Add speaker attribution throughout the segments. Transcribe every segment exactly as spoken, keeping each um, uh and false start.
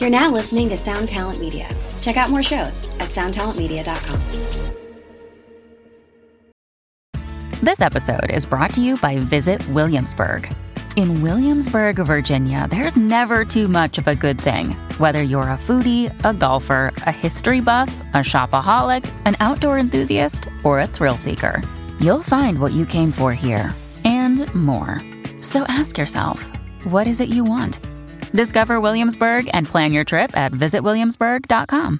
Speaker 1: You're now listening to Sound Talent Media. Check out more shows at sound talent media dot com.
Speaker 2: This episode is brought to you by Visit Williamsburg. In Williamsburg, Virginia, there's never too much of a good thing. Whether you're a foodie, a golfer, a history buff, a shopaholic, an outdoor enthusiast, or a thrill seeker, you'll find what you came for here and more. So ask yourself, what is it you want? Discover Williamsburg and plan your trip at visit williamsburg dot com.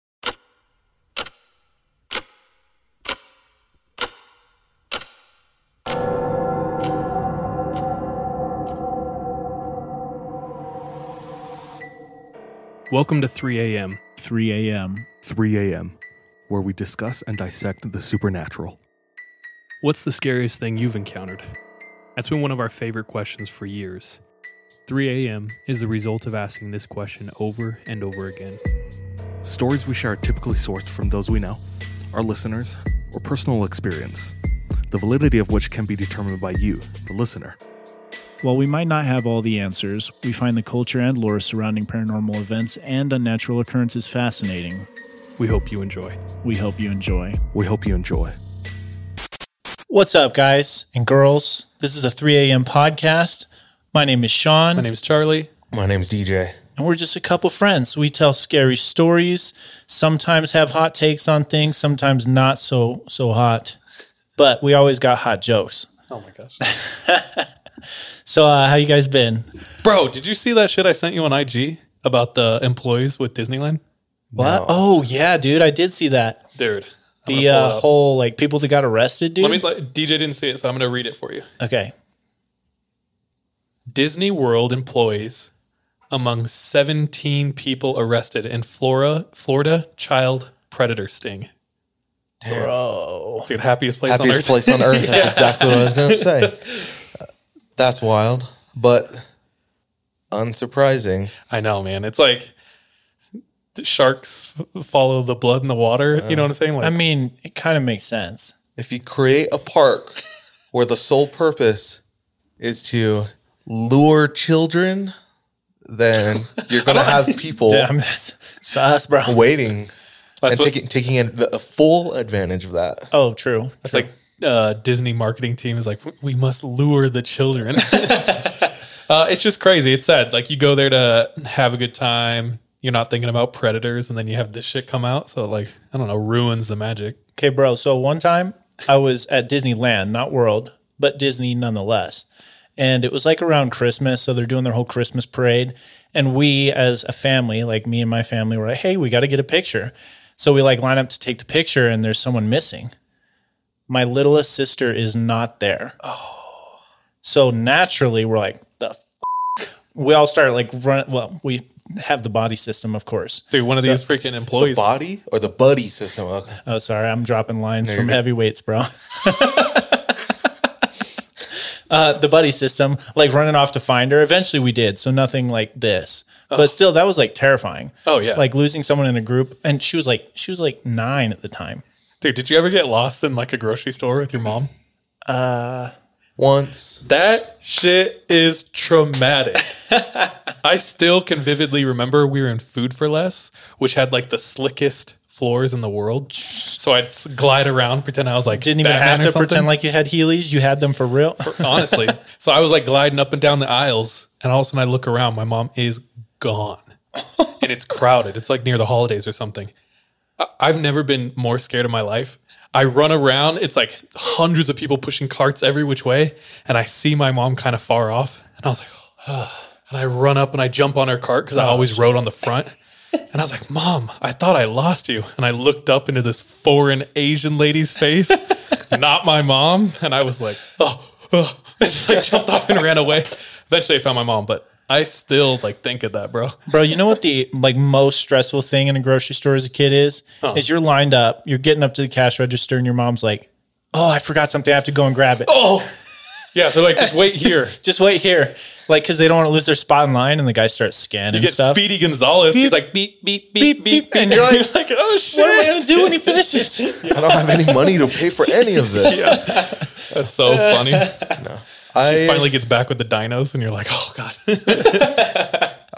Speaker 3: Welcome to three a.m.
Speaker 4: three a.m.
Speaker 5: three a.m., where we discuss and dissect the supernatural.
Speaker 3: What's the scariest thing you've encountered? That's been one of our favorite questions for years. three a.m. is the result of asking this question over and over again.
Speaker 5: Stories we share are typically sourced from those we know, our listeners, or personal experience, the validity of which can be determined by you, the listener.
Speaker 4: While we might not have all the answers, we find the culture and lore surrounding paranormal events and unnatural occurrences fascinating.
Speaker 3: We hope you enjoy.
Speaker 4: We hope you enjoy.
Speaker 5: We hope you enjoy.
Speaker 6: What's up, guys and girls? This is a three a.m. podcast. My name is Sean.
Speaker 3: My name is Charlie.
Speaker 7: My name's D J.
Speaker 6: And we're just a couple friends. We tell scary stories, sometimes have hot takes on things, sometimes not so so hot. But we always got hot jokes.
Speaker 3: Oh my gosh.
Speaker 6: So uh, how you guys been?
Speaker 3: Bro, did you see that shit I sent you on I G about the employees with Disneyland?
Speaker 6: What?
Speaker 7: No.
Speaker 6: Oh, yeah, dude. I did see that.
Speaker 3: Dude. I'm
Speaker 6: The uh, whole, like, people that got arrested, dude.
Speaker 3: Let me, like, D J didn't see it, so I'm going to read it for you.
Speaker 6: Okay.
Speaker 3: Disney World employees among seventeen people arrested in Florida, Florida child predator sting.
Speaker 6: Bro.
Speaker 3: Dude, happiest place
Speaker 7: Happiest
Speaker 3: on earth.
Speaker 7: place on earth. That's exactly what I was going to say. Uh, That's wild, but unsurprising.
Speaker 3: I know, man. It's like the sharks f- follow the blood in the water. Uh, you know what I'm saying? Like,
Speaker 6: I mean, it kind of makes sense.
Speaker 7: If you create a park where the sole purpose is to lure children, then you're going to have people
Speaker 6: Damn, that's sus, bro.
Speaker 7: waiting
Speaker 3: That's
Speaker 7: and
Speaker 3: what-
Speaker 7: taking taking a, a full advantage of that.
Speaker 6: Oh, true.
Speaker 3: It's
Speaker 6: true.
Speaker 3: like uh, Disney marketing team is like, we must lure the children. uh, it's just crazy. It's sad. Like, you go there to have a good time. You're not thinking about predators, and then you have this shit come out. So, like, I don't know, ruins the magic.
Speaker 6: Okay, bro. So one time I was at Disneyland, not World, but Disney nonetheless. And it was like around Christmas. So they're doing their whole Christmas parade. And we as a family, like me and my family, were like, hey, we got to get a picture. So we like line up to take the picture, and there's someone missing. My littlest sister is not there. Oh. So naturally we're like, the f-? We all start like run. Well, we have the body system, of course.
Speaker 3: Dude, one of
Speaker 6: So-
Speaker 3: these freaking employees.
Speaker 7: The body or the buddy system? Okay.
Speaker 6: Oh, sorry. I'm dropping lines
Speaker 7: There
Speaker 6: from
Speaker 7: you go.
Speaker 6: heavyweights, bro. uh, the buddy system, like running off to find her. Eventually we did. So nothing like this. But still, that was like terrifying.
Speaker 3: Oh, yeah.
Speaker 6: Like losing someone in a group. And she was like, she was like nine at the time.
Speaker 3: Dude, did you ever get lost in, like, a grocery store with your mom?
Speaker 7: Once.
Speaker 3: That shit is traumatic. I still can vividly remember we were in Food for Less, which had like the slickest floors in the world. So I'd s- glide around, pretend I was like
Speaker 6: Didn't even
Speaker 3: Batman
Speaker 6: have
Speaker 3: or
Speaker 6: to
Speaker 3: something.
Speaker 6: pretend like you had Heelys. You had them for real.
Speaker 3: Honestly. So I was like gliding up and down the aisles, and all of a sudden I look around, my mom is gone. And it's crowded. It's like near the holidays or something. I- I've never been more scared in my life. I run around, it's like hundreds of people pushing carts every which way, and I see my mom kind of far off, and I was like, oh. And I run up and I jump on her cart because I always rode on the front. And I was like, Mom, I thought I lost you. And I looked up into this foreign Asian lady's face, not my mom. And I was like, oh, oh. I just like jumped off and ran away. Eventually I found my mom, but I still like think of that, bro.
Speaker 6: Bro, you know what the like most stressful thing in a grocery store as a kid is?
Speaker 3: Huh.
Speaker 6: Is you're lined up, you're getting up to the cash register, and your mom's like, oh, I forgot something. I have to go and grab it.
Speaker 3: Oh, yeah. They're like, just wait here.
Speaker 6: Just wait here. Like, because they don't want to lose their spot in line, and the guy starts scanning
Speaker 3: You get
Speaker 6: stuff.
Speaker 3: Speedy Gonzalez. He's like, beep, beep, beep, beep.
Speaker 6: and you're like,
Speaker 3: like, oh, shit.
Speaker 6: what am I going to do when he finishes?
Speaker 7: I don't have any money to pay for any of this.
Speaker 3: That's so funny.
Speaker 7: I
Speaker 3: She finally gets back with the dinos, and you're like, oh, God.
Speaker 7: I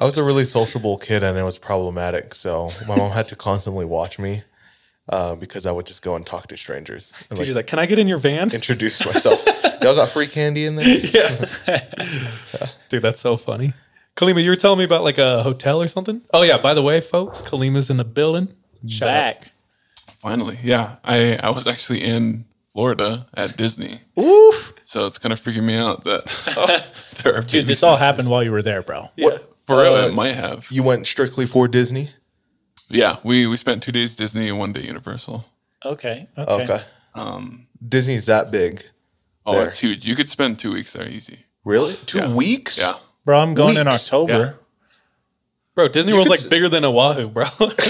Speaker 7: was a really sociable kid, and it was problematic. So my mom had to constantly watch me uh, because I would just go and talk to strangers and
Speaker 3: She's
Speaker 7: like,
Speaker 3: like, can I get in your van?
Speaker 7: introduce myself. Y'all got free candy in there?
Speaker 3: Yeah. Dude, that's so funny. Kalima, you were telling me about like a hotel or something? Oh, yeah. By the way, folks, Kalima's in the building. Shout out.
Speaker 6: Back.
Speaker 8: Finally, yeah. I, I was actually in Florida at Disney.
Speaker 6: Oof.
Speaker 8: So it's kind of freaking me out that there are
Speaker 6: Dude, this all happened while you were there, bro.
Speaker 3: Yeah.
Speaker 8: For real,
Speaker 7: Uh,
Speaker 8: it might have.
Speaker 7: You went strictly for Disney?
Speaker 8: Yeah, we, we spent two days Disney and one day Universal.
Speaker 6: Okay. Okay.
Speaker 7: Okay.
Speaker 8: Um,
Speaker 7: Disney's that big.
Speaker 8: oh,
Speaker 7: There.
Speaker 8: it's huge. You could spend two weeks there easy.
Speaker 7: Really? Two
Speaker 8: Yeah.
Speaker 7: weeks?
Speaker 8: Yeah.
Speaker 6: Bro, I'm going in
Speaker 7: Weeks.
Speaker 6: October.
Speaker 3: Bro, Disney World's
Speaker 7: could
Speaker 3: like
Speaker 7: s-
Speaker 3: bigger than Oahu, bro.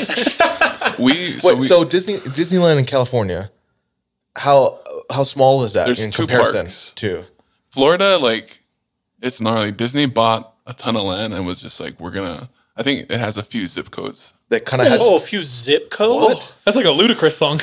Speaker 8: We so
Speaker 7: Wait,
Speaker 8: we,
Speaker 7: so Disney Disneyland in California, how how small is that
Speaker 8: There's
Speaker 7: in
Speaker 8: two
Speaker 7: comparison
Speaker 8: parks.
Speaker 7: to?
Speaker 8: Florida, like, it's gnarly. Disney bought a ton of land and was just like, we're gonna. I think it has a few zip codes.
Speaker 7: They kind of had.
Speaker 6: Oh, a few zip codes?
Speaker 3: That's like a ludicrous song.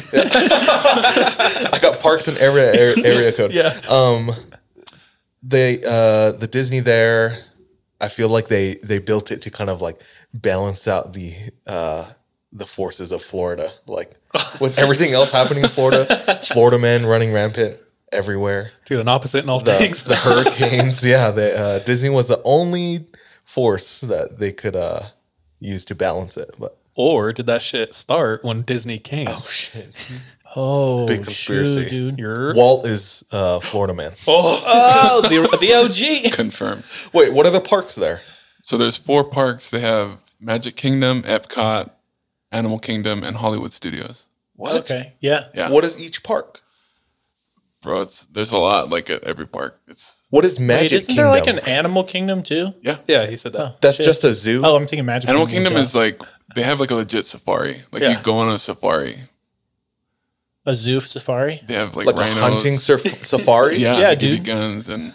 Speaker 7: I got parks and area area, area code.
Speaker 3: Yeah.
Speaker 7: Um, they uh the Disney there, I feel like they they built it to kind of like balance out the uh the forces of Florida, like with everything else happening in Florida. Florida men running rampant everywhere.
Speaker 3: Dude, an opposite in all
Speaker 7: The,
Speaker 3: things.
Speaker 7: the hurricanes, yeah. They, uh, Disney was the only force that they could uh use to balance it. But
Speaker 3: Or did that shit start when Disney came?
Speaker 7: oh shit,
Speaker 6: Oh,
Speaker 7: Big conspiracy.
Speaker 6: shoot, dude.
Speaker 3: You're
Speaker 7: Walt is uh Florida man.
Speaker 6: Oh, the, the O G.
Speaker 8: Confirmed.
Speaker 7: Wait, what are the parks there?
Speaker 8: So there's four parks. They have Magic Kingdom, Epcot, Animal Kingdom, and Hollywood Studios.
Speaker 7: What?
Speaker 6: Okay, yeah.
Speaker 8: Yeah,
Speaker 7: What is each park?
Speaker 8: bro. It's there's a lot like at every park. It's
Speaker 7: What is Magic
Speaker 6: Wait, isn't
Speaker 7: Kingdom?
Speaker 6: there like an Animal Kingdom too?
Speaker 8: yeah.
Speaker 3: yeah, he said that.
Speaker 7: That's
Speaker 6: Shit.
Speaker 7: just a zoo.
Speaker 6: Oh, I'm thinking Magic
Speaker 8: Animal
Speaker 6: Kingdom.
Speaker 8: Kingdom is like they have like a legit safari. Like
Speaker 3: Yeah.
Speaker 8: you go on a safari.
Speaker 6: a zoo safari.
Speaker 8: They have like,
Speaker 7: like
Speaker 8: rhinos.
Speaker 7: a hunting sur- safari.
Speaker 8: Yeah,
Speaker 6: Yeah,
Speaker 8: they give you
Speaker 6: dude.
Speaker 8: guns and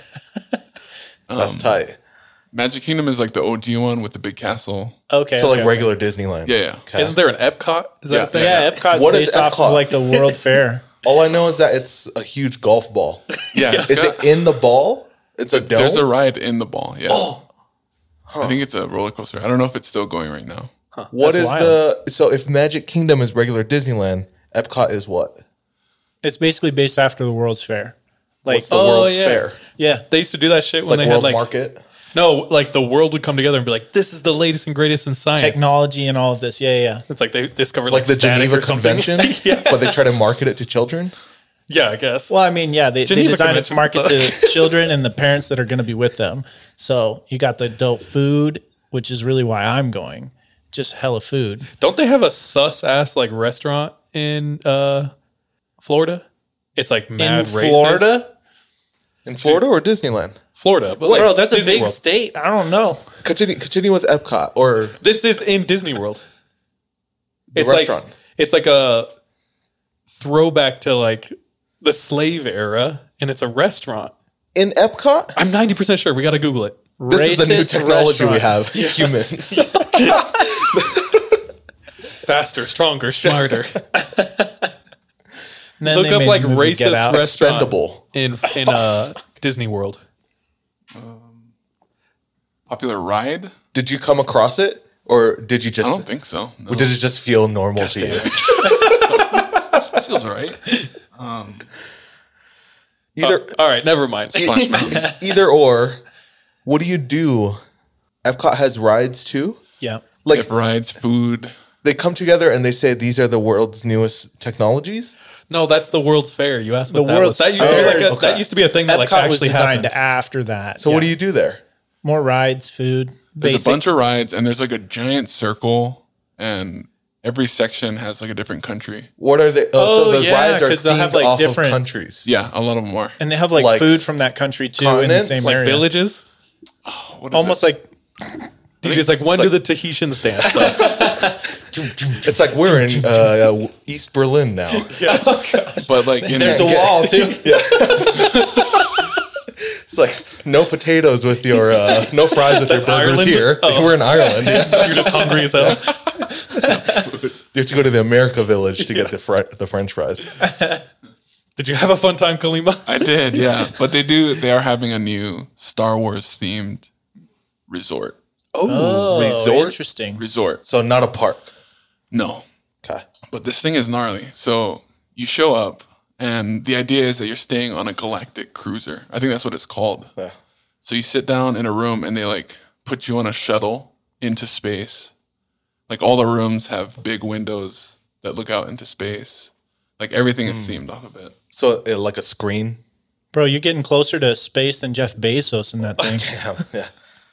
Speaker 7: That's tight.
Speaker 8: Magic Kingdom is like the O G one with the big castle.
Speaker 6: Okay.
Speaker 7: So
Speaker 6: okay,
Speaker 7: like
Speaker 6: okay.
Speaker 7: regular Disneyland.
Speaker 8: Yeah, yeah.
Speaker 7: Okay.
Speaker 3: Isn't there an Epcot? Is that
Speaker 8: Yeah.
Speaker 3: a thing?
Speaker 6: Yeah, Epcot's
Speaker 7: What is
Speaker 6: based off
Speaker 7: Epcot?
Speaker 6: of like the World Fair.
Speaker 7: All I know is that it's a huge golf ball.
Speaker 8: Yeah, it's
Speaker 7: Is
Speaker 8: got-
Speaker 7: it in the ball? It's a dome.
Speaker 8: there's a ride in the ball. Yeah.
Speaker 7: Oh.
Speaker 8: I think it's a roller coaster. I don't know if it's still going right now.
Speaker 7: What
Speaker 6: That's
Speaker 7: is
Speaker 6: wild.
Speaker 7: the so if Magic Kingdom is regular Disneyland, Epcot is what?
Speaker 6: It's basically based after the World's Fair. Like,
Speaker 7: What's the
Speaker 3: Oh,
Speaker 7: World's
Speaker 3: yeah.
Speaker 7: Fair?
Speaker 6: yeah.
Speaker 3: They used to do that shit when
Speaker 7: Like
Speaker 3: they
Speaker 7: World
Speaker 3: had like
Speaker 7: Market?
Speaker 3: no, like the world would come together and be like, "This is the latest and greatest in science."
Speaker 6: Technology and all of this. Yeah, yeah.
Speaker 3: It's like they discovered
Speaker 7: Like
Speaker 3: like,
Speaker 7: the
Speaker 3: static
Speaker 7: Geneva
Speaker 3: or something.
Speaker 7: Convention?
Speaker 3: yeah,
Speaker 7: But they try to market it to children?
Speaker 3: yeah, I guess.
Speaker 6: Well, I mean, yeah, they, they
Speaker 3: Geneva
Speaker 6: designed it to
Speaker 3: Convention.
Speaker 6: market to children and the parents that are going to be with them. So you got the adult food, which is really why I'm going. Just hella food.
Speaker 3: Don't they have a sus ass like restaurant in uh, Florida? It's like mad
Speaker 6: In
Speaker 3: racist.
Speaker 6: Florida?
Speaker 7: In Florida or Disneyland?
Speaker 3: Florida, but like
Speaker 6: Bro, that's a
Speaker 3: Disney
Speaker 6: big
Speaker 3: World.
Speaker 6: state. I don't know.
Speaker 7: Continue, continue with Epcot or
Speaker 3: This is in Disney World.
Speaker 7: the
Speaker 3: It's
Speaker 7: restaurant.
Speaker 3: like it's like a throwback to like the slave era, and it's a restaurant.
Speaker 7: In Epcot?
Speaker 3: I'm ninety percent sure. We got to Google it.
Speaker 7: This is the new
Speaker 6: Racist
Speaker 7: technology we
Speaker 6: restaurant.
Speaker 7: have, humans.
Speaker 3: Faster, stronger, smarter.
Speaker 6: And then
Speaker 3: Look
Speaker 6: they
Speaker 3: up
Speaker 6: made
Speaker 3: like
Speaker 6: the movie Get
Speaker 3: racist
Speaker 6: Out.
Speaker 3: restaurant
Speaker 7: Expendable.
Speaker 3: in in uh, Disney World.
Speaker 8: Popular ride?
Speaker 7: Did you come across it? Or did you just
Speaker 8: I don't think so. No.
Speaker 7: or did it just feel normal to you?
Speaker 8: This feels right.
Speaker 7: Either
Speaker 3: All right, never mind.
Speaker 8: Splash Mountain.
Speaker 7: either or, what do you do? Epcot has rides too?
Speaker 6: Yeah.
Speaker 8: They
Speaker 7: Like
Speaker 8: have rides, food.
Speaker 7: they come together and they say these are the world's newest technologies?
Speaker 3: No, that's the World's Fair. You asked
Speaker 6: The
Speaker 3: what that
Speaker 6: World's
Speaker 3: was. That used to be
Speaker 7: Fair.
Speaker 3: like a,
Speaker 7: Okay.
Speaker 3: that used to be a thing that like
Speaker 6: Epcot was
Speaker 3: actually
Speaker 6: designed
Speaker 3: happened.
Speaker 6: after that.
Speaker 7: So what do
Speaker 6: Yeah.
Speaker 7: you do there?
Speaker 6: More rides, food.
Speaker 8: There's
Speaker 6: Basic.
Speaker 8: a bunch of rides, and there's like a giant circle, and every section has like a different country.
Speaker 7: What are they?
Speaker 6: Oh,
Speaker 7: so the
Speaker 6: yeah,
Speaker 7: rides are
Speaker 6: 'cause they'll
Speaker 7: themed
Speaker 6: have, like,
Speaker 7: off
Speaker 6: different-
Speaker 7: of countries.
Speaker 8: Yeah, a lot of them are.
Speaker 6: and they have like,
Speaker 7: Like
Speaker 6: food from that country too in the
Speaker 7: continents?
Speaker 6: same
Speaker 3: like
Speaker 6: area.
Speaker 3: villages.
Speaker 8: What is
Speaker 6: Almost
Speaker 8: it?
Speaker 6: like
Speaker 3: D J's like, when do the Tahitians dance?
Speaker 7: It's like we're in uh, East Berlin now.
Speaker 8: but like in
Speaker 6: there's a wall too.
Speaker 7: It's like no potatoes with your uh, no fries with your
Speaker 3: That's
Speaker 7: burgers
Speaker 3: Ireland?
Speaker 7: here.
Speaker 3: Oh.
Speaker 7: We're in Ireland. Yeah.
Speaker 3: You're just hungry as hell.
Speaker 7: You have to go to the America Village to get the fr- the French fries.
Speaker 3: Did you have a fun time, Kalima?
Speaker 8: I did, yeah. But they do. They are having a new Star Wars themed resort.
Speaker 6: Oh,
Speaker 7: resort?
Speaker 6: interesting.
Speaker 8: Resort.
Speaker 7: So not a park.
Speaker 8: No.
Speaker 7: Okay.
Speaker 8: But this thing is gnarly. So you show up, and the idea is that you're staying on a galactic cruiser. I think that's what it's called.
Speaker 7: Yeah.
Speaker 8: So you sit down in a room, and they like put you on a shuttle into space. Like all the rooms have big windows that look out into space. Like everything is themed off of it.
Speaker 7: So uh, like a screen.
Speaker 6: Bro, you're getting closer to space than Jeff Bezos in that thing.
Speaker 7: Damn. Yeah.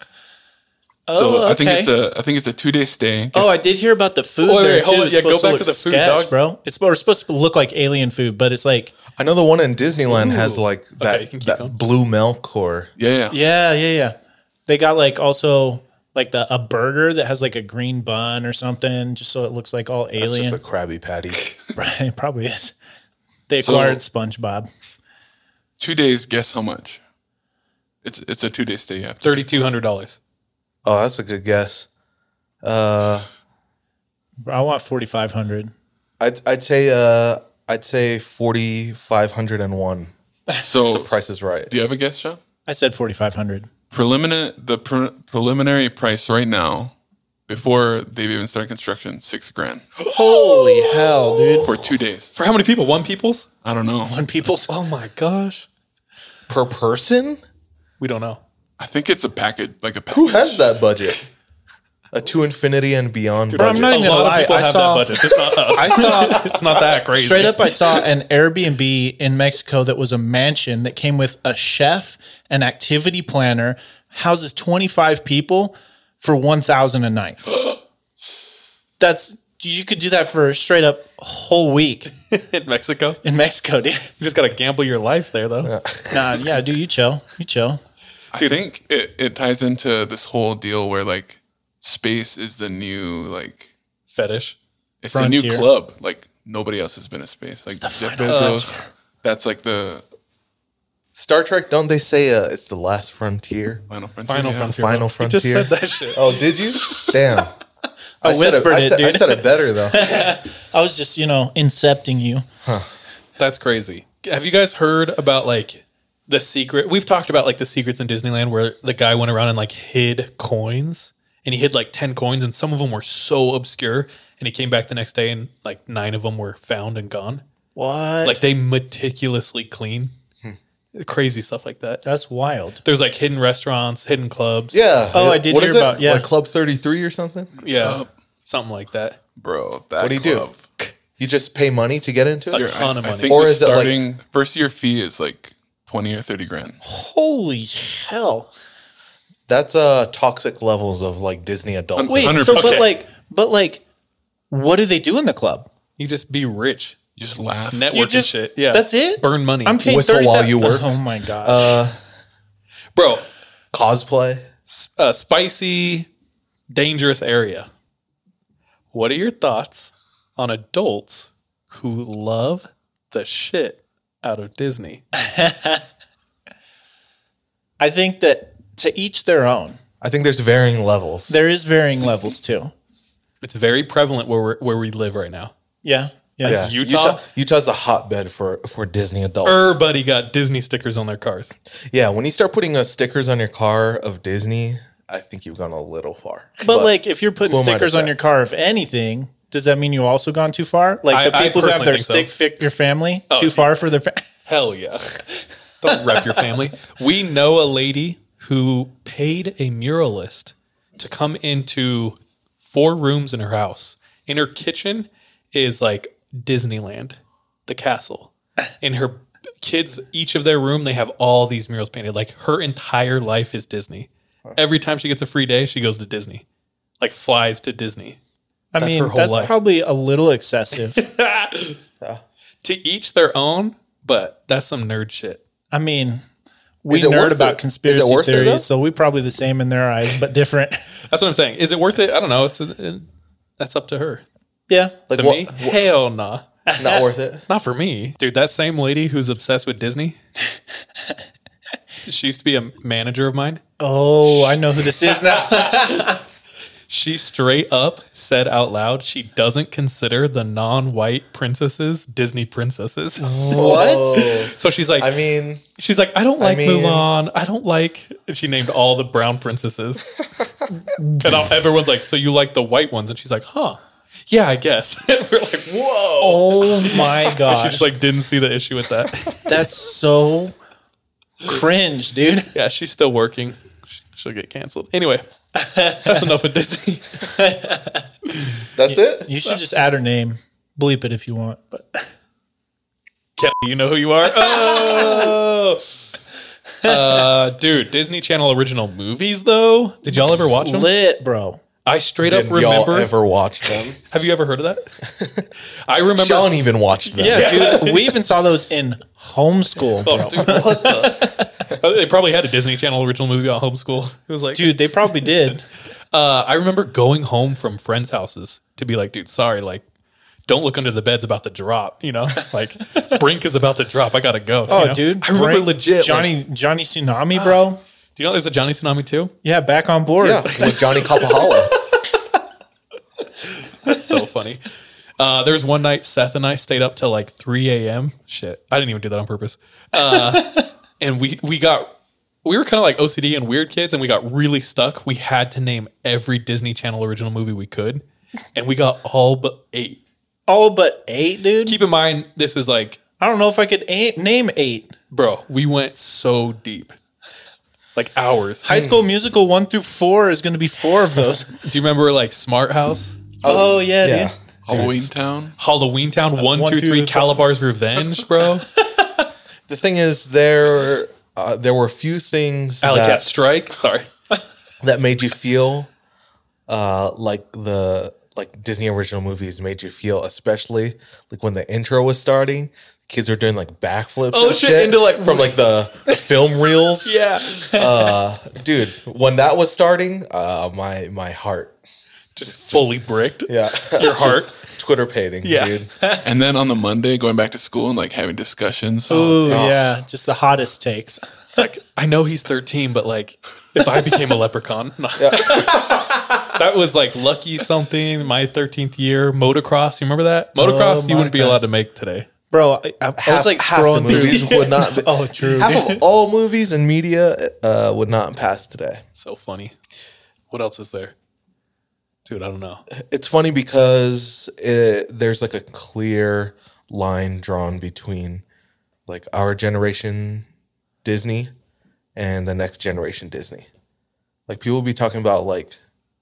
Speaker 8: So
Speaker 6: Oh,
Speaker 8: I think
Speaker 6: okay.
Speaker 8: it's a I think it's a two day stay.
Speaker 6: Oh, I did hear about the food
Speaker 3: Wait, wait,
Speaker 6: there
Speaker 3: hold
Speaker 6: too.
Speaker 3: on.
Speaker 6: It's
Speaker 3: Yeah, go
Speaker 6: supposed to
Speaker 3: back
Speaker 6: look
Speaker 3: to the food,
Speaker 6: sketch,
Speaker 3: dog.
Speaker 6: bro. It's we're supposed to look like alien food, but it's like
Speaker 7: I know the one in Disneyland has like that,
Speaker 3: you can keep
Speaker 7: that
Speaker 3: going.
Speaker 7: blue milk or
Speaker 8: yeah, yeah.
Speaker 6: yeah, yeah, yeah. They got like also like the a burger that has like a green bun or something, just so it looks like all
Speaker 7: that's
Speaker 6: alien.
Speaker 7: just a Krabby Patty.
Speaker 6: Right, it probably is. They
Speaker 8: So-
Speaker 6: acquired SpongeBob.
Speaker 8: Two days. Guess how much? It's it's a two day stay. You have to.
Speaker 3: thirty-two hundred dollars.
Speaker 7: Oh, that's a good guess. Uh,
Speaker 6: I want forty five hundred.
Speaker 7: I'd I'd say uh I'd say forty five hundred and one.
Speaker 8: So
Speaker 7: Price is Right.
Speaker 8: do you have a guess, Sean?
Speaker 6: I said forty five hundred.
Speaker 8: Preliminary the pre- preliminary price right now, before they've even started construction, six grand
Speaker 6: Holy hell, dude!
Speaker 8: for two days.
Speaker 3: For how many people? One people's?
Speaker 8: I don't know.
Speaker 6: When people's
Speaker 3: Oh my gosh.
Speaker 7: Per person?
Speaker 3: We don't know.
Speaker 8: I think it's a package, like a package.
Speaker 7: Who has that budget? A to infinity and beyond
Speaker 6: Bro,
Speaker 7: budget.
Speaker 6: I'm not
Speaker 3: A
Speaker 6: even gonna
Speaker 3: lot of
Speaker 6: lie.
Speaker 3: people
Speaker 6: I
Speaker 3: have
Speaker 6: saw,
Speaker 3: that budget. It's not us.
Speaker 6: I saw
Speaker 3: It's not that crazy.
Speaker 6: straight up. I saw an Airbnb in Mexico that was a mansion that came with a chef, an activity planner, houses twenty five people for one thousand a night. That's you could do that for a straight up whole week
Speaker 3: in Mexico.
Speaker 6: in Mexico, dude.
Speaker 3: You just got to gamble your life there, though.
Speaker 6: Nah, yeah, dude, you chill, you chill.
Speaker 8: I think it, it ties into this whole deal where like space is the new like
Speaker 3: Fetish.
Speaker 8: it's a new
Speaker 6: Frontier.
Speaker 8: club. Like nobody else has been to space. Like
Speaker 6: the
Speaker 8: Jeff
Speaker 6: final
Speaker 8: Bezos. That's like the
Speaker 7: Star Trek, don't they say uh, it's the last frontier?
Speaker 8: final frontier.
Speaker 3: Final
Speaker 8: yeah.
Speaker 3: frontier.
Speaker 7: Final
Speaker 3: You
Speaker 7: frontier.
Speaker 3: just said that shit.
Speaker 7: Oh, did you? Damn.
Speaker 6: I,
Speaker 7: said
Speaker 6: whispered
Speaker 7: I
Speaker 6: it,
Speaker 7: said, I
Speaker 6: dude.
Speaker 7: said it better though.
Speaker 6: I was just, you know, incepting you.
Speaker 3: That's crazy. Have you guys heard about like the secret? We've talked about like the secrets in Disneyland where the guy went around and like hid coins and he hid like ten coins and some of them were so obscure and he came back the next day and like nine of them were found and gone.
Speaker 6: What?
Speaker 3: Like they meticulously clean. Crazy stuff like that.
Speaker 6: That's wild.
Speaker 3: There's like hidden restaurants, hidden clubs.
Speaker 7: Yeah.
Speaker 6: Oh, I did
Speaker 7: What
Speaker 6: hear
Speaker 7: is it?
Speaker 6: about- yeah.
Speaker 7: Like Club thirty-three or something?
Speaker 3: Yeah. Something like that.
Speaker 8: Bro, that
Speaker 7: What do you
Speaker 8: club.
Speaker 7: do? You just pay money to get into it?
Speaker 3: A ton of
Speaker 8: I, I
Speaker 3: money.
Speaker 8: think
Speaker 7: Or
Speaker 8: the
Speaker 7: is it like-
Speaker 8: starting first year fee is like twenty or thirty grand.
Speaker 6: Holy hell.
Speaker 7: That's uh toxic levels of like Disney adult.
Speaker 6: Wait,
Speaker 8: one hundred
Speaker 6: so
Speaker 8: percent.
Speaker 6: but like, but like, what do they do in the club?
Speaker 3: You just be rich.
Speaker 8: You just laugh.
Speaker 3: Network
Speaker 6: You
Speaker 3: and
Speaker 6: just-
Speaker 3: shit. Yeah.
Speaker 6: that's it?
Speaker 3: Burn money.
Speaker 6: I'm paying
Speaker 7: Whistle
Speaker 6: thirty
Speaker 7: while you work.
Speaker 6: Oh my gosh.
Speaker 7: Uh,
Speaker 3: Bro,
Speaker 7: cosplay.
Speaker 3: a spicy, dangerous area. What are your thoughts on adults who love the shit out of Disney?
Speaker 6: I think that to each their own.
Speaker 7: I think there's varying levels.
Speaker 6: There is varying levels too.
Speaker 3: It's very prevalent where we're, where we live right now.
Speaker 6: Yeah. Yeah.
Speaker 7: yeah.
Speaker 3: Utah?
Speaker 7: Utah's a hotbed for for Disney adults.
Speaker 3: Everybody got Disney stickers on their cars.
Speaker 7: Yeah, when you start putting uh, stickers on your car of Disney, I think you've gone a little far.
Speaker 6: But, like, if you're putting
Speaker 7: who am I to
Speaker 6: stickers on
Speaker 7: say?
Speaker 6: your car, if anything, does that mean you also gone too far? Like
Speaker 3: I-
Speaker 6: the
Speaker 3: I
Speaker 6: people who have
Speaker 3: personally
Speaker 6: their
Speaker 3: think so.
Speaker 6: stick figure family
Speaker 3: Oh,
Speaker 6: too far for their fa-
Speaker 3: Hell yeah. Don't rep your family. We know a lady who paid a muralist to come into four rooms in her house. In her kitchen is like Disneyland, the castle. In her kids, each of their room, they have all these murals painted. Like her entire life is Disney. Every time she gets a free day, she goes to Disney. Like flies to Disney.
Speaker 6: I
Speaker 3: That's her
Speaker 6: mean,
Speaker 3: whole
Speaker 6: that's
Speaker 3: life.
Speaker 6: probably a little excessive.
Speaker 3: To each their own, but that's some nerd shit.
Speaker 6: I mean, we
Speaker 7: Is it
Speaker 6: nerd
Speaker 7: worth
Speaker 6: about
Speaker 7: it?
Speaker 6: conspiracy
Speaker 7: Is it worth it, though?
Speaker 6: theories, so we're probably the same in their eyes, but different.
Speaker 3: That's what I'm saying. Is it worth it? I don't know. It's a, that's up to her.
Speaker 6: Yeah.
Speaker 7: like
Speaker 3: To
Speaker 7: what,
Speaker 3: me, hell nah.
Speaker 7: not worth it.
Speaker 3: Not for me. Dude, that same lady who's obsessed with Disney, she used to be a manager of mine.
Speaker 6: Oh, I know who this is now.
Speaker 3: She straight up said out loud she doesn't consider the non-white princesses Disney princesses.
Speaker 7: What?
Speaker 3: So she's like,
Speaker 7: I mean,
Speaker 3: she's like, I don't like
Speaker 7: I mean-
Speaker 3: Mulan. I don't like. And she named all the brown princesses, and all, everyone's like, so you like the white ones? And she's like, huh? Yeah, I guess. And we're like, whoa.
Speaker 6: Oh my
Speaker 3: And she
Speaker 6: gosh.
Speaker 3: just like didn't see the issue with that.
Speaker 6: That's so cringe, dude.
Speaker 3: Yeah, she's still working. She'll get canceled. Anyway, that's enough of Disney.
Speaker 7: that's it.
Speaker 6: You should just add her name. Bleep it if you want. But
Speaker 3: Kelly, you know who you are? Oh! Uh, dude, Disney Channel original movies, though. Did y'all ever watch them?
Speaker 6: lit, bro.
Speaker 3: I straight
Speaker 7: Did
Speaker 3: up remember.
Speaker 7: y'all ever watch them?
Speaker 3: Have you ever heard of that? I remember.
Speaker 7: Sean even watched them.
Speaker 6: Yeah, dude. We even saw those in homeschool, bro.
Speaker 3: Oh, dude, what the? They probably had a Disney Channel original movie on homeschool. It was like,
Speaker 6: Dude, they probably did.
Speaker 3: Uh, I remember going home from friends' houses to be like, dude, sorry, like, don't look under the bed's about to drop, you know? Like, Brink is about to drop. I gotta go.
Speaker 6: Oh,
Speaker 3: you know?
Speaker 6: dude.
Speaker 3: I remember
Speaker 6: Brink-
Speaker 3: legit.
Speaker 6: Johnny
Speaker 3: like,
Speaker 6: Johnny Tsunami, bro.
Speaker 3: do you know there's a Johnny Tsunami too?
Speaker 6: Yeah, back on board.
Speaker 7: Yeah, with Johnny Capahala.
Speaker 3: That's so funny. Uh, there was one night Seth and I stayed up till like three a.m. Shit, I didn't even do that on purpose. Uh, and we we got we were kind of like O C D and weird kids, and we got really stuck. We had to name every Disney Channel original movie we could, and we got all but eight.
Speaker 6: All but eight, dude.
Speaker 3: Keep in mind, this is like,
Speaker 6: I don't know if I could eight, name eight.
Speaker 3: bro, we went so deep, like hours.
Speaker 6: High School Musical one through four is going to be four of those.
Speaker 3: Do you remember like Smart House,
Speaker 6: Oh, yeah,
Speaker 7: yeah.
Speaker 6: dude.
Speaker 8: Halloween Town.
Speaker 3: Halloween Town, one,
Speaker 6: one,
Speaker 3: two,
Speaker 6: two,
Speaker 3: three,
Speaker 6: th-
Speaker 3: Calabar's Revenge, bro,
Speaker 7: The thing is, there uh, there were a few things
Speaker 3: Alley Cat
Speaker 7: that,
Speaker 3: Strike. Sorry,
Speaker 7: that made you feel uh, like the like Disney original movies made you feel, especially like when the intro was starting. Kids were doing like backflips.
Speaker 3: Oh,
Speaker 7: and
Speaker 3: shit, into, like-
Speaker 7: from like the, the film reels.
Speaker 3: yeah,
Speaker 7: uh, dude. When that was starting, uh, my my heart,
Speaker 3: just fully bricked.
Speaker 7: yeah,
Speaker 3: Your heart.
Speaker 7: Twitter painting,
Speaker 3: Yeah.
Speaker 7: dude.
Speaker 8: And then on the Monday, going back to school and like having discussions.
Speaker 6: Ooh, yeah. Just the hottest takes.
Speaker 3: It's like, I know he's thirteen, but like, if I became a leprechaun, that was like Lucky something, my thirteenth year, motocross. You remember that? Motocross,
Speaker 6: Oh,
Speaker 3: you wouldn't be
Speaker 6: motocross.
Speaker 3: allowed to make today.
Speaker 6: Bro, I, I, I
Speaker 7: Half,
Speaker 6: was like
Speaker 7: half the
Speaker 6: scrolling
Speaker 7: movies
Speaker 6: through.
Speaker 7: would not. Be,
Speaker 6: Oh, true.
Speaker 7: half
Speaker 6: dude.
Speaker 7: of all movies and media uh, would not pass today.
Speaker 3: So funny. What else is there? Dude, I don't know.
Speaker 7: It's funny because it, there's like a clear line drawn between like our generation Disney and the next generation Disney. Like people will be talking about like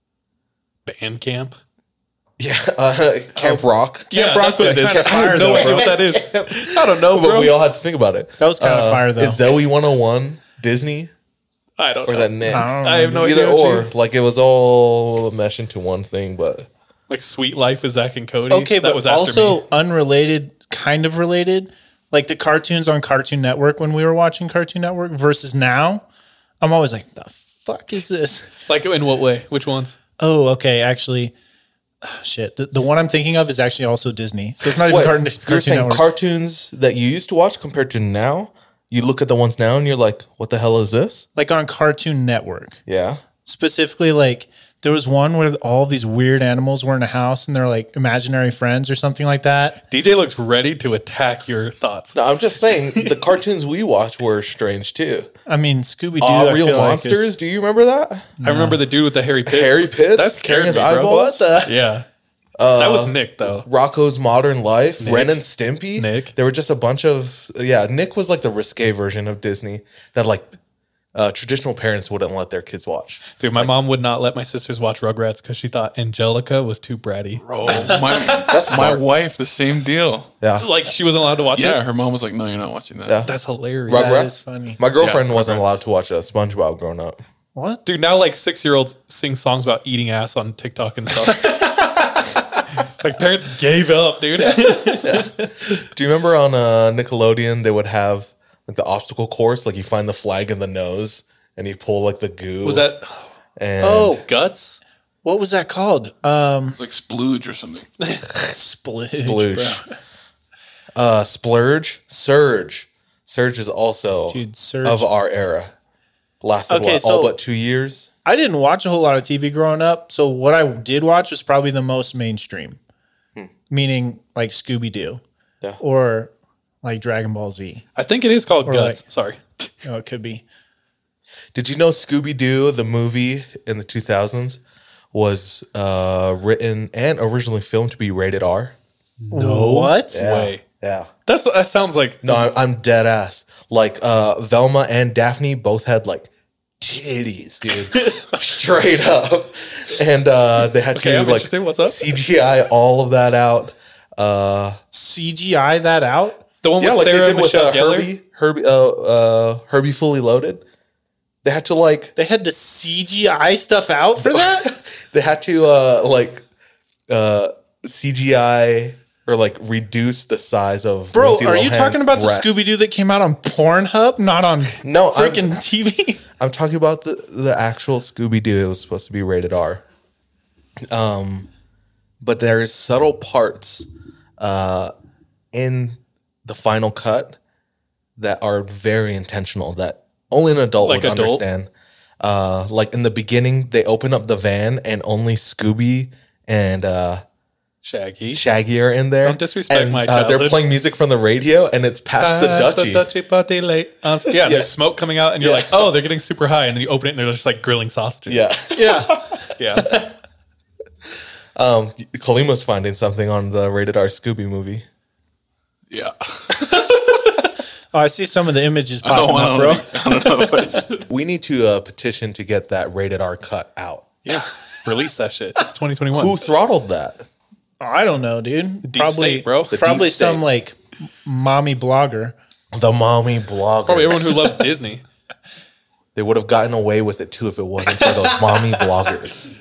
Speaker 3: Band Camp?
Speaker 7: yeah, uh, Camp Rock.
Speaker 3: Yeah,
Speaker 6: Rock
Speaker 3: that's what it
Speaker 6: was
Speaker 3: is.
Speaker 6: kinda
Speaker 3: I have
Speaker 6: fire,
Speaker 3: no
Speaker 6: though,
Speaker 3: idea
Speaker 6: bro.
Speaker 3: what that is. I don't know,
Speaker 7: But
Speaker 3: bro.
Speaker 7: we all had to think about it.
Speaker 6: That was kinda fire, though.
Speaker 7: Is Zoe one oh one Disney
Speaker 3: I don't
Speaker 7: or is
Speaker 3: know.
Speaker 7: that Nick?
Speaker 6: I don't
Speaker 3: I have no
Speaker 7: Either
Speaker 3: idea.
Speaker 7: or,
Speaker 3: Or
Speaker 7: like it was all meshed into one thing, but
Speaker 3: like Sweet Life is Zach and Cody.
Speaker 6: Okay,
Speaker 3: that
Speaker 6: but
Speaker 3: was after
Speaker 6: also
Speaker 3: me.
Speaker 6: unrelated, kind of related, like the cartoons on Cartoon Network when we were watching Cartoon Network versus now. I'm always like, the fuck is this?
Speaker 3: Like in what way? Which ones?
Speaker 6: Oh, okay. Actually, oh, shit. The, the one I'm thinking of is actually also Disney. So it's not even
Speaker 7: Wait,
Speaker 6: Cartoon,
Speaker 7: you're
Speaker 6: Cartoon
Speaker 7: saying
Speaker 6: Network.
Speaker 7: cartoons that you used to watch compared to now? You look at the ones now and you're like, what the hell is this?
Speaker 6: like on Cartoon Network.
Speaker 7: Yeah.
Speaker 6: Specifically, like there was one where all these weird animals were in a house and they're like imaginary friends or something like that.
Speaker 3: D J looks ready to attack your thoughts.
Speaker 7: No, I'm just saying the cartoons we watched were strange too.
Speaker 6: I mean, Scooby Doo.
Speaker 7: Aw,
Speaker 6: I
Speaker 7: Real
Speaker 6: feel like,
Speaker 7: Monsters.
Speaker 6: is-
Speaker 7: Do you remember that?
Speaker 3: I remember the dude with the hairy pits.
Speaker 7: Hairy pits?
Speaker 3: That scared
Speaker 7: Carrying his
Speaker 3: me, bro.
Speaker 7: eyeballs?
Speaker 6: What the?
Speaker 3: Yeah. that was Nick, though.
Speaker 7: Rocco's Modern Life, Ren and Stimpy.
Speaker 3: Nick.
Speaker 7: There were just a bunch of yeah. Nick was like the risque version of Disney that like uh, traditional parents wouldn't let their kids watch.
Speaker 3: Dude, my mom would not let my sisters watch Rugrats because she thought Angelica was too bratty.
Speaker 8: Bro, my,
Speaker 7: That's
Speaker 8: my
Speaker 7: smart.
Speaker 8: wife, the same deal.
Speaker 7: Yeah,
Speaker 3: Like, she wasn't allowed to watch
Speaker 8: Yeah,
Speaker 3: it?
Speaker 8: her mom was like, no, you're not watching that.
Speaker 7: yeah.
Speaker 3: That's hilarious.
Speaker 7: Rugrats?
Speaker 6: That is funny.
Speaker 7: My girlfriend
Speaker 8: Yeah,
Speaker 7: wasn't
Speaker 8: Rugrats.
Speaker 7: allowed to watch uh, SpongeBob growing up.
Speaker 6: What?
Speaker 3: Dude, now, like, six-year-olds sing songs about eating ass on TikTok and stuff. It's like parents gave up, dude.
Speaker 7: Do you remember on uh, Nickelodeon they would have like the obstacle course? Like you find the flag in the nose and you pull like the goo.
Speaker 3: Was that
Speaker 7: And
Speaker 6: Oh,
Speaker 3: Guts?
Speaker 6: what was that called? Um,
Speaker 8: Like Splooge or something.
Speaker 6: Splooge.
Speaker 7: Splooge.
Speaker 6: bro.
Speaker 7: uh, Splurge, Surge. Surge is also
Speaker 6: Dude, Surge.
Speaker 7: of our era. Lasted
Speaker 6: Okay,
Speaker 7: what,
Speaker 6: so-
Speaker 7: all but two years.
Speaker 6: I didn't watch a whole lot of T V growing up, so what I did watch was probably the most mainstream, hmm. meaning like Scooby-Doo
Speaker 7: yeah.
Speaker 6: or like Dragon Ball Z.
Speaker 3: I think it is called
Speaker 6: or
Speaker 3: Guts.
Speaker 6: Like,
Speaker 3: Sorry.
Speaker 6: Oh, it could be.
Speaker 7: Did you know Scooby-Doo, the movie in the two thousands, was uh, written and originally filmed to be rated R?
Speaker 6: No. What?
Speaker 7: Yeah.
Speaker 3: Way.
Speaker 7: Yeah.
Speaker 3: That's That sounds like...
Speaker 7: No, I'm, I'm dead ass. Like, uh, Velma and Daphne both had, like, titties, dude. Straight up. And uh, they had
Speaker 3: Okay,
Speaker 7: to,
Speaker 3: I'm
Speaker 7: like,
Speaker 3: interested. What's up?
Speaker 7: C G I all of that out. Uh,
Speaker 6: C G I that out?
Speaker 3: The one
Speaker 7: yeah,
Speaker 3: with
Speaker 7: like
Speaker 3: Sarah
Speaker 7: they did with
Speaker 3: Michelle
Speaker 7: uh,
Speaker 3: Gellar?
Speaker 7: Herbie, Herbie, uh, uh, Herbie Fully Loaded. They had to, like...
Speaker 6: They had to C G I stuff out for that?
Speaker 7: They had to, uh, like, uh, C G I... or like reduce the size of
Speaker 6: Bro,
Speaker 7: Lindsay
Speaker 6: are you
Speaker 7: Lohan's
Speaker 6: talking about
Speaker 7: breasts.
Speaker 6: the Scooby-Doo that came out on Pornhub, not on
Speaker 7: No, I'm-
Speaker 6: freaking T V?
Speaker 7: I'm talking about the, the actual Scooby-Doo. It was supposed to be rated R. Um, but there's subtle parts uh, in the final cut that are very intentional that only an adult
Speaker 3: Like
Speaker 7: would
Speaker 3: adult?
Speaker 7: understand. Uh, like in the beginning, they open up the van and only Scooby and uh,
Speaker 3: Shaggy.
Speaker 7: Shaggy are in there.
Speaker 3: Don't disrespect
Speaker 7: and,
Speaker 3: my
Speaker 7: uh, They're
Speaker 3: childhood.
Speaker 7: playing music from the radio, and it's past the
Speaker 3: Pass
Speaker 7: duchy.
Speaker 3: Dutchie party late. Uh, yeah,
Speaker 7: Yeah.
Speaker 3: there's smoke coming out, and you're
Speaker 7: Yeah.
Speaker 3: like, oh, they're getting super high. And then you open it, and they're just like grilling sausages.
Speaker 7: Yeah.
Speaker 6: Yeah.
Speaker 3: Yeah.
Speaker 7: Um, Kalima's finding something on the rated R Scooby movie.
Speaker 8: Yeah.
Speaker 6: Oh, I see some of the images
Speaker 8: I don't
Speaker 6: popping up,
Speaker 8: want
Speaker 6: bro.
Speaker 8: to. I don't know if I should.
Speaker 7: We need to uh, petition to get that rated R cut out.
Speaker 3: Yeah. Release that shit. It's twenty twenty-one.
Speaker 7: Who throttled that?
Speaker 6: Oh, I don't know, dude.
Speaker 3: deep
Speaker 6: probably,
Speaker 3: state, bro. The
Speaker 6: Probably
Speaker 7: deep state.
Speaker 6: some like mommy blogger.
Speaker 7: The mommy blogger.
Speaker 3: Probably everyone who loves Disney.
Speaker 7: They would have gotten away with it too if it wasn't for those mommy bloggers.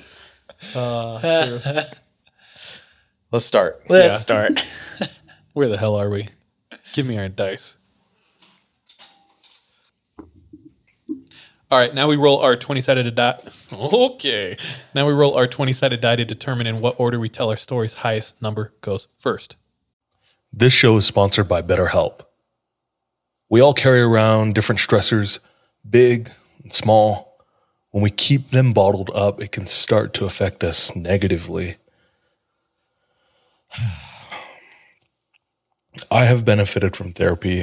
Speaker 3: Uh, true.
Speaker 7: Let's start.
Speaker 6: Let's
Speaker 3: Yeah.
Speaker 6: start.
Speaker 3: Where the hell are we? Give me our dice. All right, now we roll our twenty-sided die. Okay. Now we roll our twenty-sided die to determine in what order we tell our stories. Highest number goes first.
Speaker 5: This show is sponsored by BetterHelp. We all carry around different stressors, big and small. When we keep them bottled up, it can start to affect us negatively. I have benefited from therapy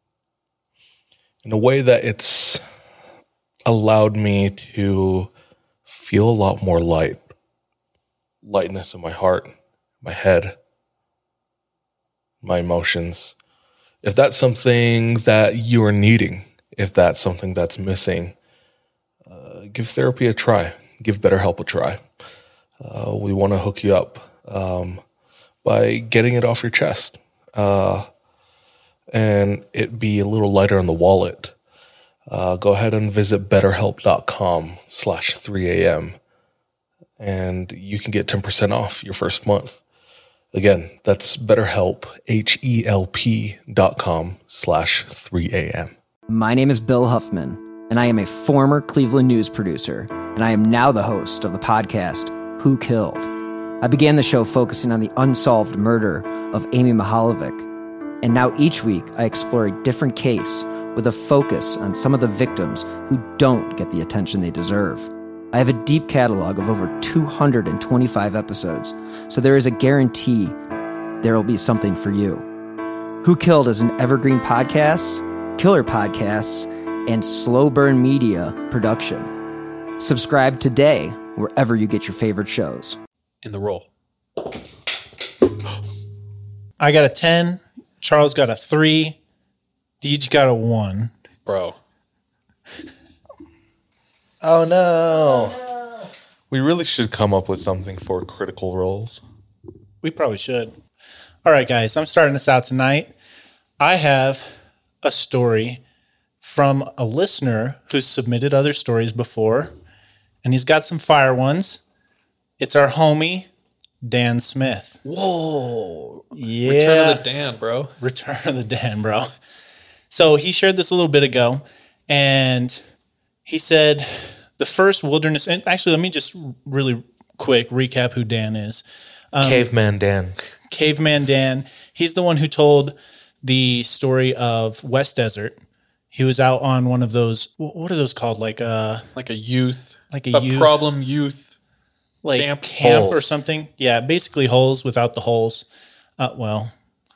Speaker 5: in a way that it's allowed me to feel a lot more light, lightness in my heart, my head, my emotions. If that's something that you are needing, if that's something that's missing, uh, give therapy a try. Give BetterHelp a try. Uh, we want to hook you up um, by getting it off your chest uh, and it be a little lighter on the wallet. Uh, go ahead and visit betterhelp.com slash 3am and you can get ten percent off your first month. Again, that's BetterHelp, H-E-L-P dot com slash 3am.
Speaker 9: My name is Bill Huffman, and I am a former Cleveland news producer, and I am now the host of the podcast, Who Killed? I began the show focusing on the unsolved murder of Amy Mihaljevic, and now each week I explore a different case with a focus on some of the victims who don't get the attention they deserve. I have a deep catalog of over two hundred twenty-five episodes, so there is a guarantee there will be something for you. Who Killed is an evergreen podcasts, killer podcasts, and slow burn media production. Subscribe today wherever you get your favorite shows.
Speaker 3: In the roll.
Speaker 6: I got a ten. Charles got a three. Deej got a one.
Speaker 3: Bro.
Speaker 7: Oh no. We really should come up with something for critical roles.
Speaker 6: We probably should. All right, guys, I'm starting this out tonight. I have a story from a listener who's submitted other stories before, and he's got some fire ones. It's our homie, Dan Smith.
Speaker 7: Whoa.
Speaker 6: Yeah.
Speaker 3: Return of the Dan, bro.
Speaker 6: Return of the Dan, bro. So he shared this a little bit ago, and he said the first wilderness, and actually, let me just really quick recap who Dan is. Um,
Speaker 7: Caveman Dan.
Speaker 6: Caveman Dan. He's the one who told the story of West Desert. He was out on one of those, wh- what are those called? Like uh,
Speaker 3: Like a youth
Speaker 6: like a,
Speaker 3: a
Speaker 6: youth
Speaker 3: problem youth
Speaker 6: like
Speaker 3: camp,
Speaker 6: camp or
Speaker 7: holes.
Speaker 6: something. Yeah, basically holes without the holes. Uh, well,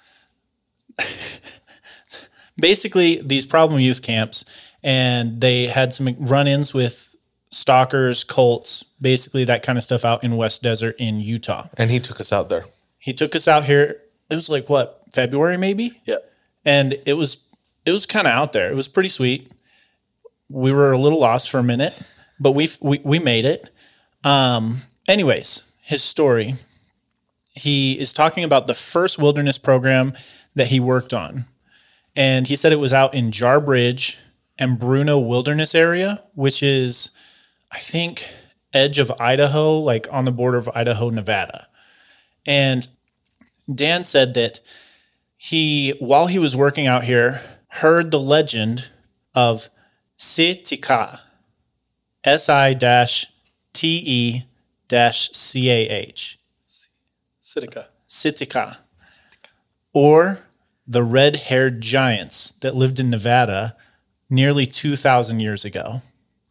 Speaker 6: basically these problem youth camps, and they had some run-ins with stalkers, cults, basically that kind of stuff out in West Desert in Utah.
Speaker 7: And he took us out there.
Speaker 6: He took us out here. It was like what, February maybe?
Speaker 7: Yeah.
Speaker 6: And it was it was kind of out there. It was pretty sweet. We were a little lost for a minute, but we we we made it. Um, anyways, his story. He is talking about the first wilderness program that he worked on. And he said it was out in Jar Bridge and Bruno Wilderness area, which is, I think, edge of Idaho, like on the border of Idaho, Nevada. And Dan said that he, while he was working out here, heard the legend of Sitka, S I T E C A H.
Speaker 3: Sitka.
Speaker 6: Sitka. Or the red-haired giants that lived in Nevada nearly two thousand years ago.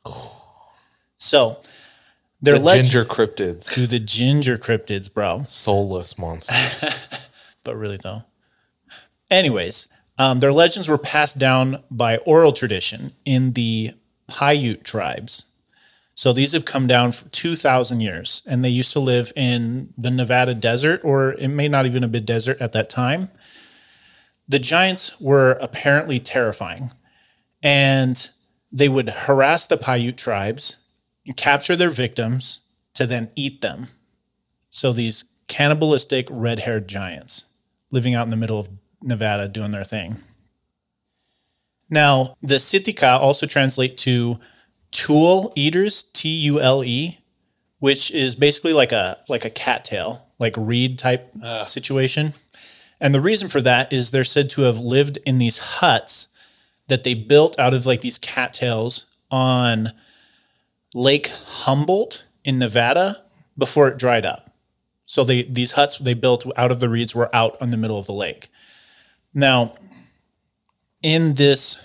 Speaker 6: So, they're
Speaker 7: The
Speaker 6: leg-
Speaker 7: ginger cryptids.
Speaker 6: to the ginger cryptids, bro.
Speaker 7: Soulless monsters.
Speaker 6: But really, though. Anyways, um, their legends were passed down by oral tradition in the Paiute tribes. So these have come down for two thousand years, and they used to live in the Nevada desert, or it may not even have been desert at that time. The giants were apparently terrifying, and they would harass the Paiute tribes and capture their victims to then eat them. So these cannibalistic red-haired giants living out in the middle of Nevada doing their thing. Now, the Sitka also translate to Tule eaters, T U L E, which is basically like a like a cattail, like reed type uh. situation. And the reason for that is they're said to have lived in these huts that they built out of like these cattails on Lake Humboldt in Nevada before it dried up. So they these huts they built out of the reeds were out in the middle of the lake. Now, in this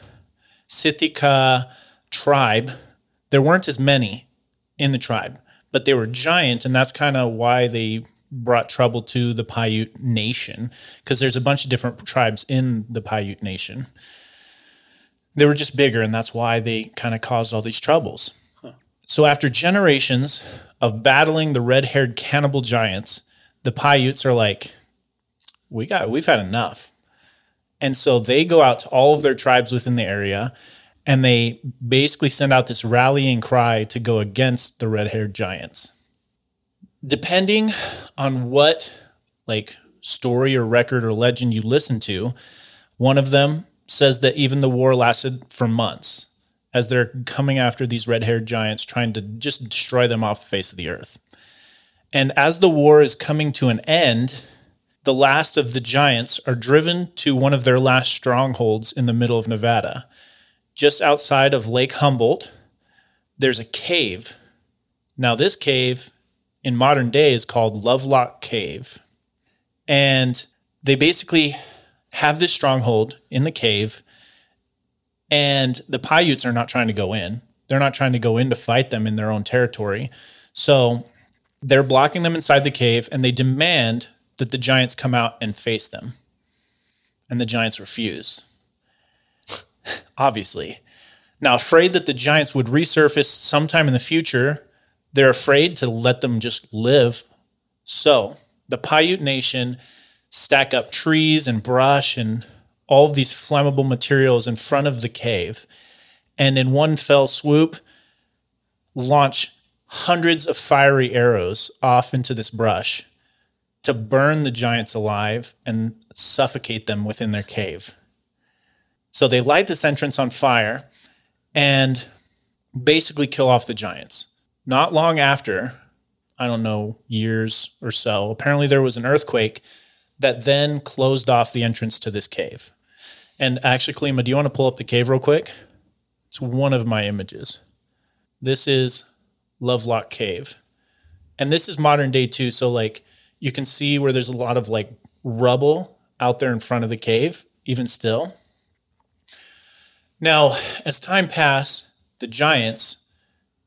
Speaker 6: Sitka tribe, there weren't as many in the tribe, but they were giant, and that's kind of why they brought trouble to the Paiute Nation, because there's a bunch of different tribes in the Paiute Nation. They were just bigger, and that's why they kind of caused all these troubles. Huh. So after generations of battling the red-haired cannibal giants, the Paiutes are like, we got, we've had enough. And so they go out to all of their tribes within the area, and they basically send out this rallying cry to go against the red-haired giants. Depending on what like story or record or legend you listen to, one of them says that even the war lasted for months as they're coming after these red-haired giants, trying to just destroy them off the face of the earth. And as the war is coming to an end, the last of the giants are driven to one of their last strongholds in the middle of Nevada. Just outside of Lake Humboldt, there's a cave. Now, this cave in modern day is called Lovelock Cave. And they basically have this stronghold in the cave, and the Paiutes are not trying to go in. They're not trying to go in to fight them in their own territory. So they're blocking them inside the cave, and they demand that the giants come out and face them. And the giants refuse. Obviously. Now, afraid that the giants would resurface sometime in the future, they're afraid to let them just live. So the Paiute Nation stack up trees and brush and all of these flammable materials in front of the cave, and in one fell swoop, launch hundreds of fiery arrows off into this brush to burn the giants alive and suffocate them within their cave. So they light this entrance on fire and basically kill off the giants. Not long after, I don't know, years or so, apparently there was an earthquake that then closed off the entrance to this cave. And actually, Kalima, do you want to pull up the cave real quick? It's one of my images. This is Lovelock Cave. And this is modern day too, so like you can see where there's a lot of like rubble out there in front of the cave, even still. Now, as time passed, the giants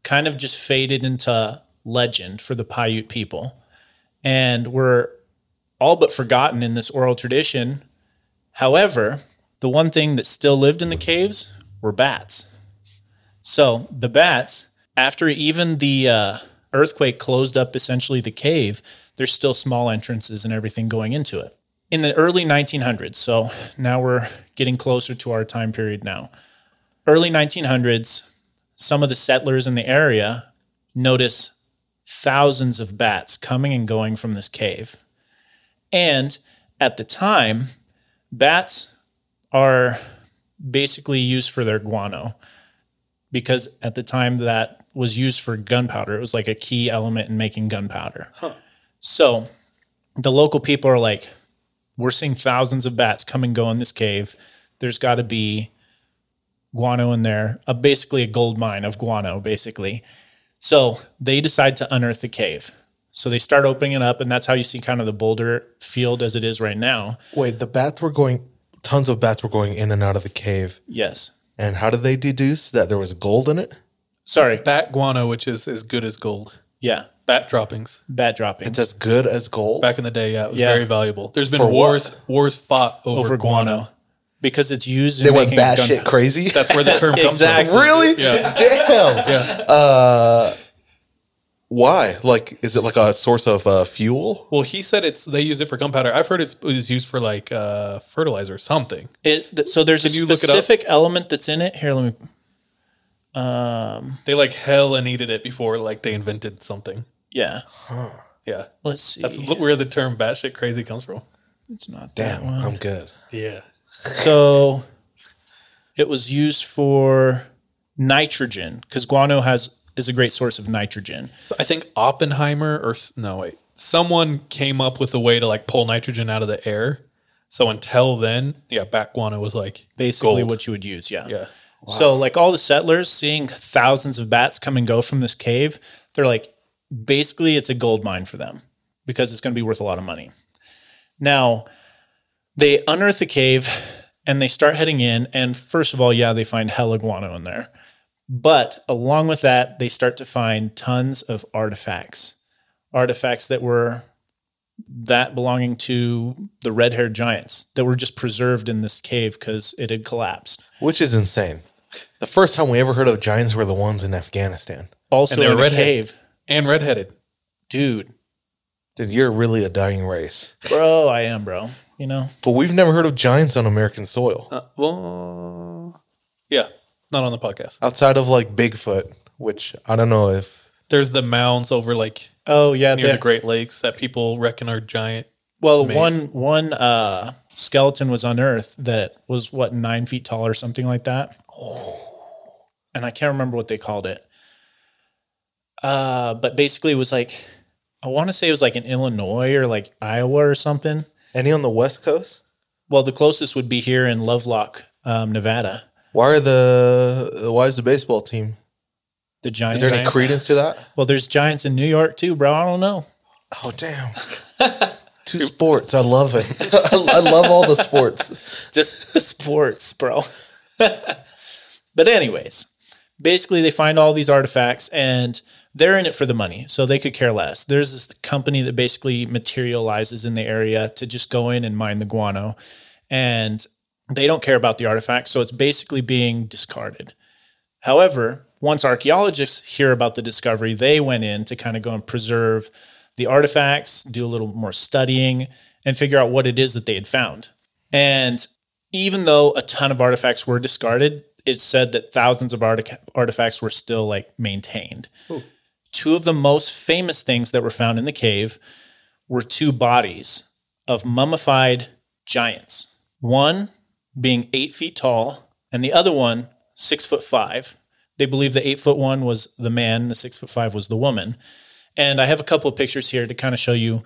Speaker 6: kind of just faded into legend for the Paiute people and were all but forgotten in this oral tradition. However, the one thing that still lived in the caves were bats. So the bats, after even the uh, earthquake closed up essentially the cave, there's still small entrances and everything going into it. In the early nineteen hundreds, so now we're getting closer to our time period now. Early nineteen hundreds, some of the settlers in the area notice thousands of bats coming and going from this cave. And at the time, bats are basically used for their guano, because at the time that was used for gunpowder. It was like a key element in making gunpowder. Huh. So the local people are like, we're seeing thousands of bats come and go in this cave. There's got to be guano in there, uh, basically a gold mine of guano, basically. So they decide to unearth the cave. So they start opening it up, and that's how you see kind of the boulder field as it is right now.
Speaker 7: Wait, the bats were going, tons of bats were going in and out of the cave.
Speaker 6: Yes.
Speaker 7: And how did they deduce that there was gold in it?
Speaker 6: Sorry.
Speaker 3: Bat guano, which is as good as gold.
Speaker 6: Yeah.
Speaker 3: Bat droppings.
Speaker 6: Bat droppings.
Speaker 7: It's as good as gold?
Speaker 3: Back in the day, yeah, it was
Speaker 6: Yeah.
Speaker 3: very valuable. There's been
Speaker 7: For
Speaker 3: wars
Speaker 7: what?
Speaker 3: wars fought over,
Speaker 6: over
Speaker 3: guano.
Speaker 6: guano. Because it's used in
Speaker 7: They went
Speaker 6: making
Speaker 7: batshit
Speaker 6: gunpowder.
Speaker 7: crazy?
Speaker 3: That's where the term comes
Speaker 6: Exactly.
Speaker 3: from.
Speaker 7: Really?
Speaker 3: Yeah.
Speaker 7: Damn.
Speaker 3: Yeah.
Speaker 7: Uh, why? Like, is it like a source of uh, fuel?
Speaker 3: Well, he said it's they use it for gunpowder. I've heard it's, it was used for like uh, fertilizer or something.
Speaker 6: It, th- so there's
Speaker 3: Can
Speaker 6: a
Speaker 3: you look it up?
Speaker 6: specific element that's in it. Here, let me... Um,
Speaker 3: They like hell and needed it before like they invented something.
Speaker 6: yeah.
Speaker 3: Yeah.
Speaker 6: Let's see.
Speaker 3: That's where the term batshit crazy comes from.
Speaker 6: It's not
Speaker 7: Damn,
Speaker 6: that one.
Speaker 7: I'm good.
Speaker 3: Yeah.
Speaker 6: So it was used for nitrogen, because guano has is a great source of nitrogen.
Speaker 3: So I think Oppenheimer or s- no wait, someone came up with a way to like pull nitrogen out of the air. So until then, yeah, bat guano was like
Speaker 6: Basically
Speaker 3: gold.
Speaker 6: what you would use, yeah.
Speaker 3: Yeah.
Speaker 6: So like all the settlers seeing thousands of bats come and go from this cave, they're like, basically it's a gold mine for them because it's going to be worth a lot of money. Now, they unearth the cave and they start heading in. And first of all, yeah, they find hella guano in there. But along with that, they start to find tons of artifacts, artifacts that were that belonging to the red-haired giants that were just preserved in this cave because it had collapsed.
Speaker 7: Which is insane. The first time we ever heard of giants were the ones in Afghanistan.
Speaker 6: Also
Speaker 3: And they were
Speaker 6: in a
Speaker 3: redhead.
Speaker 6: cave.
Speaker 3: And redheaded.
Speaker 6: Dude,
Speaker 7: Dude, you're really a dying race.
Speaker 6: bro, I am, bro. You know?
Speaker 7: But we've never heard of giants on American soil.
Speaker 3: Uh, well, yeah, not on the podcast.
Speaker 7: Outside of like Bigfoot, which I don't know if...
Speaker 3: There's the mounds over like
Speaker 6: Oh, yeah.
Speaker 3: near
Speaker 6: the-
Speaker 3: the Great Lakes that people reckon are giant.
Speaker 6: Well,
Speaker 3: made.
Speaker 6: one one uh, skeleton was unearthed that was, what, nine feet tall or something like that? And I can't remember what they called it. Uh, but basically it was like, I want to say it was like in Illinois or like Iowa or something.
Speaker 7: Any on the West Coast?
Speaker 6: Well, the closest would be here in Lovelock, um, Nevada.
Speaker 7: Why are the... Why is the baseball team?
Speaker 6: The
Speaker 7: Is
Speaker 6: Giants.
Speaker 7: there any credence to that?
Speaker 6: Well, there's Giants in New York too, bro. I don't know.
Speaker 7: Oh, damn. Two sports. I love it. I I love all the sports.
Speaker 6: Just the sports, bro. But anyways, basically they find all these artifacts and they're in it for the money. So they could care less. There's this company that basically materializes in the area to just go in and mine the guano. And they don't care about the artifacts. So it's basically being discarded. However, once archaeologists hear about the discovery, they went in to kind of go and preserve the artifacts, do a little more studying, and figure out what it is that they had found. And even though a ton of artifacts were discarded, it's said that thousands of artic- artifacts were still like maintained.
Speaker 3: Ooh.
Speaker 6: Two of the most famous things that were found in the cave were two bodies of mummified giants. One being eight feet tall, and the other one six foot five. They believe the eight foot one was the man, the six foot five was the woman. And I have a couple of pictures here to kind of show you.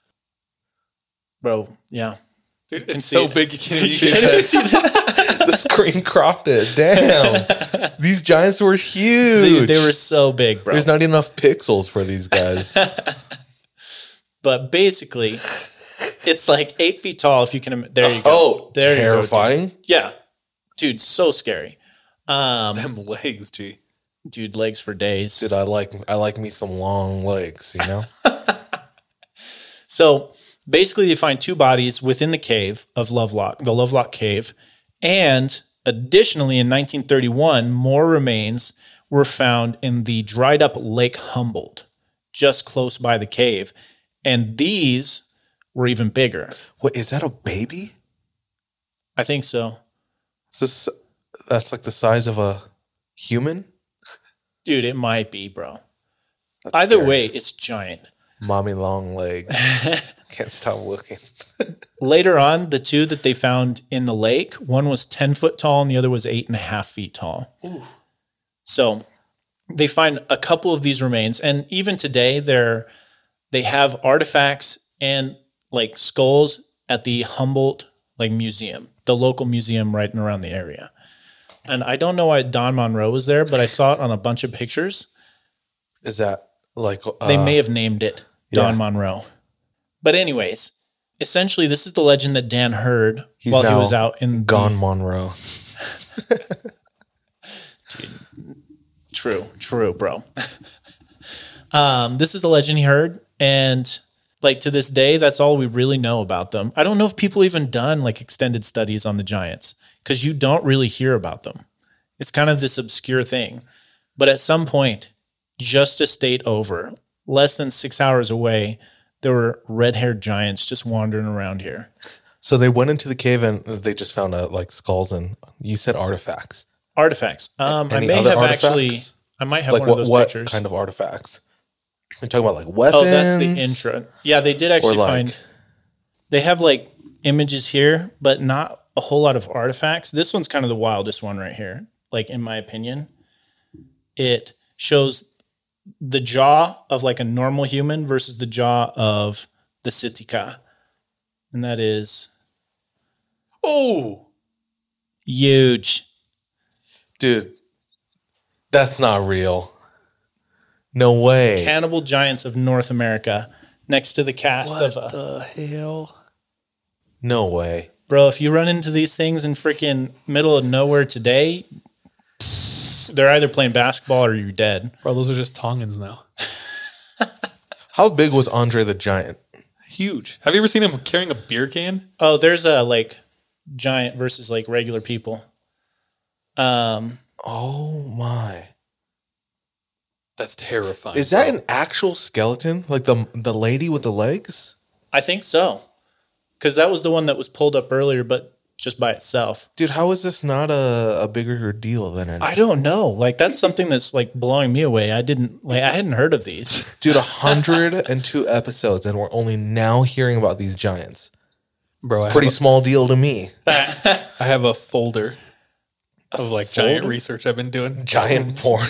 Speaker 6: Bro, yeah.
Speaker 3: Dude,
Speaker 6: can
Speaker 3: it's
Speaker 6: see
Speaker 3: so
Speaker 6: it.
Speaker 3: big you can't even
Speaker 6: You
Speaker 3: see
Speaker 6: can't
Speaker 3: it.
Speaker 6: even see that.
Speaker 7: The screen cropped it. Damn. These giants were
Speaker 6: They,
Speaker 7: huge.
Speaker 6: they were so big, bro.
Speaker 7: There's not enough pixels for these guys.
Speaker 6: But basically, it's like eight feet tall. If you can, im- there you go.
Speaker 7: Oh,
Speaker 6: there you go,
Speaker 7: terrifying.
Speaker 6: dude. Yeah, dude, so scary. Um,
Speaker 3: Them legs, gee.
Speaker 6: Dude, legs for days.
Speaker 7: Dude, I like I like me some long legs, you know?
Speaker 6: So basically, they find two bodies within the cave of Lovelock, the Lovelock Cave. And additionally, in nineteen thirty-one, more remains were found in the dried up Lake Humboldt, just close by the cave. And these were even bigger.
Speaker 7: What, is that a baby?
Speaker 6: I think so.
Speaker 7: Is this, that's like the size of a human?
Speaker 6: Dude, it might be, bro.
Speaker 7: That's
Speaker 6: Either
Speaker 7: scary.
Speaker 6: way, it's giant.
Speaker 7: Mommy long leg. Can't stop looking.
Speaker 6: Later on, the two that they found in the lake, one was ten foot tall and the other was eight and a half feet tall. Ooh. So they find a couple of these remains. And even today, they're, they have artifacts and like skulls at the Humboldt like museum, the local museum right around the area. And I don't know why Don Monroe was there, but I saw it on a bunch of pictures.
Speaker 7: Is that like... Uh,
Speaker 6: they may have named it Don
Speaker 7: yeah.
Speaker 6: Monroe. But anyways, essentially, this is the legend that Dan heard
Speaker 7: He's
Speaker 6: while he
Speaker 7: now
Speaker 6: was out in
Speaker 7: Gone
Speaker 6: the,
Speaker 7: Monroe.
Speaker 6: Dude, true, true, bro. um, this is the legend he heard, and like to this day, that's all we really know about them. I don't know if people even done like extended studies on the giants because you don't really hear about them. It's kind of this obscure thing. But at some point, just a state over, less than six hours away, there were red-haired giants just wandering around here.
Speaker 7: So they went into the cave and they just found uh, like skulls and you said artifacts.
Speaker 6: Artifacts. Um, I
Speaker 7: Any
Speaker 6: may
Speaker 7: other
Speaker 6: have
Speaker 7: artifacts?
Speaker 6: actually. I might have
Speaker 7: Like
Speaker 6: one
Speaker 7: what,
Speaker 6: of those
Speaker 7: what
Speaker 6: pictures.
Speaker 7: kind of artifacts? We're talking about like weapons.
Speaker 6: Oh, that's the intro. Yeah, they did actually
Speaker 7: like-
Speaker 6: find. They have like images here, but not a whole lot of artifacts. This one's kind of the wildest one right here. Like in my opinion, it shows the jaw of like a normal human versus the jaw of the Sitka, and that is
Speaker 3: Oh,
Speaker 6: huge.
Speaker 7: Dude, that's not real. No way.
Speaker 6: Cannibal giants of North America, next to the cast
Speaker 7: what
Speaker 6: of uh,
Speaker 7: the hell? No way.
Speaker 6: bro. If you run into these things in freaking middle of nowhere today, they're either playing basketball or you're dead.
Speaker 3: bro, those are just Tongans now.
Speaker 7: How big was Andre the Giant?
Speaker 3: Huge. Have you ever seen him carrying a beer can?
Speaker 6: Oh, there's a like giant versus like regular people. Um,
Speaker 7: Oh my.
Speaker 3: That's terrifying.
Speaker 7: Is that
Speaker 3: bro.
Speaker 7: an actual skeleton? Like the the lady with the legs?
Speaker 6: I think so, because that was the one that was pulled up earlier, but just by itself.
Speaker 7: Dude, how is this not a, a bigger deal than an
Speaker 6: I don't know. Like that's something that's like blowing me away. I didn't like. I hadn't heard of these.
Speaker 7: Dude, one hundred two episodes and we're only now hearing about these giants.
Speaker 3: bro? I
Speaker 7: Pretty
Speaker 3: have
Speaker 7: small deal to me.
Speaker 3: a, I have a folder of like giant
Speaker 6: folder?
Speaker 3: research I've been doing.
Speaker 7: Giant porn.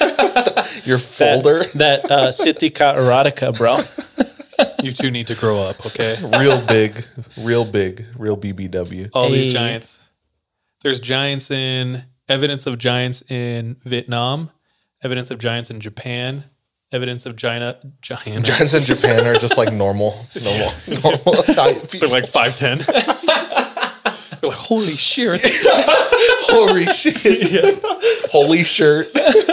Speaker 7: Your
Speaker 6: That-
Speaker 7: folder?
Speaker 6: that uh, Sitka erotica, bro.
Speaker 3: You two need to grow up, okay?
Speaker 7: Real big, real big, real B B W.
Speaker 3: All
Speaker 6: Hey.
Speaker 3: these giants. There's giants in evidence of giants in Vietnam, evidence of giants in Japan, evidence of giant giant.
Speaker 7: Giants in Japan are just like normal, normal, normal height.
Speaker 3: They're like five ten. They're like, holy shit.
Speaker 7: Holy shit. Holy shirt.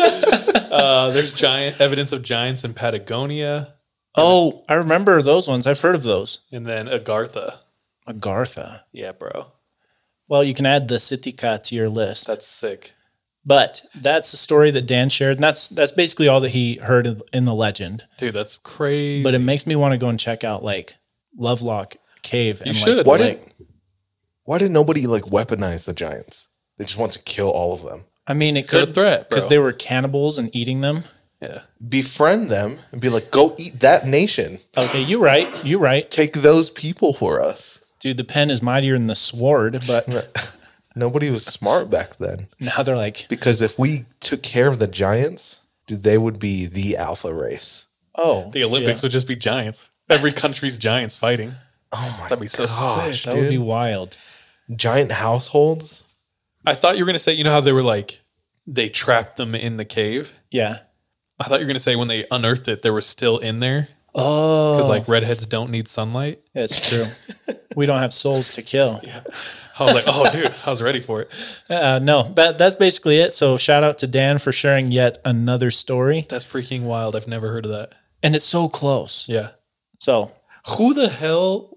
Speaker 3: Uh, there's giant evidence of giants in Patagonia,
Speaker 6: Oh, I remember those ones. I've heard of those.
Speaker 3: and then Agartha.
Speaker 6: Agartha.
Speaker 3: Yeah, bro.
Speaker 6: Well, you can add the Sitka to your list.
Speaker 3: That's sick.
Speaker 6: But that's the story that Dan shared, and that's that's basically all that he heard in, in the legend.
Speaker 3: Dude, that's crazy.
Speaker 6: But it makes me want to go and check out like Lovelock Cave. And
Speaker 3: You
Speaker 6: like,
Speaker 3: should.
Speaker 7: Why
Speaker 6: like,
Speaker 7: did why did nobody like weaponize the giants? They just want to kill all of them.
Speaker 6: I mean, it
Speaker 3: They're a
Speaker 6: could
Speaker 3: threat, bro.
Speaker 6: because they were cannibals and eating them.
Speaker 3: Yeah.
Speaker 7: Befriend them and be like, go eat that nation.
Speaker 6: Okay, you're right. You're right,
Speaker 7: Take those people for us.
Speaker 6: dude. The pen is mightier than the sword, but
Speaker 7: Nobody was smart back then.
Speaker 6: now they're like,
Speaker 7: Because if we took care of the giants, dude, they would be the alpha race.
Speaker 6: oh,
Speaker 3: The Olympics
Speaker 6: yeah.
Speaker 3: would just be giants. Every country's giants fighting.
Speaker 7: Oh my
Speaker 3: That'd be so
Speaker 7: gosh,
Speaker 3: sick.
Speaker 6: That would be
Speaker 7: dude.
Speaker 6: wild.
Speaker 7: Giant households.
Speaker 3: I thought you were going to say, you know how they were like, they trapped them in the cave?
Speaker 6: Yeah.
Speaker 3: I thought you were going to say when they unearthed it, they were still in there.
Speaker 6: Oh,
Speaker 3: Because like redheads don't need sunlight.
Speaker 6: that's true. We don't have souls to kill.
Speaker 3: I was like, oh, dude, I was ready for it.
Speaker 6: Uh, no, that that's basically it. So shout out to Dan for sharing yet another story.
Speaker 3: That's freaking wild. I've never heard of that.
Speaker 6: And it's so close.
Speaker 3: Yeah.
Speaker 6: So
Speaker 3: who the hell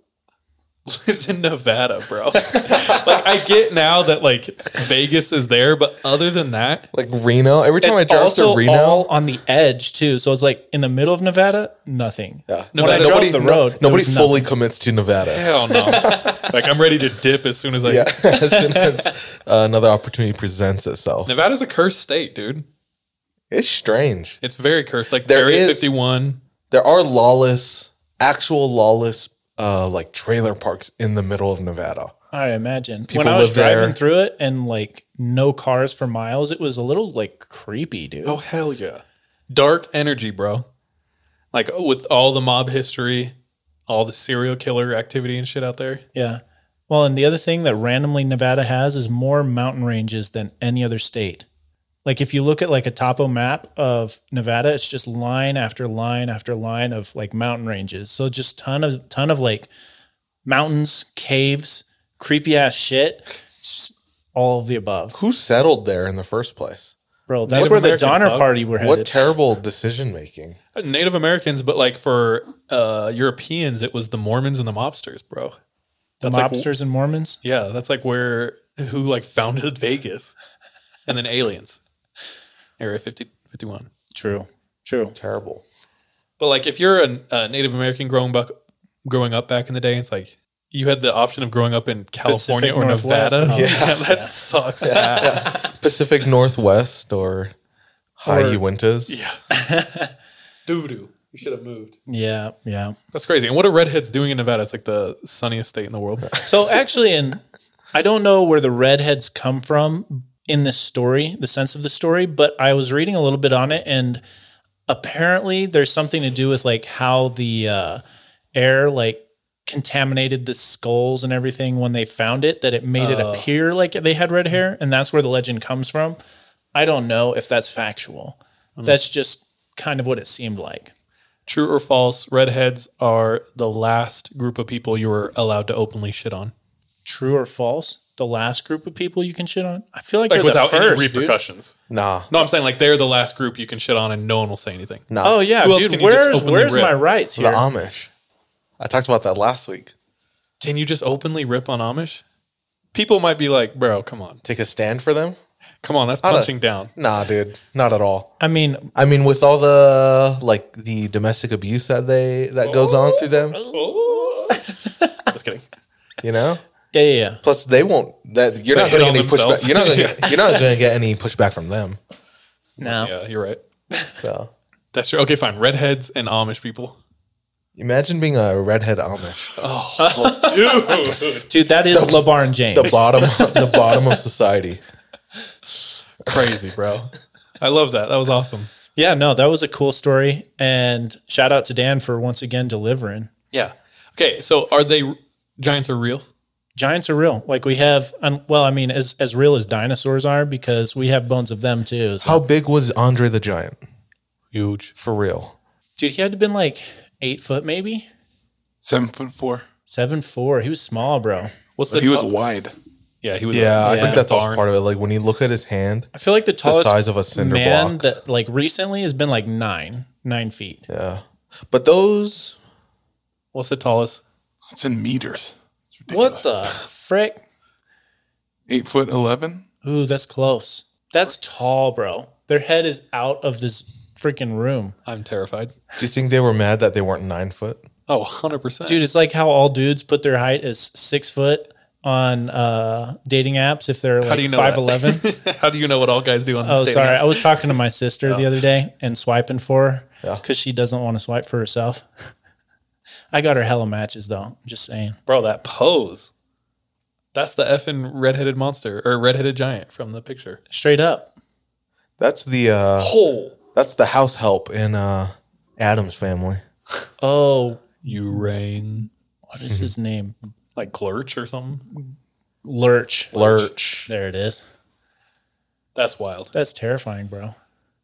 Speaker 3: lives in Nevada, bro? Like, I get now that like Vegas is there, but other than that,
Speaker 7: Like Reno. Every time
Speaker 6: it's
Speaker 7: I drive
Speaker 6: also
Speaker 7: through Reno,
Speaker 6: all on the edge too. So it's like in the middle of Nevada, nothing.
Speaker 7: yeah.
Speaker 6: When I
Speaker 3: Nevada-
Speaker 6: drove
Speaker 7: nobody,
Speaker 6: the
Speaker 7: no-
Speaker 6: road, there
Speaker 7: nobody
Speaker 6: was
Speaker 7: fully
Speaker 6: nothing.
Speaker 7: commits to Nevada.
Speaker 3: hell no. Like, I'm ready to dip as soon as I.
Speaker 7: Yeah, as soon as uh, another opportunity presents itself.
Speaker 3: Nevada's a cursed state, dude.
Speaker 7: It's strange.
Speaker 3: It's very cursed. Like
Speaker 7: There
Speaker 3: Area
Speaker 7: is-
Speaker 3: fifty-one.
Speaker 7: There are lawless, actual lawless, uh, like trailer parks in the middle of Nevada.
Speaker 6: I imagine
Speaker 7: People
Speaker 6: when I was
Speaker 7: live there.
Speaker 6: driving through it and like no cars for miles, it was a little like creepy, dude.
Speaker 3: Oh hell yeah, dark energy, bro. Like with all the mob history, all the serial killer activity and shit out there.
Speaker 6: Yeah. Well, and the other thing that randomly Nevada has is more mountain ranges than any other state. Like if you look at like a topo map of Nevada, it's just line after line after line of like mountain ranges. So just ton of ton of like mountains, caves, creepy ass shit. It's just all of the above.
Speaker 7: Who settled there in the first place?
Speaker 6: Bro, that's
Speaker 3: Native
Speaker 6: where the
Speaker 3: Americans,
Speaker 6: Donner
Speaker 3: dog.
Speaker 6: Party were headed.
Speaker 7: What terrible decision making.
Speaker 3: Native Americans, but like for uh, Europeans, it was the Mormons and the mobsters, bro.
Speaker 6: the
Speaker 3: That's like-
Speaker 6: mobsters and Mormons?
Speaker 3: Yeah, that's like where who like founded Vegas, and then aliens, Area fifty, fifty-one.
Speaker 6: True. True.
Speaker 7: Terrible.
Speaker 3: But like if you're a, a Native American growing up, growing up back in the day, it's like you had the option of growing up in California
Speaker 6: Pacific
Speaker 3: or
Speaker 6: Northwest.
Speaker 3: Nevada.
Speaker 6: Oh,
Speaker 3: Yeah, that sucks ass.
Speaker 7: Pacific Northwest or High
Speaker 6: Or-
Speaker 7: Uintas.
Speaker 3: Yeah. Doo doo. You should have moved.
Speaker 6: Yeah. Yeah.
Speaker 3: That's crazy. And what are redheads doing in Nevada? It's like the sunniest state in the world.
Speaker 6: So actually, and I don't know where the redheads come from in this story, the sense of the story, but I was reading a little bit on it, and apparently there's something to do with like how the uh, air like contaminated the skulls and everything when they found it, that it made it appear like they had red hair, and that's where the legend comes from. I don't know if that's factual. That's just kind of what it seemed like.
Speaker 3: True or false, redheads are the last group of people you were allowed to openly shit on.
Speaker 6: True or false? The last group of people you can shit on? I feel like,
Speaker 3: Like
Speaker 6: they're
Speaker 3: without
Speaker 6: the first,
Speaker 3: any
Speaker 6: dude.
Speaker 3: repercussions.
Speaker 7: Nah.
Speaker 3: No, I'm saying like they're the last group you can shit on and no one will say anything.
Speaker 7: Nah.
Speaker 6: Oh yeah,
Speaker 3: Who else
Speaker 6: dude.
Speaker 3: can you just
Speaker 6: Where's
Speaker 3: openly
Speaker 6: where's
Speaker 3: rip?
Speaker 6: my rights
Speaker 7: The
Speaker 6: here?
Speaker 7: Amish. I talked about that last week.
Speaker 3: Can you just openly rip on Amish? People might be like, bro, come on.
Speaker 7: Take a stand for them?
Speaker 3: Come on, that's
Speaker 7: don't-
Speaker 3: punching down.
Speaker 7: Nah, dude. Not at all.
Speaker 6: I mean,
Speaker 7: I mean, with all the like the domestic abuse that they that goes on through them,
Speaker 3: Just kidding.
Speaker 7: you know.
Speaker 6: yeah, yeah, yeah.
Speaker 7: Plus, they won't. That you're
Speaker 3: They
Speaker 7: not
Speaker 3: hit
Speaker 7: going to
Speaker 3: on
Speaker 7: get any
Speaker 3: themselves.
Speaker 7: pushback. You're not. Gonna get, you're not going to get any pushback from them.
Speaker 6: No,
Speaker 3: Yeah, you're right.
Speaker 7: So
Speaker 3: That's true. Okay, fine. Redheads and Amish people.
Speaker 7: imagine being a redhead Amish.
Speaker 3: Dude.
Speaker 6: dude, that is LeBaron James.
Speaker 7: The bottom. the bottom of society.
Speaker 3: Crazy, bro. I love that. That was awesome.
Speaker 6: Yeah, no, that was a cool story, and shout out to Dan for once again delivering.
Speaker 3: Yeah. Okay, so are they giants are real?
Speaker 6: Giants are real. Like we have, um, well, I mean, as as real as dinosaurs are, because we have bones of them too. So.
Speaker 7: How big was Andre the Giant?
Speaker 3: Huge.
Speaker 7: For real.
Speaker 6: Dude, he had to been like eight foot, maybe
Speaker 8: Seven foot four.
Speaker 6: seven four. He was small, bro.
Speaker 3: What's
Speaker 8: But
Speaker 3: the
Speaker 8: he was
Speaker 3: top-
Speaker 8: wide.
Speaker 3: Yeah, he was.
Speaker 7: Yeah, I
Speaker 6: Yeah.
Speaker 7: think that's also
Speaker 3: barn.
Speaker 7: part of it. Like when you look at his hand.
Speaker 6: I feel like the
Speaker 7: the
Speaker 6: tallest
Speaker 7: size of a cinder
Speaker 6: man
Speaker 7: block.
Speaker 6: that like recently has been like nine, nine feet.
Speaker 7: Yeah, but those.
Speaker 3: What's the tallest?
Speaker 8: It's in meters. It's ridiculous.
Speaker 6: What the frick?
Speaker 8: Eight foot eleven.
Speaker 6: Ooh, that's close. That's tall, bro. Their head is out of this freaking room.
Speaker 3: I'm terrified.
Speaker 7: Do you think they were mad that they weren't nine foot?
Speaker 3: Oh, one hundred percent.
Speaker 6: Dude, it's like how all dudes put their height as six foot on uh, dating apps if they're
Speaker 3: How do you
Speaker 6: like
Speaker 3: know
Speaker 6: five eleven.
Speaker 3: How do you know what all guys do on
Speaker 6: Oh,
Speaker 3: dating
Speaker 6: sorry.
Speaker 3: apps?
Speaker 6: I was talking to my sister the other day and swiping for her
Speaker 7: Yeah.
Speaker 6: because she doesn't want to swipe for herself. I got her hella matches though. I'm just saying.
Speaker 3: Bro, that pose. That's the effing redheaded monster or redheaded giant from the picture.
Speaker 6: Straight up.
Speaker 7: That's the. uh
Speaker 3: Oh,
Speaker 7: That's the house help in uh Adam's family.
Speaker 6: Oh,
Speaker 3: you rang
Speaker 6: what is his name?
Speaker 3: like Glurch or something.
Speaker 6: Lurch.
Speaker 7: Lurch.
Speaker 6: There it is.
Speaker 3: That's wild.
Speaker 6: That's terrifying, bro.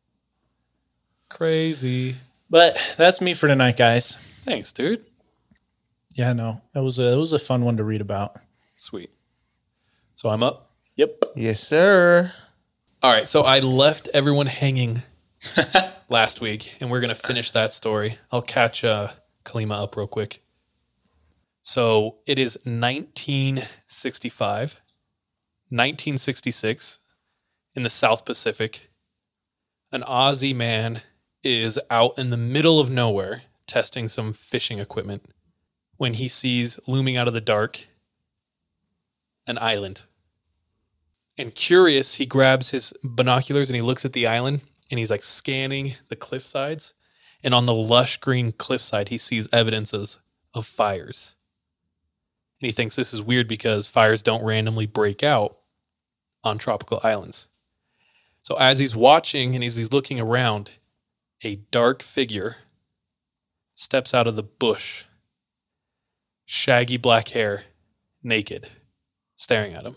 Speaker 3: Crazy.
Speaker 6: But that's me for tonight, guys.
Speaker 3: Thanks, dude.
Speaker 6: Yeah, no, it was a it was a fun one to read about.
Speaker 3: Sweet. So I'm up.
Speaker 6: Yep.
Speaker 7: Yes, sir.
Speaker 3: All right. So I left everyone hanging last week, and we're going to finish that story. I'll catch uh, Kalima up real quick. So it is nineteen sixty-five, nineteen sixty-six in the South Pacific. An Aussie man is out in the middle of nowhere testing some fishing equipment when he sees looming out of the dark an island. And curious, he grabs his binoculars and he looks at the island and he's like scanning the cliff sides. And on the lush green cliffside, he sees evidences of fires. And he thinks this is weird because fires don't randomly break out on tropical islands. So as he's watching and as he's looking around, a dark figure steps out of the bush, shaggy black hair, naked, staring at him.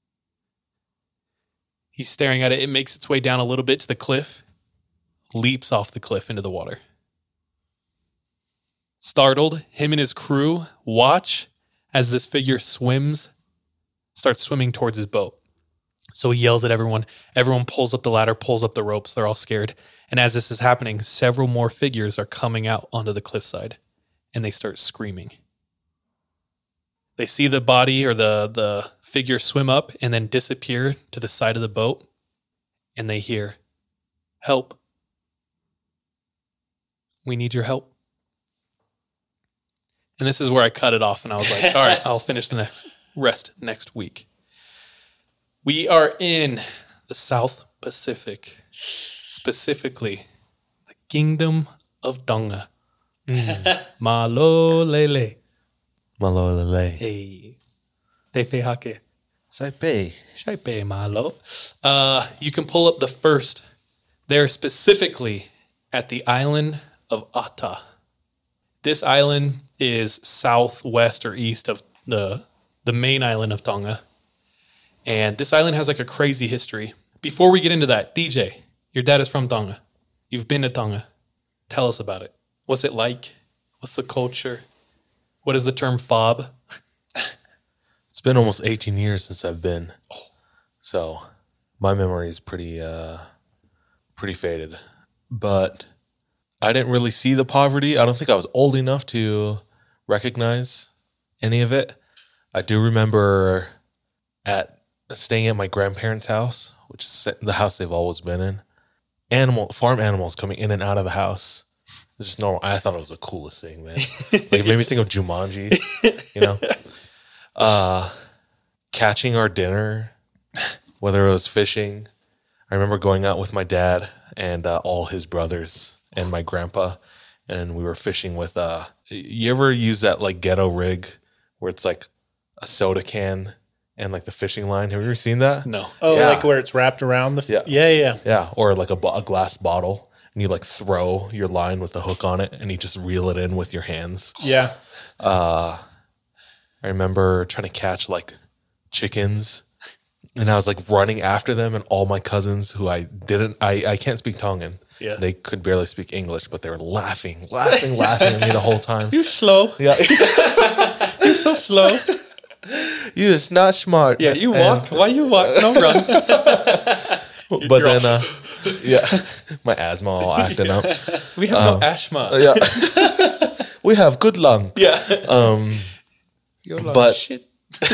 Speaker 3: He's staring at it. It makes its way down a little bit to the cliff, leaps off the cliff into the water. Startled, him and his crew watch as this figure swims, starts swimming towards his boat. So he yells at everyone. Everyone pulls up the ladder, pulls up the ropes. They're all scared. And as this is happening, several more figures are coming out onto the cliffside, and they start screaming. They see the body or the, the figure swim up and then disappear to the side of the boat, and they hear, "Help. We need your help." And this is where I cut it off, and I was like, all right, I'll finish the next rest next week. We are in the South Pacific, specifically the Kingdom of Tonga. Mm. Malolele.
Speaker 7: Malolele.
Speaker 3: Hey. Tefe hake.
Speaker 7: Saipe.
Speaker 3: Shaipe malo. Uh, you can pull up the first. They're specifically at the island of Ata. This island is southwest or east of the the main island of Tonga. And this island has like a crazy history. Before we get into that, D J, your dad is from Tonga. You've been to Tonga. Tell us about it. What's it like? What's the culture? What is the term fob?
Speaker 5: It's been almost eighteen years since I've been. So my memory is pretty, uh, pretty faded. But I didn't really see the poverty. I don't think I was old enough to recognize any of it. I do remember at staying at my grandparents' house, which is the house they've always been in. Animal farm animals coming in and out of the house. It's just normal. I thought it was the coolest thing, man. Like it made me think of Jumanji, you know. Uh, catching our dinner, whether it was fishing. I remember going out with my dad and uh, all his brothers and my grandpa, and we were fishing with. Uh, you ever use that like ghetto rig where it's like a soda can and like the fishing line? Have you ever seen that?
Speaker 3: No.
Speaker 6: Oh,
Speaker 5: Yeah.
Speaker 6: like where it's wrapped around the. F-
Speaker 5: Yeah.
Speaker 6: yeah, yeah.
Speaker 5: Yeah, or like a, bo- a glass bottle, and you like throw your line with the hook on it, and you just reel it in with your hands.
Speaker 6: Yeah.
Speaker 5: Uh, I remember trying to catch like chickens, and I was like running after them, and all my cousins who I didn't, I, I can't speak Tongan.
Speaker 3: Yeah.
Speaker 5: They could barely speak English, but they were laughing, laughing, laughing at me the whole time.
Speaker 3: You're slow.
Speaker 5: Yeah,
Speaker 3: You're so slow.
Speaker 5: you is not smart.
Speaker 3: Yeah, you
Speaker 5: And-
Speaker 3: walk. Why you walk? No run.
Speaker 5: But
Speaker 3: You're
Speaker 5: then, uh, yeah, my asthma all acting up.
Speaker 3: We have
Speaker 5: Um,
Speaker 3: no asthma.
Speaker 5: Yeah, we have good lung.
Speaker 3: Yeah.
Speaker 5: Um,
Speaker 3: You're like,
Speaker 5: but-
Speaker 3: shit.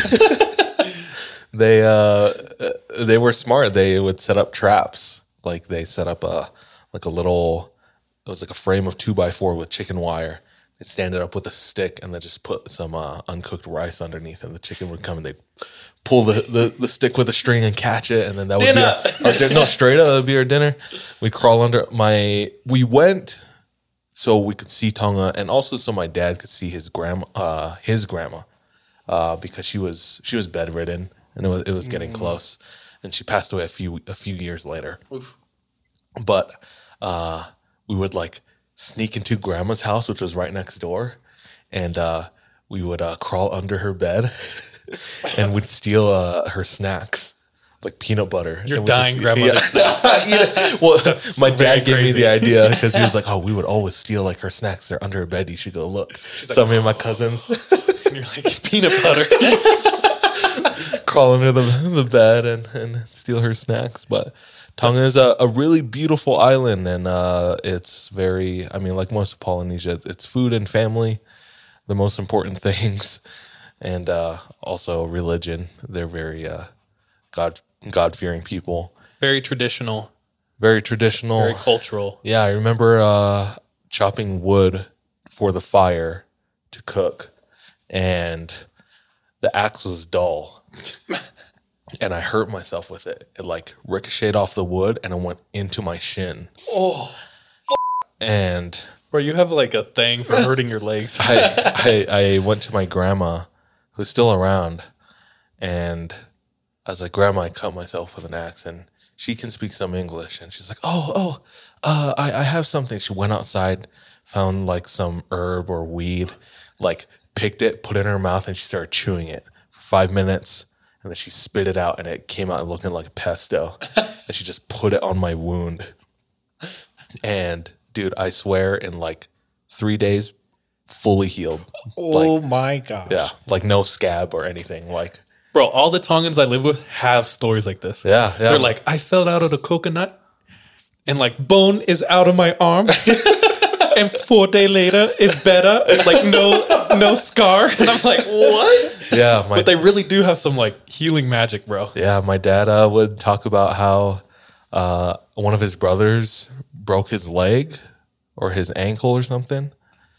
Speaker 5: they uh, they were smart. They would set up traps. Like they set up a like a little. It was like a frame of two by four with chicken wire. They'd stand it up with a stick and then just put some uh, uncooked rice underneath, and the chicken would come and they'd pull the, the, the stick with a string and catch it, and then that would
Speaker 3: Dinner.
Speaker 5: be our, our dinner. No, straight up, that would be our dinner. We crawl under my. We went so we could see Tonga, and also so my dad could see his grandma, uh, his grandma, uh, because she was she was bedridden, and it was it was getting close, and she passed away a few a few years later.
Speaker 3: Oof.
Speaker 5: But uh, we would like sneak into grandma's house, which was right next door, and uh, we would uh, crawl under her bed and we'd steal uh, her snacks, like peanut butter.
Speaker 3: You're
Speaker 5: And we'd
Speaker 3: dying
Speaker 5: just-
Speaker 3: grandmother's
Speaker 5: yeah. You know, well, my
Speaker 3: very
Speaker 5: dad gave
Speaker 3: crazy.
Speaker 5: me the idea because he was like, "Oh, we would always steal like her snacks. They're under her bed. You should go look." So me and my cousins
Speaker 3: And you're like, peanut butter.
Speaker 5: crawl under the, the bed and, and steal her snacks. But Tonga is a, a really beautiful island, and uh, it's very, I mean, like most of Polynesia, it's food and family, the most important things, and uh, also religion. They're very uh, God God fearing people.
Speaker 3: Very traditional.
Speaker 5: Very traditional.
Speaker 3: Very cultural.
Speaker 5: Yeah, I remember uh, chopping wood for the fire to cook, and the axe was dull. And I hurt myself with it. It like ricocheted off the wood and it went into my shin.
Speaker 3: Oh,
Speaker 5: and
Speaker 3: bro, you have like a thing for hurting your legs.
Speaker 5: I, I I went to my grandma, who's still around, and I was like, "Grandma, I cut myself with an axe," and she can speak some English, and she's like, "Oh, oh, uh, I I have something." She went outside, found like some herb or weed, like picked it, put it in her mouth, and she started chewing it for five minutes. And then she spit it out, and it came out looking like pesto. And she just put it on my wound. And, dude, I swear, in like three days, fully healed.
Speaker 6: Oh,
Speaker 5: like,
Speaker 6: my gosh.
Speaker 5: Yeah, like no scab or anything. Like,
Speaker 3: bro, all the Tongans I live with have stories like this.
Speaker 5: Yeah, yeah.
Speaker 3: They're like, I fell out of the coconut, and like bone is out of my arm. And four days later, it's better. Like no, no scar. And I'm like, what?
Speaker 5: Yeah, my,
Speaker 3: but they really do have some like healing magic, bro.
Speaker 5: Yeah, my dad uh, would talk about how uh, one of his brothers broke his leg or his ankle or something,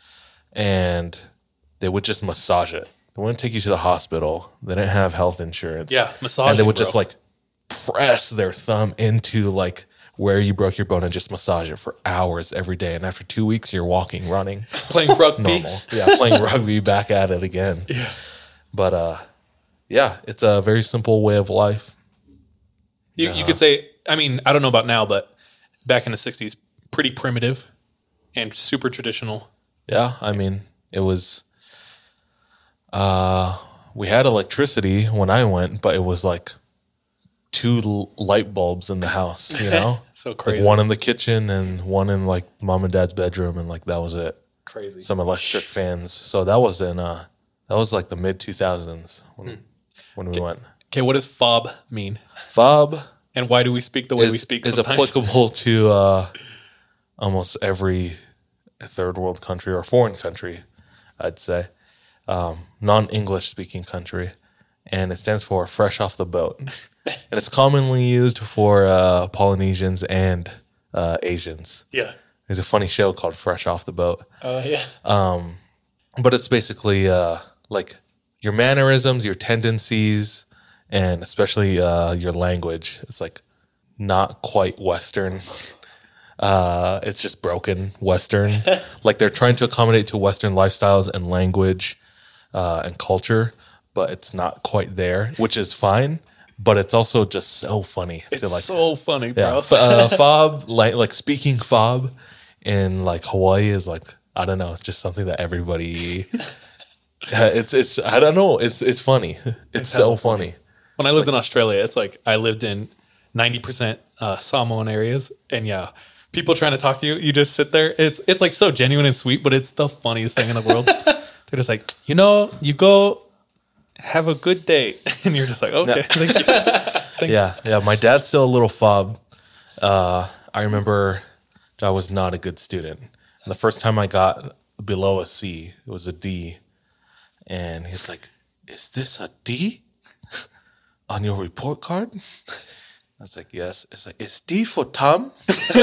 Speaker 5: and they would just massage it. They wouldn't take you to the hospital. They didn't have health insurance.
Speaker 3: Yeah, massage.
Speaker 5: And they would
Speaker 3: bro.
Speaker 5: just like press their thumb into like where you broke your bone and just massage it for hours every day. And after two weeks, you're walking, running,
Speaker 3: playing rugby.
Speaker 5: Normal. Yeah, playing rugby, back at it again.
Speaker 3: Yeah.
Speaker 5: But uh, yeah, it's a very simple way of life.
Speaker 3: You,
Speaker 5: uh,
Speaker 3: you could say, I mean, I don't know about now, but back in the sixties, pretty primitive and super traditional.
Speaker 5: Yeah, I mean, it was, uh, we had electricity when I went, but it was like two l- light bulbs in the house, you know?
Speaker 3: So crazy.
Speaker 5: Like one in the kitchen and one in like mom and dad's bedroom, and like that was it.
Speaker 3: Crazy.
Speaker 5: Some electric fans. So that was in, uh, that was like the mid two thousands when, mm. when we
Speaker 3: okay.
Speaker 5: went.
Speaker 3: Okay, what does fob mean?
Speaker 5: Fob.
Speaker 3: And why do we speak the way
Speaker 5: is,
Speaker 3: we speak
Speaker 5: is
Speaker 3: sometimes?
Speaker 5: applicable to uh, almost every third world country or foreign country, I'd say. Um, non-English speaking country. And it stands for fresh off the boat. And it's commonly used for uh, Polynesians and uh, Asians.
Speaker 3: Yeah.
Speaker 5: There's a funny show called Fresh Off the Boat.
Speaker 6: Oh, uh, yeah.
Speaker 5: Um, but it's basically uh, like your mannerisms, your tendencies, and especially uh, your language. It's like not quite Western. Uh, it's just broken Western. Like they're trying to accommodate to Western lifestyles and language uh, and culture, but it's not quite there, which is fine. But it's also just so funny.
Speaker 3: It's
Speaker 5: to like,
Speaker 3: so funny, bro.
Speaker 5: Yeah, f- uh, fob, like like speaking fob in like Hawaii is like, I don't know. It's just something that everybody. it's it's I don't know. It's it's funny. It's, it's so funny. funny.
Speaker 3: When I lived like, in Australia, it's like I lived in ninety percent uh, Samoan areas, and yeah, people trying to talk to you, you just sit there. It's it's like so genuine and sweet, but it's the funniest thing in the world. They're just like, you know, you go have a good day, and you're just like, okay,
Speaker 5: yeah.
Speaker 3: thank you. Thank
Speaker 5: yeah, yeah. My dad's still a little fob. Uh, I remember I was not a good student. And the first time I got below a C, it was a D. And he's like, is this a D on your report card? I was like, yes. It's like, is D for Tom? Do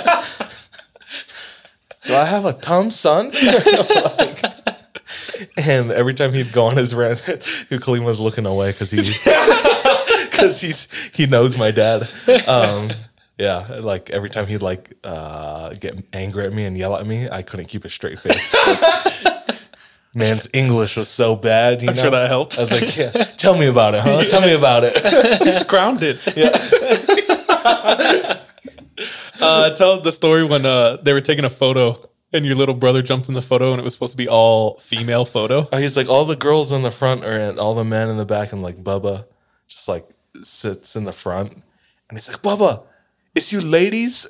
Speaker 5: I have a Tom son? Like, and every time he'd go on his rant, Kalim was looking away because he, because he's he knows my dad. Um, yeah, like every time he'd like uh, get angry at me and yell at me, I couldn't keep a straight face. Man's English was so bad. You
Speaker 3: I'm
Speaker 5: know?
Speaker 3: sure that helped.
Speaker 5: I was like, yeah, tell me about it, huh? Yeah. Tell me about it.
Speaker 3: He's grounded.
Speaker 5: Yeah.
Speaker 3: uh, tell the story when uh, they were taking a photo and your little brother jumped in the photo and it was supposed to be all female photo.
Speaker 5: Oh, he's like, all the girls in the front are and all the men in the back, and like Bubba just like sits in the front. And he's like, Bubba, it's you ladies?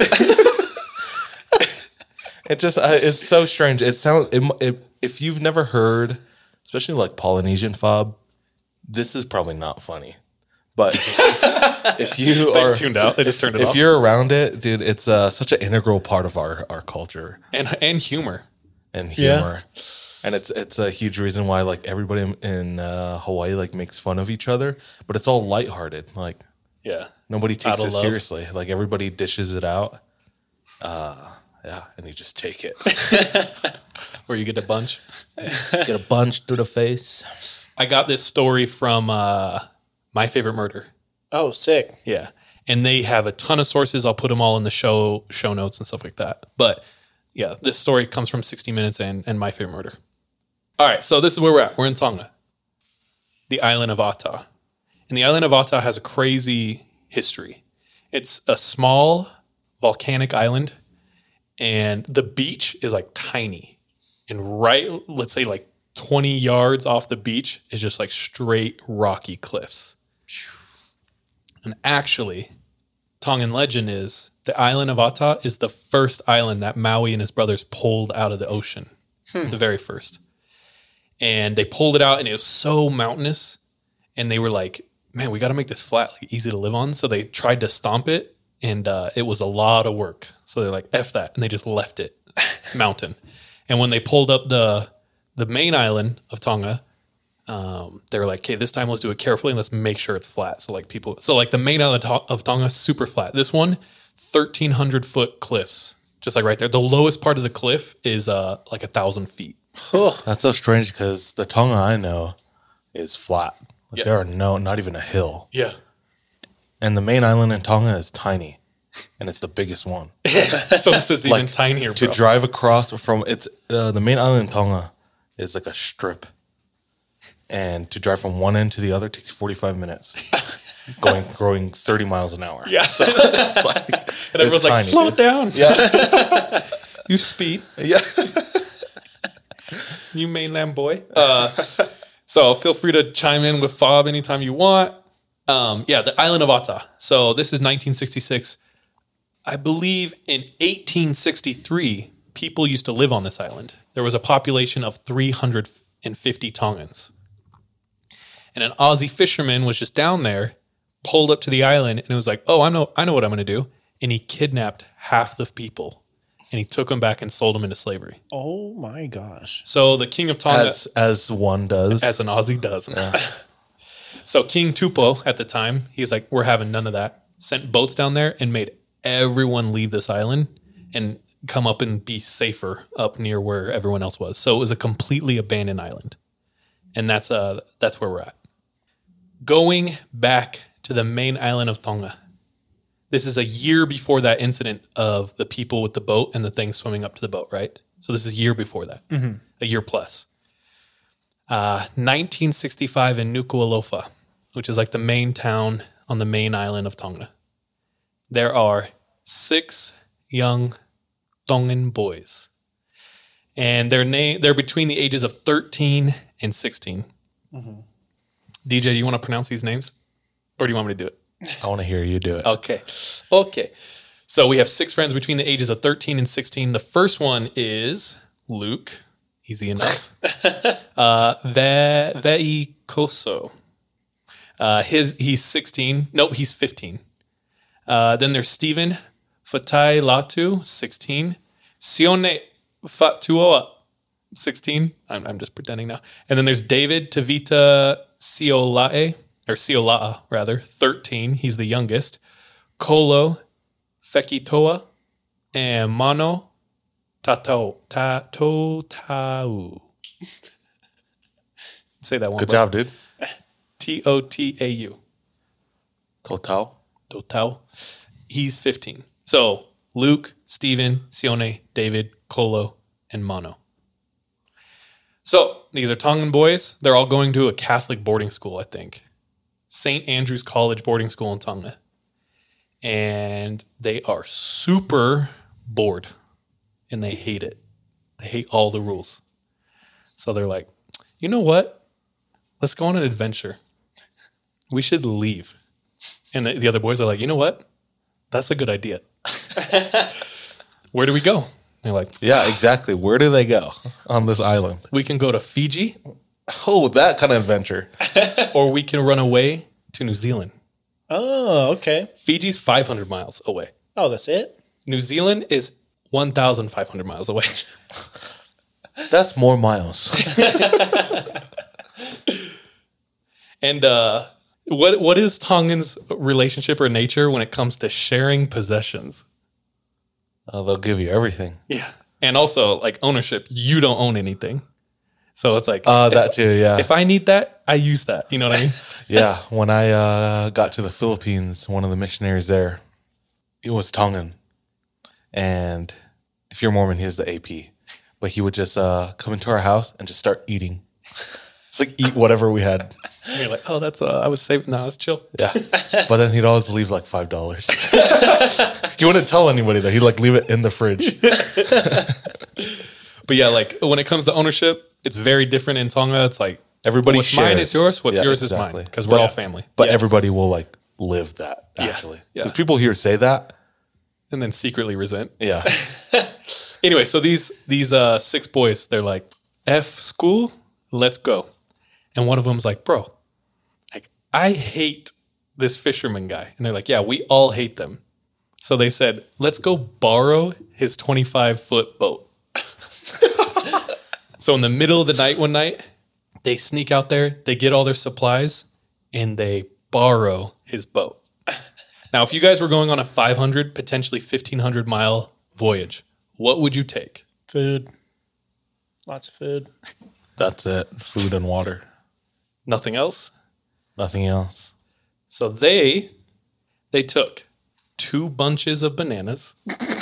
Speaker 5: It just, uh, it's so strange. It sounds, it, it, if you've never heard, especially like Polynesian fob, this is probably not funny. But if, if you
Speaker 3: They
Speaker 5: are
Speaker 3: tuned out. They just turned it
Speaker 5: if
Speaker 3: off.
Speaker 5: you're around it, dude, it's uh, such an integral part of our, our culture
Speaker 3: And and humor.
Speaker 5: and
Speaker 6: Yeah.
Speaker 5: humor. And it's it's a huge reason why like everybody in, in uh, Hawaii like makes fun of each other, but it's all lighthearted. Like
Speaker 3: Yeah.
Speaker 5: nobody takes
Speaker 3: Out of
Speaker 5: it
Speaker 3: love.
Speaker 5: seriously. Like everybody dishes it out. Uh, yeah, and you just take it.
Speaker 3: Where you get a bunch.
Speaker 5: Get a bunch through the face.
Speaker 3: I got this story from uh, My Favorite Murder.
Speaker 6: Oh, sick.
Speaker 3: Yeah. And they have a ton of sources. I'll put them all in the show show notes and stuff like that. But yeah, this story comes from sixty minutes and, and My Favorite Murder. All right, so this is where we're at. We're in Tonga, the island of Ata. And the island of Ata has a crazy history. It's a small volcanic island, and the beach is like tiny. And right, let's say like twenty yards off the beach is just like straight rocky cliffs. And actually, Tongan legend is the island of Ata is the first island that Maui and his brothers pulled out of the ocean. The very first. And they pulled it out and it was so mountainous. And they were like, man, we got to make this flat, like easy to live on. So they tried to stomp it and uh, it was a lot of work. So they're like, F that. And they just left it mountain. And when they pulled up the the main island of Tonga, um, they were like, okay, this time let's do it carefully and let's make sure it's flat. So like people, so like the main island of Tonga, super flat. This one, thirteen hundred foot cliffs, just like right there. The lowest part of the cliff is uh, like a thousand feet.
Speaker 5: That's so strange because the Tonga I know is flat. Like
Speaker 3: Yeah.
Speaker 5: There are no, not even a hill.
Speaker 3: Yeah.
Speaker 5: And the main island in Tonga is tiny, and it's the biggest one.
Speaker 3: So this is even
Speaker 5: Like,
Speaker 3: tinier,
Speaker 5: To
Speaker 3: bro.
Speaker 5: drive across from it's uh, the main island in Tonga is like a strip, and to drive from one end to the other takes forty-five minutes, going going thirty miles an hour.
Speaker 3: Yeah.
Speaker 5: So it's like
Speaker 3: And everyone's
Speaker 5: it's
Speaker 3: like,
Speaker 5: tiny,
Speaker 3: slow
Speaker 5: dude.
Speaker 3: down.
Speaker 5: Yeah,
Speaker 3: You speed.
Speaker 5: yeah.
Speaker 3: You mainland boy. Uh, so feel free to chime in with Fob anytime you want. Um, yeah, the island of Ata. So this is nineteen sixty-six. I believe in eighteen sixty-three, people used to live on this island. There was a population of three hundred fifty Tongans. And an Aussie fisherman was just down there, pulled up to the island, and it was like, oh, I know, I know what I'm going to do. And he kidnapped half the people, and he took them back and sold them into slavery.
Speaker 6: Oh my gosh.
Speaker 3: So the king of Tonga,
Speaker 5: As as one does.
Speaker 3: as an Aussie does. So King Tupou at the time, he's like, we're having none of that. Sent boats down there and made everyone leave this island and come up and be safer up near where everyone else was. So it was a completely abandoned island. And that's uh that's where we're at. Going back to the main island of Tonga. This is a year before that incident of the people with the boat and the thing swimming up to the boat, right? So this is a year before that, a year plus. Uh, nineteen sixty-five in Nuku'alofa, which is like the main town on the main island of Tonga. There are six young Tongan boys. And they're, na- they're between the ages of thirteen and sixteen. D J, do you want to pronounce these names? Or do you want me to do it?
Speaker 5: I want to hear you do it.
Speaker 3: Okay. Okay. So we have six friends between the ages of thirteen and sixteen. The first one is Luke. Easy enough. uh, Ve Vei Koso. Uh, his he's sixteen. Nope, he's fifteen. Uh, then there's Stephen Fatai Latu, sixteen. Sione Fatuoa, sixteen. I'm, I'm just pretending now. And then there's David Tavita Siolae, or Siola'a rather, thirteen. He's the youngest. Kolo Fekitoa and Mano Tatau. Tato Tau. Say that one.
Speaker 5: Good
Speaker 3: bud.
Speaker 5: job, dude.
Speaker 3: T O T A U.
Speaker 5: Total.
Speaker 3: Totau. He's fifteen. So Luke, Stephen, Sione, David, Kolo, and Mano. So these are Tongan boys. They're all going to a Catholic boarding school, I think. Saint Andrew's College boarding school in Tonga. And they are super bored. And they hate it. They hate all the rules. So they're like, you know what? Let's go on an adventure. We should leave. And the, the other boys are like, you know what? That's a good idea. Where do we go? They're like,
Speaker 5: Yeah, exactly. Where do they go on this island?
Speaker 3: we can go to Fiji
Speaker 5: Oh, that kind of adventure.
Speaker 3: or we can run away to New Zealand.
Speaker 6: Oh, okay.
Speaker 3: Fiji's five hundred miles away.
Speaker 6: Oh, that's it?
Speaker 3: New Zealand is one thousand five hundred miles away.
Speaker 7: That's more miles.
Speaker 3: And uh, what what is Tongan's relationship or nature when it comes to sharing possessions?
Speaker 7: Uh, they'll give you everything.
Speaker 3: Yeah. And also, like, ownership. You don't own anything. So it's like...
Speaker 7: Uh,
Speaker 3: if-
Speaker 7: that too, yeah.
Speaker 3: If I need that, I use that. You know what I mean?
Speaker 7: Yeah, when I uh, got to the Philippines, one of the missionaries there, it was Tongan. And if you're Mormon, he's the A P. But he would just uh, come into our house and just start eating. It's like eat whatever we had.
Speaker 3: And you're like, oh, that's... Uh, I was saving... No, it's chill.
Speaker 7: Yeah. But then he'd always leave like five dollars. He wouldn't tell anybody that. He'd like leave it in the fridge.
Speaker 3: But yeah, like, when it comes to ownership, it's very different in Tonga. It's like...
Speaker 7: Everybody
Speaker 3: What's
Speaker 7: shares.
Speaker 3: mine is yours. What's
Speaker 7: Yeah,
Speaker 3: yours
Speaker 7: exactly.
Speaker 3: is mine. Because we're
Speaker 7: But-
Speaker 3: all family.
Speaker 7: But
Speaker 3: Yeah.
Speaker 7: everybody will like live that,
Speaker 3: Yeah,
Speaker 7: actually.
Speaker 3: yeah.
Speaker 7: Because people here say that.
Speaker 3: And then secretly resent.
Speaker 7: Yeah.
Speaker 3: Anyway, so these these uh, six boys, they're like, F school, let's go. And one of them's like, bro, like, I hate this fisherman guy. And they're like, yeah, we all hate them. So they said, let's go borrow his twenty-five foot boat. So in the middle of the night one night, they sneak out there, they get all their supplies, and they borrow his boat. Now, if you guys were going on a five hundred, potentially fifteen hundred mile voyage, what would you take?
Speaker 6: Food. Lots of food.
Speaker 7: That's it. Food and water.
Speaker 3: Nothing else?
Speaker 7: Nothing else.
Speaker 3: So they they took two bunches of bananas,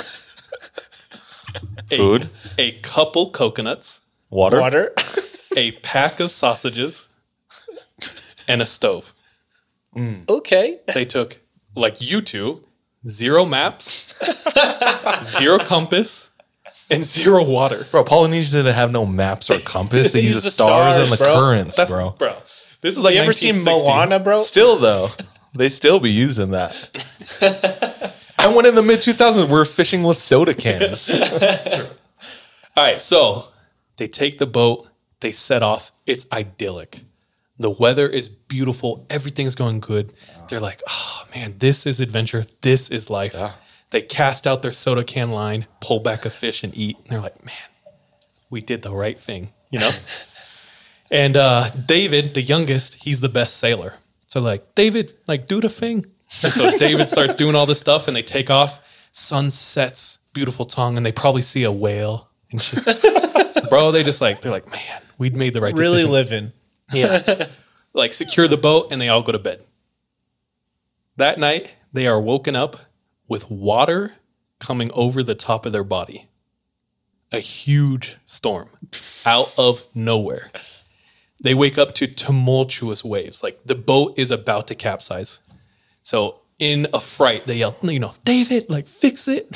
Speaker 7: Food.
Speaker 3: a, a couple coconuts,
Speaker 7: Water.
Speaker 6: Water.
Speaker 3: a pack of sausages, and a stove.
Speaker 6: Okay.
Speaker 3: They took, like you two, zero maps, zero compass, and zero water.
Speaker 7: Bro, Polynesians didn't have no maps or compass. They
Speaker 6: They
Speaker 7: used
Speaker 6: used
Speaker 7: the
Speaker 6: the
Speaker 7: stars,
Speaker 6: stars,
Speaker 7: and the
Speaker 6: bro.
Speaker 7: currents,
Speaker 3: That's
Speaker 7: bro.
Speaker 3: bro. This is like
Speaker 6: You ever seen
Speaker 3: nineteen sixty.
Speaker 6: Moana, bro?
Speaker 7: Still, though, they still be using that. And when in the mid two thousands, we're fishing with soda cans.
Speaker 3: All right, so they take the boat, they set off. It's idyllic. The weather is beautiful. Everything's going good. They're like, oh, man, this is adventure. This is life.
Speaker 7: Yeah.
Speaker 3: They cast out their soda can line, pull back a fish and eat. And they're like, man, we did the right thing, you know? And uh, David, the youngest, he's the best sailor. So like, David, like, do the thing. And so David starts doing all this stuff and they take off. Sun sets, beautiful tongue, and they probably see a whale and shit. Bro, they just like, they're like, man, we'd made the right
Speaker 6: Really
Speaker 3: decision.
Speaker 6: living.
Speaker 3: Yeah. Like, secure the boat and they all go to bed. That night, they are woken up with water coming over the top of their body. A huge storm out of nowhere. They wake up to tumultuous waves. Like, the boat is about to capsize. So in a fright, they yell, you know, David, like, fix it.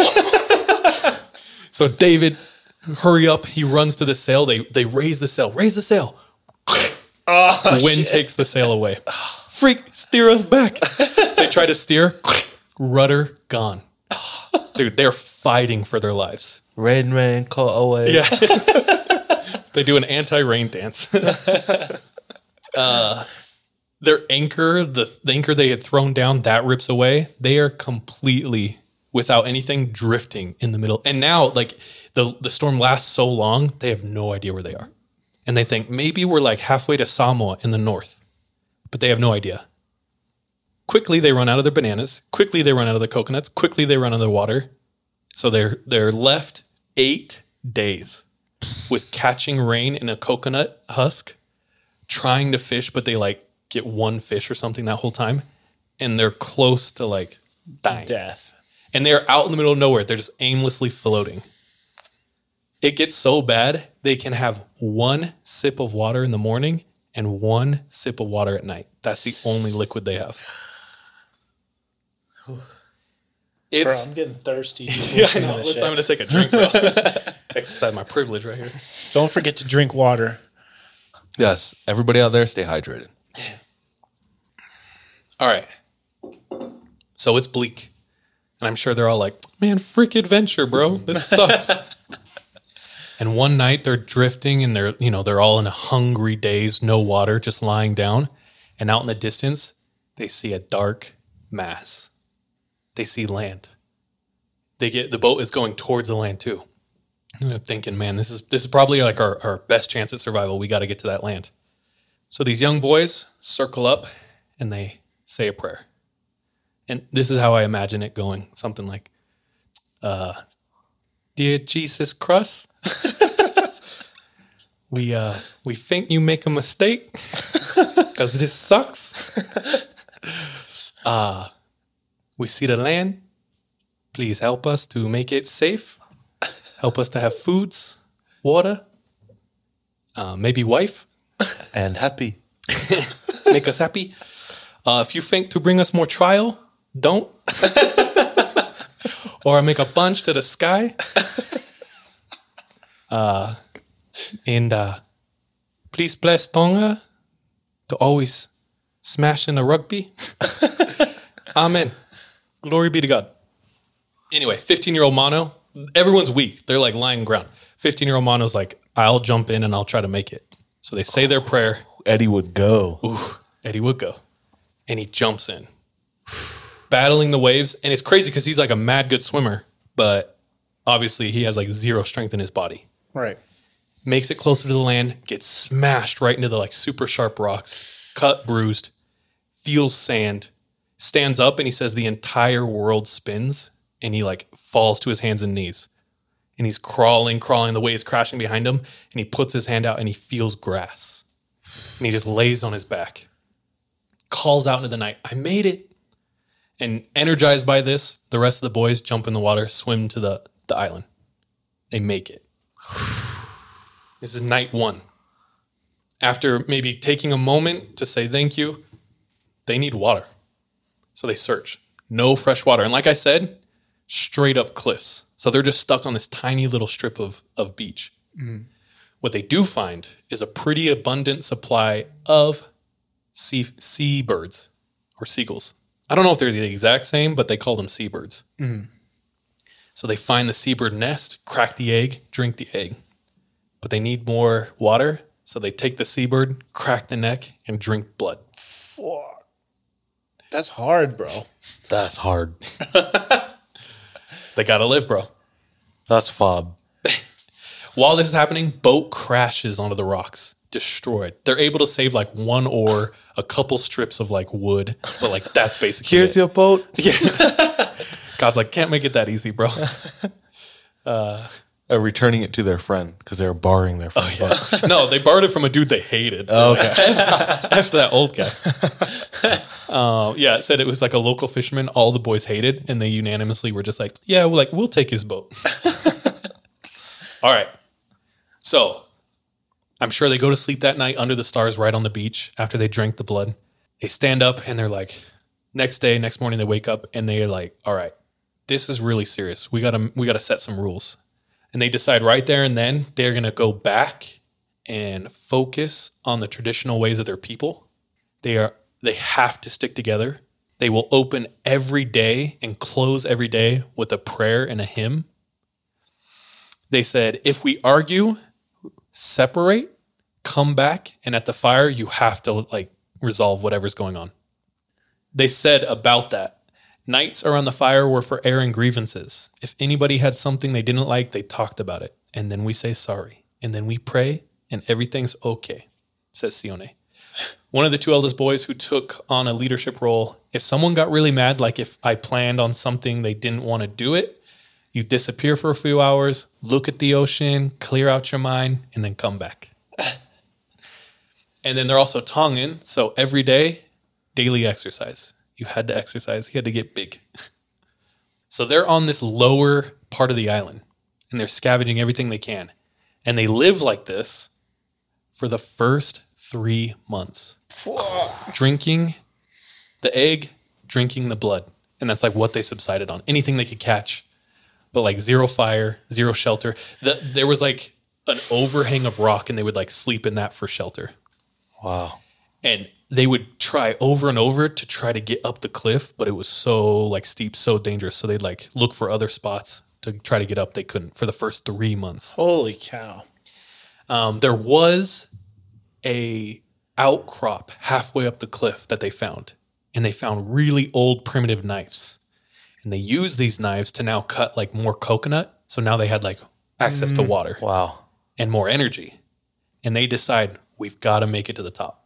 Speaker 3: So David, hurry up. He runs to the sail. They they raise the sail. Raise the sail.
Speaker 6: Oh,
Speaker 3: Wind
Speaker 6: shit.
Speaker 3: takes the sail away. Freak, steer us back. They try to steer. Rudder gone. Dude, they're fighting for their lives.
Speaker 7: Rain, rain, call away.
Speaker 3: Yeah. They do an anti-rain dance. uh, their anchor, the, the anchor they had thrown down, that rips away. They are completely without anything drifting in the middle. And now, like, the, the storm lasts so long, they have no idea where they are. And they think maybe we're like halfway to Samoa in the north, but they have no idea. Quickly, they run out of their bananas. Quickly, they run out of the coconuts. Quickly, they run out of the water. So they're they're left eight days with catching rain in a coconut husk, trying to fish, but they like get one fish or something that whole time, and they're close to like dying.
Speaker 6: Death.
Speaker 3: And they're out in the middle of nowhere. They're just aimlessly floating. It gets so bad, they can have one sip of water in the morning and one sip of water at night. That's the only liquid they have. It's,
Speaker 6: Bro, I'm getting thirsty. Just
Speaker 3: yeah, I
Speaker 6: listening
Speaker 3: know.
Speaker 6: to this
Speaker 3: Let's, I'm
Speaker 6: shit.
Speaker 3: going to take a drink, bro. Exercise my privilege right here.
Speaker 6: Don't forget to drink water.
Speaker 7: Yes. Everybody out there, stay hydrated.
Speaker 3: All right. So it's bleak. And I'm sure they're all like, man, freak adventure, bro. This sucks. And one night they're drifting and they're, you know, they're all in a hungry daze, no water, just lying down. And out in the distance, They see a dark mass. They see land. They get the boat is going towards the land too. And they're thinking, man, this is this is probably like our, our best chance at survival. We got to get to that land. So these young boys circle up and they say a prayer. And this is how I imagine it going. Something like, uh, Dear Jesus Christ, we uh, we think you make a mistake because this sucks. Uh, we see the land. Please help us to make it safe. Help us to have foods, water, uh, maybe wife.
Speaker 7: And happy.
Speaker 3: Make us happy. Uh, if you think to bring us more trial, don't. Or make a bunch to the sky. Uh, and uh, please bless Tonga to always smash in the rugby. Amen. Glory be to God. Anyway, fifteen-year-old Mono, everyone's weak. They're like lying ground. fifteen-year-old Mono's like, I'll jump in and I'll try to make it. So they say their prayer.
Speaker 7: Eddie would go.
Speaker 3: Ooh, Eddie would go. And he jumps in, battling the waves. And it's crazy because he's like a mad good swimmer, but obviously he has like zero strength in his body.
Speaker 6: Right.
Speaker 3: Makes it closer to the land, gets smashed right into the like super sharp rocks, cut, bruised, feels sand, stands up, and he says the entire world spins, and he like falls to his hands and knees. And he's crawling, crawling, the waves crashing behind him, and he puts his hand out and he feels grass. And he just lays on his back, calls out into the night, I made it. And energized by this, the rest of the boys jump in the water, swim to the, the island. They make it. This is night one. After maybe taking a moment to say thank you, they need water. So they search. No fresh water. And like I said, straight up cliffs. So they're just stuck on this tiny little strip of, of beach. Mm. What they do find is a pretty abundant supply of sea seabirds or seagulls. I don't know if they're the exact same, but they call them seabirds. Mm. So they find the seabird nest, crack the egg, drink the egg. But they need more water, so they take the seabird, crack the neck, and drink blood.
Speaker 6: Fuck. That's hard, bro.
Speaker 7: That's hard.
Speaker 3: They gotta live, bro.
Speaker 7: That's fob.
Speaker 3: While this is happening, boat crashes onto the rocks, destroyed. They're able to save like one oar, a couple strips of like wood, but like that's basically
Speaker 7: Here's
Speaker 3: it.
Speaker 7: your boat.
Speaker 3: Yeah. God's like, can't make it that easy, bro. Uh,
Speaker 7: uh, returning it to their friend because they were borrowing their friend's
Speaker 3: oh, yeah. No, they borrowed it from a dude they hated.
Speaker 7: Oh, okay.
Speaker 3: After that old guy. Uh, yeah, it said it was like a local fisherman all the boys hated, and they unanimously were just like, yeah, we're like, we'll take his boat. All right. So I'm sure they go to sleep that night under the stars right on the beach after they drank the blood. They stand up and they're like, next day, next morning, they wake up and they're like, all right, this is really serious. We gotta, we gotta set some rules. And they decide right there and then they're going to go back and focus on the traditional ways of their people. They are, they have to stick together. They will open every day and close every day with a prayer and a hymn. They said, if we argue, separate, come back, and at the fire, you have to like resolve whatever's going on. They said about that, nights around the fire were for airing grievances. If anybody had something they didn't like, they talked about it. And then we say sorry. And then we pray, and everything's okay, says Sione. One of the two eldest boys who took on a leadership role, if someone got really mad, like if I planned on something they didn't want to do it, you disappear for a few hours, look at the ocean, clear out your mind, and then come back. And then they're also Tongan, so every day, daily exercise. You had to exercise. You had to get big. So they're on this lower part of the island, and they're scavenging everything they can. And they live like this for the first three months. Drinking the egg, drinking the blood. And that's like what they subsided on. Anything they could catch. But like zero fire, zero shelter. The, there was like an overhang of rock, and they would like sleep in that for shelter.
Speaker 7: Wow.
Speaker 3: And they would try over and over to try to get up the cliff, but it was so like steep, so dangerous. So they'd like look for other spots to try to get up. They couldn't for the first three months.
Speaker 6: Holy cow.
Speaker 3: Um, there was a outcrop halfway up the cliff that they found. and they found really old primitive knives. And they used these knives to now cut like more coconut. So now they had like access to water.
Speaker 5: Wow.
Speaker 3: And more energy. And they decide, we've got to make it to the top.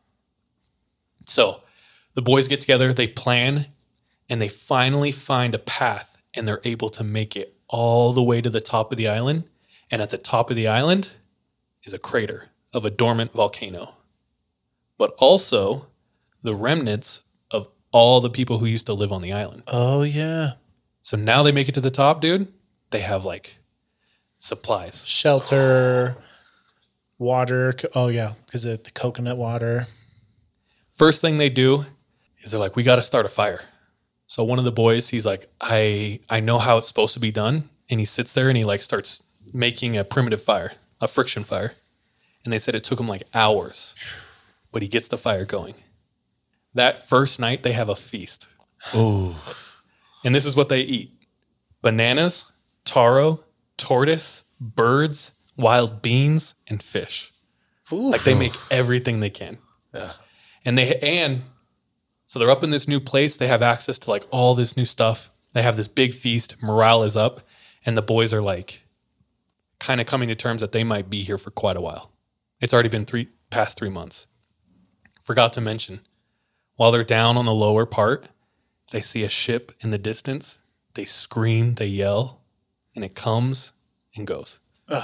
Speaker 3: So the boys get together, they plan, and they finally find a path, and they're able to make it all the way to the top of the island. And at the top of the island is a crater of a dormant volcano. But also the remnants of all the people who used to live on the island.
Speaker 6: Oh, yeah.
Speaker 3: So now they make it to the top, dude. They have like supplies.
Speaker 6: Shelter, water. co- Oh, yeah, because of the coconut water.
Speaker 3: First thing they do is they're like, we got to start a fire. So one of the boys, he's like, I I know how it's supposed to be done. And he sits there and he like starts making a primitive fire, a friction fire. And they said it took him like hours, but he gets the fire going. That first night they have a feast.
Speaker 5: Ooh.
Speaker 3: And this is what they eat: bananas, taro, tortoise, birds, wild beans, and fish.
Speaker 6: Ooh.
Speaker 3: Like they make everything they can.
Speaker 5: Yeah.
Speaker 3: And they and so they're up in this new place. They have access to like all this new stuff. They have this big feast. Morale is up, and the boys are like kind of coming to terms that they might be here for quite a while. It's already been three past three months. Forgot to mention, while they're down on the lower part, they see a ship in the distance. They scream, they yell, and it comes and goes. Ugh.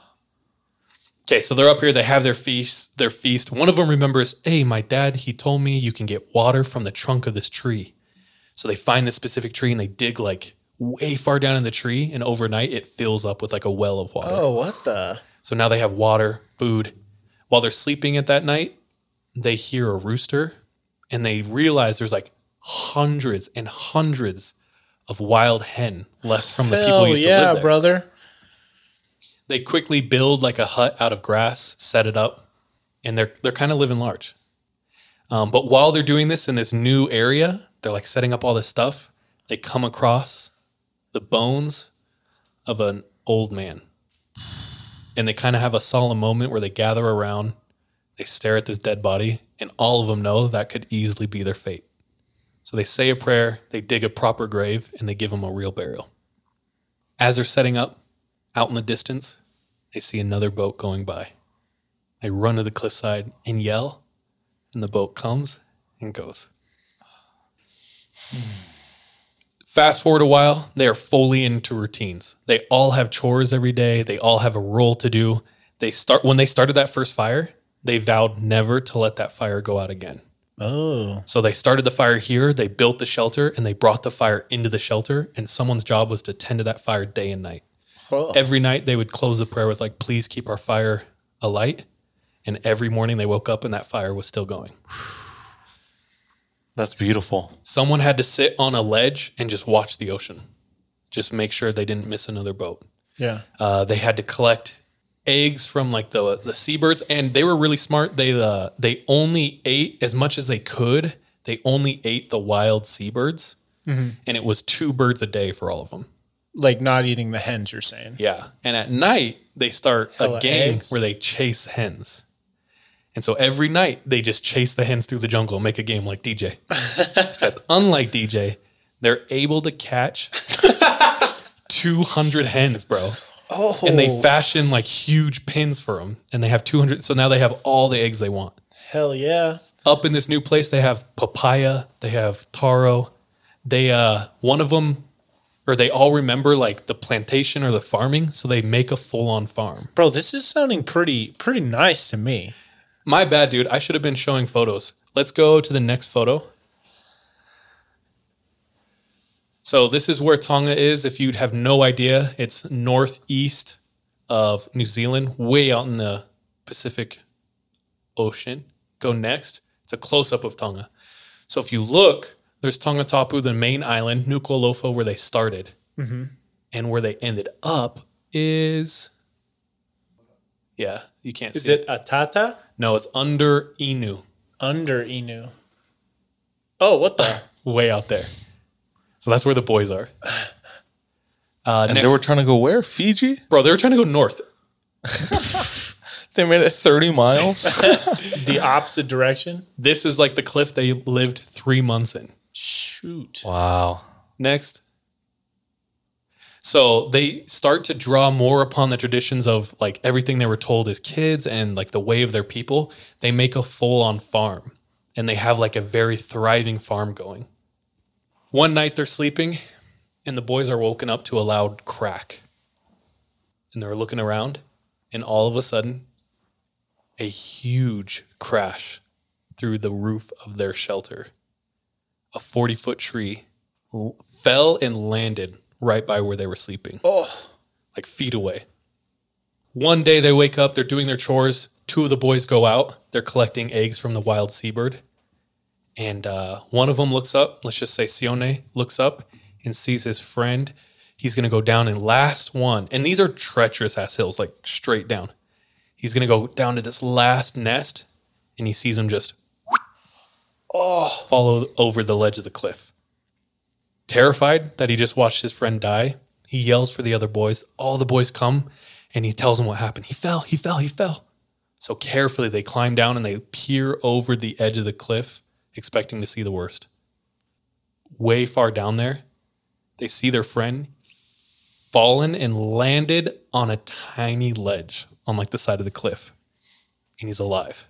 Speaker 3: Okay, so they're up here. They have their feast. Their feast. One of them remembers, hey, my dad, he told me you can get water from the trunk of this tree. So they find this specific tree and they dig like way far down in the tree, and overnight it fills up with like a well of water.
Speaker 6: Oh, what the?
Speaker 3: So now they have water, food. While they're sleeping at that night, they hear a rooster, and they realize there's like hundreds and hundreds of wild hen left from the people who used
Speaker 6: yeah,
Speaker 3: to live there.
Speaker 6: brother.
Speaker 3: They quickly build like a hut out of grass, set it up, and they're they're kind of living large. Um, but while they're doing this in this new area, they're like setting up all this stuff. They come across the bones of an old man, and they kind of have a solemn moment where they gather around. They stare at this dead body, and all of them know that could easily be their fate. So they say a prayer, they dig a proper grave, and they give him a real burial. As they're setting up, out in the distance, they see another boat going by. They run to the cliffside and yell, and the boat comes and goes. Fast forward a while, they are fully into routines. They all have chores every day. They all have a role to do. They start when they started that first fire, they vowed never to let that fire go out again.
Speaker 6: Oh.
Speaker 3: So they started the fire here, they built the shelter, and they brought the fire into the shelter, and someone's job was to tend to that fire day and night.
Speaker 6: Oh.
Speaker 3: Every night they would close the prayer with like, please keep our fire alight. And every morning they woke up and that fire was still going.
Speaker 5: That's beautiful.
Speaker 3: Someone had to sit on a ledge and just watch the ocean. Just make sure they didn't miss another boat.
Speaker 6: Yeah.
Speaker 3: Uh, they had to collect eggs from like the the seabirds, and they were really smart. They uh, they only ate as much as they could. They only ate the wild seabirds, mm-hmm. and it was two birds a day for all of them.
Speaker 6: Like not eating the hens, you're saying?
Speaker 3: Yeah. And at night, they start
Speaker 6: Hella
Speaker 3: a game
Speaker 6: eggs.
Speaker 3: where they chase hens. And so every night, they just chase the hens through the jungle, make a game like D J. Except unlike D J, they're able to catch two hundred hens, bro.
Speaker 6: Oh.
Speaker 3: And they fashion like huge pins for them. And they have two hundred. So now they have all the eggs they want.
Speaker 6: Hell yeah.
Speaker 3: Up in this new place, they have papaya. They have taro. They, uh, one of them... Or they all remember like the plantation or the farming, so they make a full-on farm.
Speaker 6: Bro, this is sounding pretty pretty nice to me.
Speaker 3: My bad, dude. I should have been showing photos. Let's go to the next photo. So this is where Tonga is. If you'd have no idea, it's northeast of New Zealand, way out in the Pacific Ocean. Go next. It's a close-up of Tonga. So if you look... There's Tongatapu, the main island, Nuku'alofa, where they started. Mm-hmm. And where they ended up is... Yeah, you can't
Speaker 6: Is
Speaker 3: see
Speaker 6: it
Speaker 3: it.
Speaker 6: Atata?
Speaker 3: No, it's under Inu.
Speaker 6: Under Inu. Oh, what the?
Speaker 3: Way out there. So that's where the boys are. Uh,
Speaker 5: And
Speaker 3: next,
Speaker 5: they were trying to go where? Fiji?
Speaker 3: bro, they were trying to go north.
Speaker 5: They made it thirty miles.
Speaker 6: The opposite direction.
Speaker 3: This is like the cliff they lived three months in.
Speaker 6: Shoot.
Speaker 5: Wow.
Speaker 3: Next. So they start to draw more upon the traditions of like everything they were told as kids and like the way of their people. They make a full-on farm and they have like a very thriving farm going. One night they're sleeping and the boys are woken up to a loud crack. And they're looking around and all of a sudden a huge crash through the roof of their shelter. A forty-foot tree l- fell and landed right by where they were sleeping.
Speaker 6: Oh,
Speaker 3: like feet away. One day they wake up, they're doing their chores. Two of the boys go out. They're collecting eggs from the wild seabird. And uh, one of them looks up, let's just say Sione looks up and sees his friend. He's going to go down and last one. And these are treacherous ass hills, like straight down. He's going to go down to this last nest and he sees him just oh, follow over the ledge of the cliff. Terrified that he just watched his friend die, he yells for the other boys. All the boys come, and he tells them what happened. He fell, he fell, he fell. So carefully, they climb down, and they peer over the edge of the cliff, expecting to see the worst. Way far down there, they see their friend fallen and landed on a tiny ledge on like the side of the cliff, and he's alive.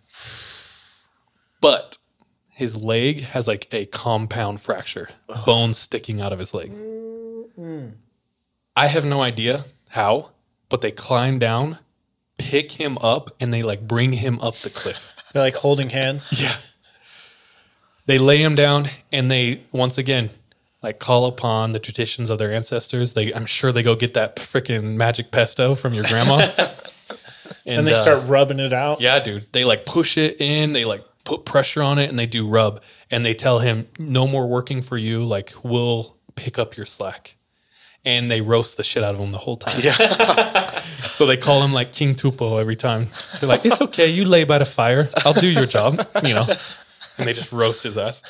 Speaker 3: But his leg has like a compound fracture, bones sticking out of his leg. Mm-mm. I have no idea how, but they climb down, pick him up, and they like bring him up the cliff.
Speaker 6: They're like holding hands.
Speaker 3: Yeah. They lay him down and they, once again, like call upon the traditions of their ancestors. They, I'm sure they go get that freaking magic pesto from your grandma. and,
Speaker 6: and they uh, start rubbing it out.
Speaker 3: Yeah, dude. They like push it in. They like put pressure on it and they do rub. And they tell him, no more working for you. Like, we'll pick up your slack. And they roast the shit out of him the whole time. Yeah. So they call him like King Tupo every time. They're like, it's okay. You lay by the fire. I'll do your job, you know. And they just roast his ass.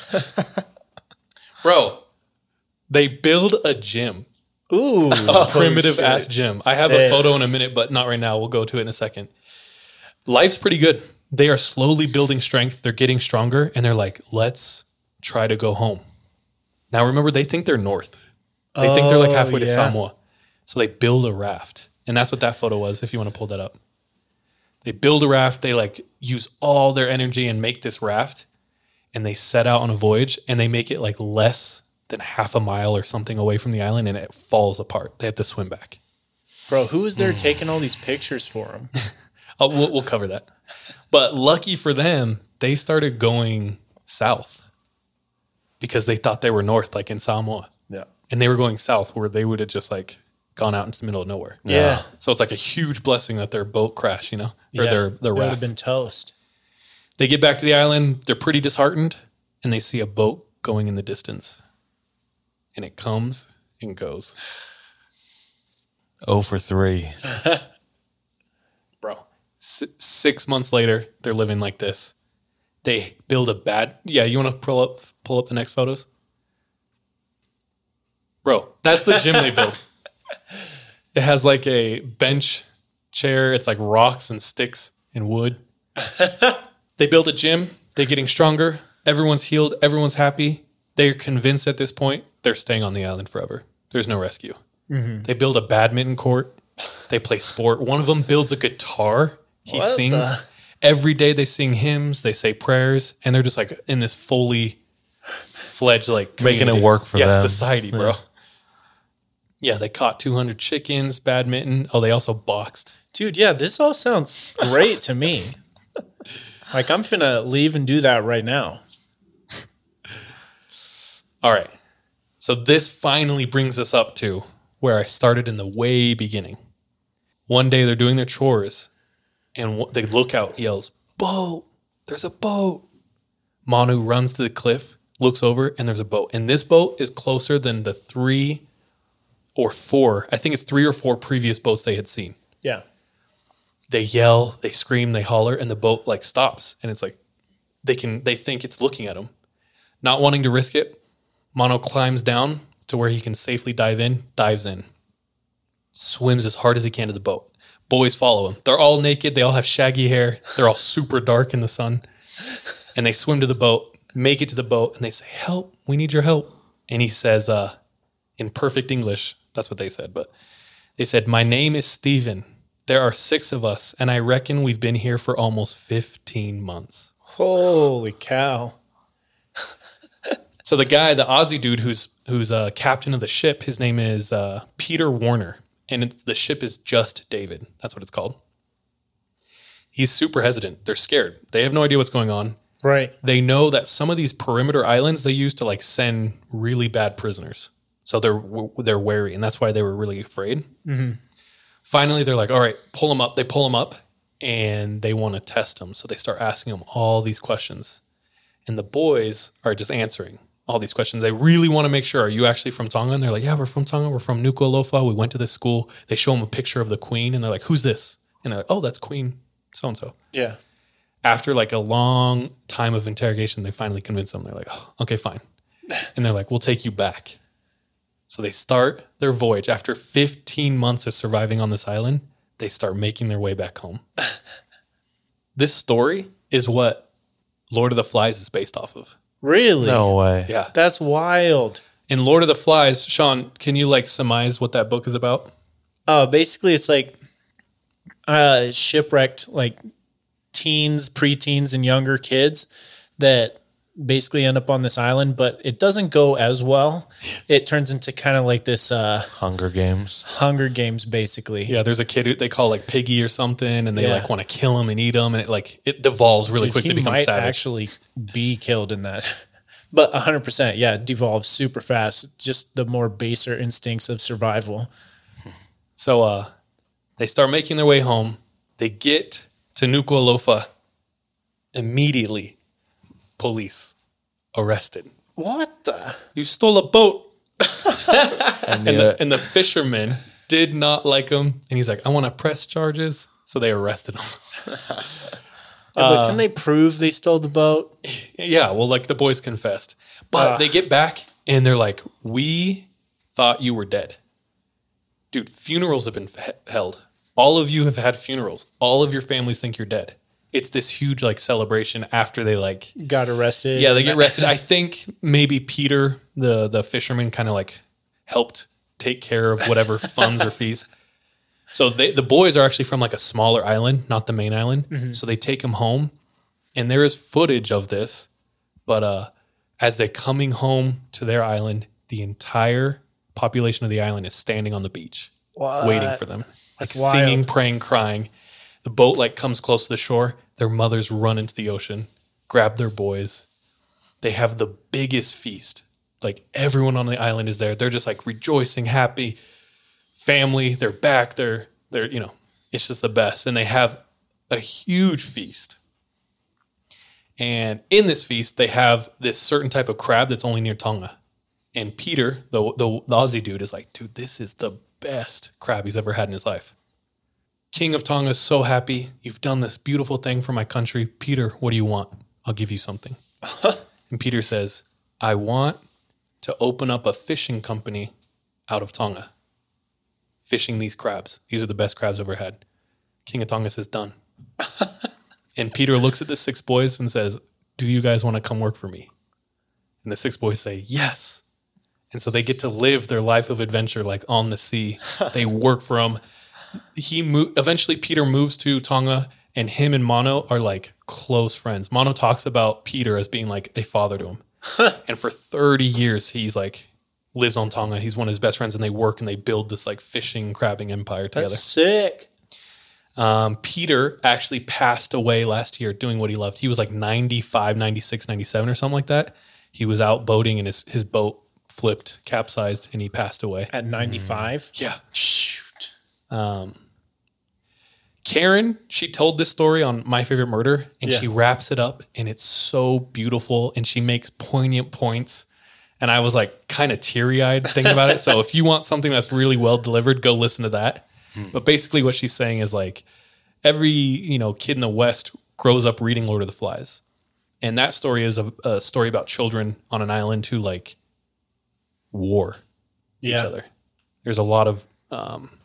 Speaker 3: Bro, they build a gym.
Speaker 6: Ooh.
Speaker 3: A primitive oh, ass gym. I have
Speaker 6: Sick.
Speaker 3: a photo in a minute, but not right now. We'll go to it in a second. Life's pretty good. They are slowly building strength. They're getting stronger. And they're like, let's try to go home. Now, remember, they think they're north. They think they're like halfway
Speaker 6: oh, yeah.
Speaker 3: to Samoa. So they build a raft. And that's what that photo was, if you want to pull that up. They build a raft. They like use all their energy and make this raft. And they set out on a voyage. And they make it like less than half a mile or something away from the island. And it falls apart. They have to swim back.
Speaker 6: Bro, who is there mm. taking all these pictures for them?
Speaker 3: oh, we'll, we'll cover that. But lucky for them, they started going south. Because they thought they were north, like in Samoa.
Speaker 6: Yeah.
Speaker 3: And they were going south where they would have just like gone out into the middle of nowhere.
Speaker 6: Yeah.
Speaker 3: So it's like a huge blessing that their boat crashed, you know, or
Speaker 6: yeah.
Speaker 3: their, their
Speaker 6: They would
Speaker 3: raft.
Speaker 6: have been toast.
Speaker 3: They get back to the island. They're pretty disheartened and they see a boat going in the distance and it comes and goes.
Speaker 5: Oh for three.
Speaker 3: Bro, S- six months later, they're living like this. They build a bad. Yeah. You want to pull up, pull up the next photos? Bro, that's the gym they built. It has like a bench chair. It's like rocks and sticks and wood. They built a gym. They're getting stronger. Everyone's healed. Everyone's happy. They're convinced at this point they're staying on the island forever. There's no rescue.
Speaker 6: Mm-hmm.
Speaker 3: They build a badminton court. They play sport. One of them builds a guitar. He
Speaker 6: What
Speaker 3: sings.
Speaker 6: the-
Speaker 3: Every day they sing hymns. They say prayers. And they're just like in this fully fledged like
Speaker 5: Making it
Speaker 3: community.
Speaker 5: work for
Speaker 3: yeah,
Speaker 5: them.
Speaker 3: society, bro. Yeah. Yeah, they caught two hundred chickens, badminton. Oh, they also boxed.
Speaker 6: Dude, yeah, this all sounds great to me. Like, I'm finna leave and do that right now.
Speaker 3: All right. So this finally brings us up to where I started in the way beginning. One day they're doing their chores and w- they look out, yells, boat, there's a boat. Manu runs to the cliff, looks over, and there's a boat. And this boat is closer than the three or four, I think it's three or four previous boats they had seen.
Speaker 6: Yeah.
Speaker 3: They yell, they scream, they holler, and the boat like stops. And it's like, they can, they think it's looking at them. Not wanting to risk it, Mono climbs down to where he can safely dive in, dives in, swims as hard as he can to the boat. Boys follow them. They're all naked. They all have shaggy hair. They're all super dark in the sun. And they swim to the boat, make it to the boat, and they say, help, we need your help. And he says, uh, in perfect English, that's what they said, but they said, my name is Steven. There are six of us, and I reckon we've been here for almost fifteen months.
Speaker 6: Holy cow.
Speaker 3: So the guy, the Aussie dude who's who's uh, captain of the ship, his name is uh, Peter Warner, and it's, the ship is Just David. That's what it's called. He's super hesitant. They're scared. They have no idea what's going on.
Speaker 6: Right.
Speaker 3: They know that some of these perimeter islands they use to like send really bad prisoners. So they're they're wary, and that's why they were really afraid.
Speaker 6: Mm-hmm.
Speaker 3: Finally, they're like, all right, pull them up. They pull them up, and they want to test them. So they start asking them all these questions. And the boys are just answering all these questions. They really want to make sure, are you actually from Tonga? And they're like, yeah, we're from Tonga. We're from Nuku'alofa. We went to this school. They show them a picture of the queen, and they're like, who's this? And they're like, oh, that's Queen so-and-so.
Speaker 6: Yeah.
Speaker 3: After like a long time of interrogation, they finally convince them. They're like, oh, okay, fine. And they're like, we'll take you back. So they start their voyage. After fifteen months of surviving on this island, they start making their way back home. This story is what Lord of the Flies is based off of.
Speaker 6: Really?
Speaker 5: No way.
Speaker 3: Yeah.
Speaker 6: That's wild.
Speaker 3: In Lord of the Flies, Sean, can you like surmise what that book is about?
Speaker 6: Uh, basically, it's like uh, shipwrecked, like teens, preteens, and younger kids that basically end up on this island, but it doesn't go as well. It turns into kind of like this uh,
Speaker 5: Hunger Games.
Speaker 6: Hunger Games, basically.
Speaker 3: Yeah, there's a kid who they call like Piggy or something, and they
Speaker 6: Yeah.
Speaker 3: like want to kill him and eat him, and it like it devolves really
Speaker 6: Dude,
Speaker 3: quick
Speaker 6: he
Speaker 3: to become
Speaker 6: might
Speaker 3: savage.
Speaker 6: actually be killed in that. But one hundred percent, yeah, it devolves super fast. Just the more baser instincts of survival.
Speaker 3: So uh, they start making their way home. They get to Nuku'alofa. Immediately, police arrested.
Speaker 6: What the?
Speaker 3: You stole a boat.
Speaker 5: And,
Speaker 3: And
Speaker 5: the,
Speaker 3: the, and the fisherman did not like him. And he's like, I want to press charges. So they arrested him.
Speaker 6: Yeah, but can they prove they stole the boat?
Speaker 3: Yeah, well, like the boys confessed. But
Speaker 6: Uh.
Speaker 3: they get back and they're like, we thought you were dead. Dude, funerals have been f- held. All of you have had funerals. All of your families think you're dead. It's this huge like celebration after they like
Speaker 6: Got arrested.
Speaker 3: yeah, they get arrested. I think maybe Peter, the the fisherman, kind of like helped take care of whatever funds or fees. So they, the boys are actually from like a smaller island, not the main island.
Speaker 6: Mm-hmm.
Speaker 3: So they take them home, and there is footage of this. But uh, as they're coming home to their island, the entire population of the island is standing on the beach,
Speaker 6: What?
Speaker 3: waiting for them, like
Speaker 6: That's wild.
Speaker 3: singing, praying, crying. The boat like comes close to the shore. Their mothers run into the ocean, grab their boys. They have the biggest feast. Like everyone on the island is there. They're just like rejoicing, happy, family. They're back. They're they're you know, it's just the best. And they have a huge feast. And in this feast, they have this certain type of crab that's only near Tonga. And Peter, the the, the Aussie dude, is like, dude, this is the best crab he's ever had in his life. King of Tonga is so happy. You've done this beautiful thing for my country. Peter, what do you want? I'll give you something. And Peter says, I want to open up a fishing company out of Tonga. Fishing these crabs. These are the best crabs I've ever had. King of Tonga says, done. And Peter looks at the six boys and says, do you guys want to come work for me? And the six boys say, yes. And so they get to live their life of adventure like on the sea. They work for him. He mo- eventually Peter moves to Tonga, and him and Mono are like close friends. Mono talks about Peter as being like a father to him. And for thirty years, he's like lives on Tonga. He's one of his best friends, and they work and they build this like fishing, crabbing empire together.
Speaker 6: That's sick.
Speaker 3: Um, Peter actually passed away last year doing what he loved. He was like ninety-five, ninety-six, ninety-seven or something like that. He was out boating and his, his boat flipped, capsized, and he passed away.
Speaker 6: At ninety-five?
Speaker 3: Yeah. Shoot. Um, Karen, she told this story on My Favorite Murder, and
Speaker 6: Yeah.
Speaker 3: she wraps it up, and it's so beautiful, and she makes poignant points. And I was like kind of teary-eyed thinking about it. So if you want something that's really well delivered, go listen to that. But basically what she's saying is like every, you know, kid in the West grows up reading Lord of the Flies. And that story is a, a story about children on an island who like war
Speaker 6: Yeah.
Speaker 3: each other. There's a lot of um,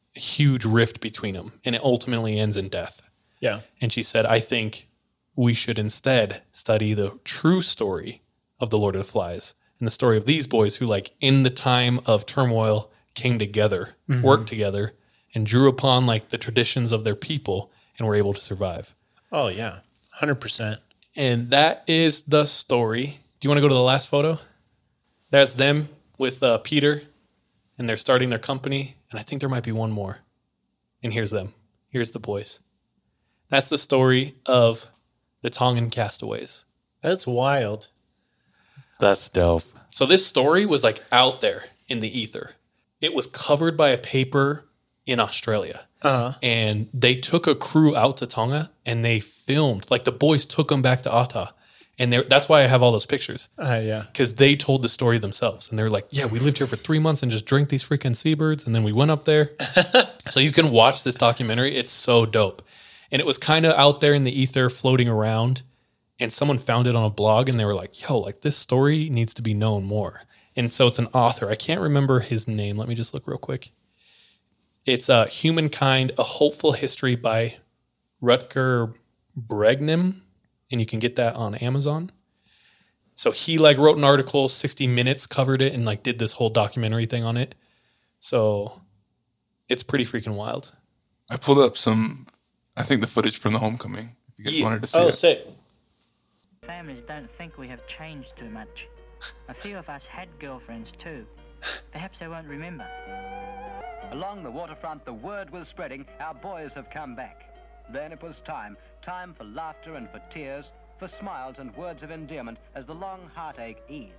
Speaker 3: a huge rift between them, and it ultimately ends in death.
Speaker 6: Yeah.
Speaker 3: And she said, I think we should instead study the true story of the Lord of the Flies and the story of these boys who, like, in the time of turmoil came together, mm-hmm. worked together, and drew upon, like, the traditions of their people and were able to survive.
Speaker 6: Oh, yeah. one hundred percent.
Speaker 3: And that is the story. Do you want to go to the last photo? That's them with uh, Peter, and they're starting their company. And I think there might be one more. And here's them. Here's the boys. That's the story of the Tongan castaways.
Speaker 6: That's wild.
Speaker 5: That's dope.
Speaker 3: So this story was like out there in the ether. It was covered by a paper in Australia.
Speaker 6: Uh-huh.
Speaker 3: And they took a crew out to Tonga and they filmed. Like the boys took them back to Ata. And that's why I have all those pictures.
Speaker 6: Uh, yeah.
Speaker 3: Because they told the story themselves. And they're like, yeah, we lived here for three months and just drank these freaking seabirds. And then we went up there. So you can watch this documentary. It's so dope. And it was kind of out there in the ether floating around. And someone found it on a blog and they were like, yo, like this story needs to be known more. And so it's an author. I can't remember his name. Let me just look real quick. It's uh, Humankind, A Hopeful History by Rutger Bregman. And you can get that on Amazon. So he like wrote an article, sixty minutes covered it and like did this whole documentary thing on it. So it's pretty freaking wild.
Speaker 8: I pulled up some, I think the footage from the homecoming. If you guys
Speaker 3: Yeah.
Speaker 8: wanted to see
Speaker 6: Oh,
Speaker 8: it.
Speaker 6: sick.
Speaker 10: Families don't think we have changed too much. A few of us had girlfriends too. Perhaps they won't remember.
Speaker 11: Along the waterfront, the word was spreading, our boys have come back. Then it was time, time for laughter and for tears, for smiles and words of endearment as the long heartache eased.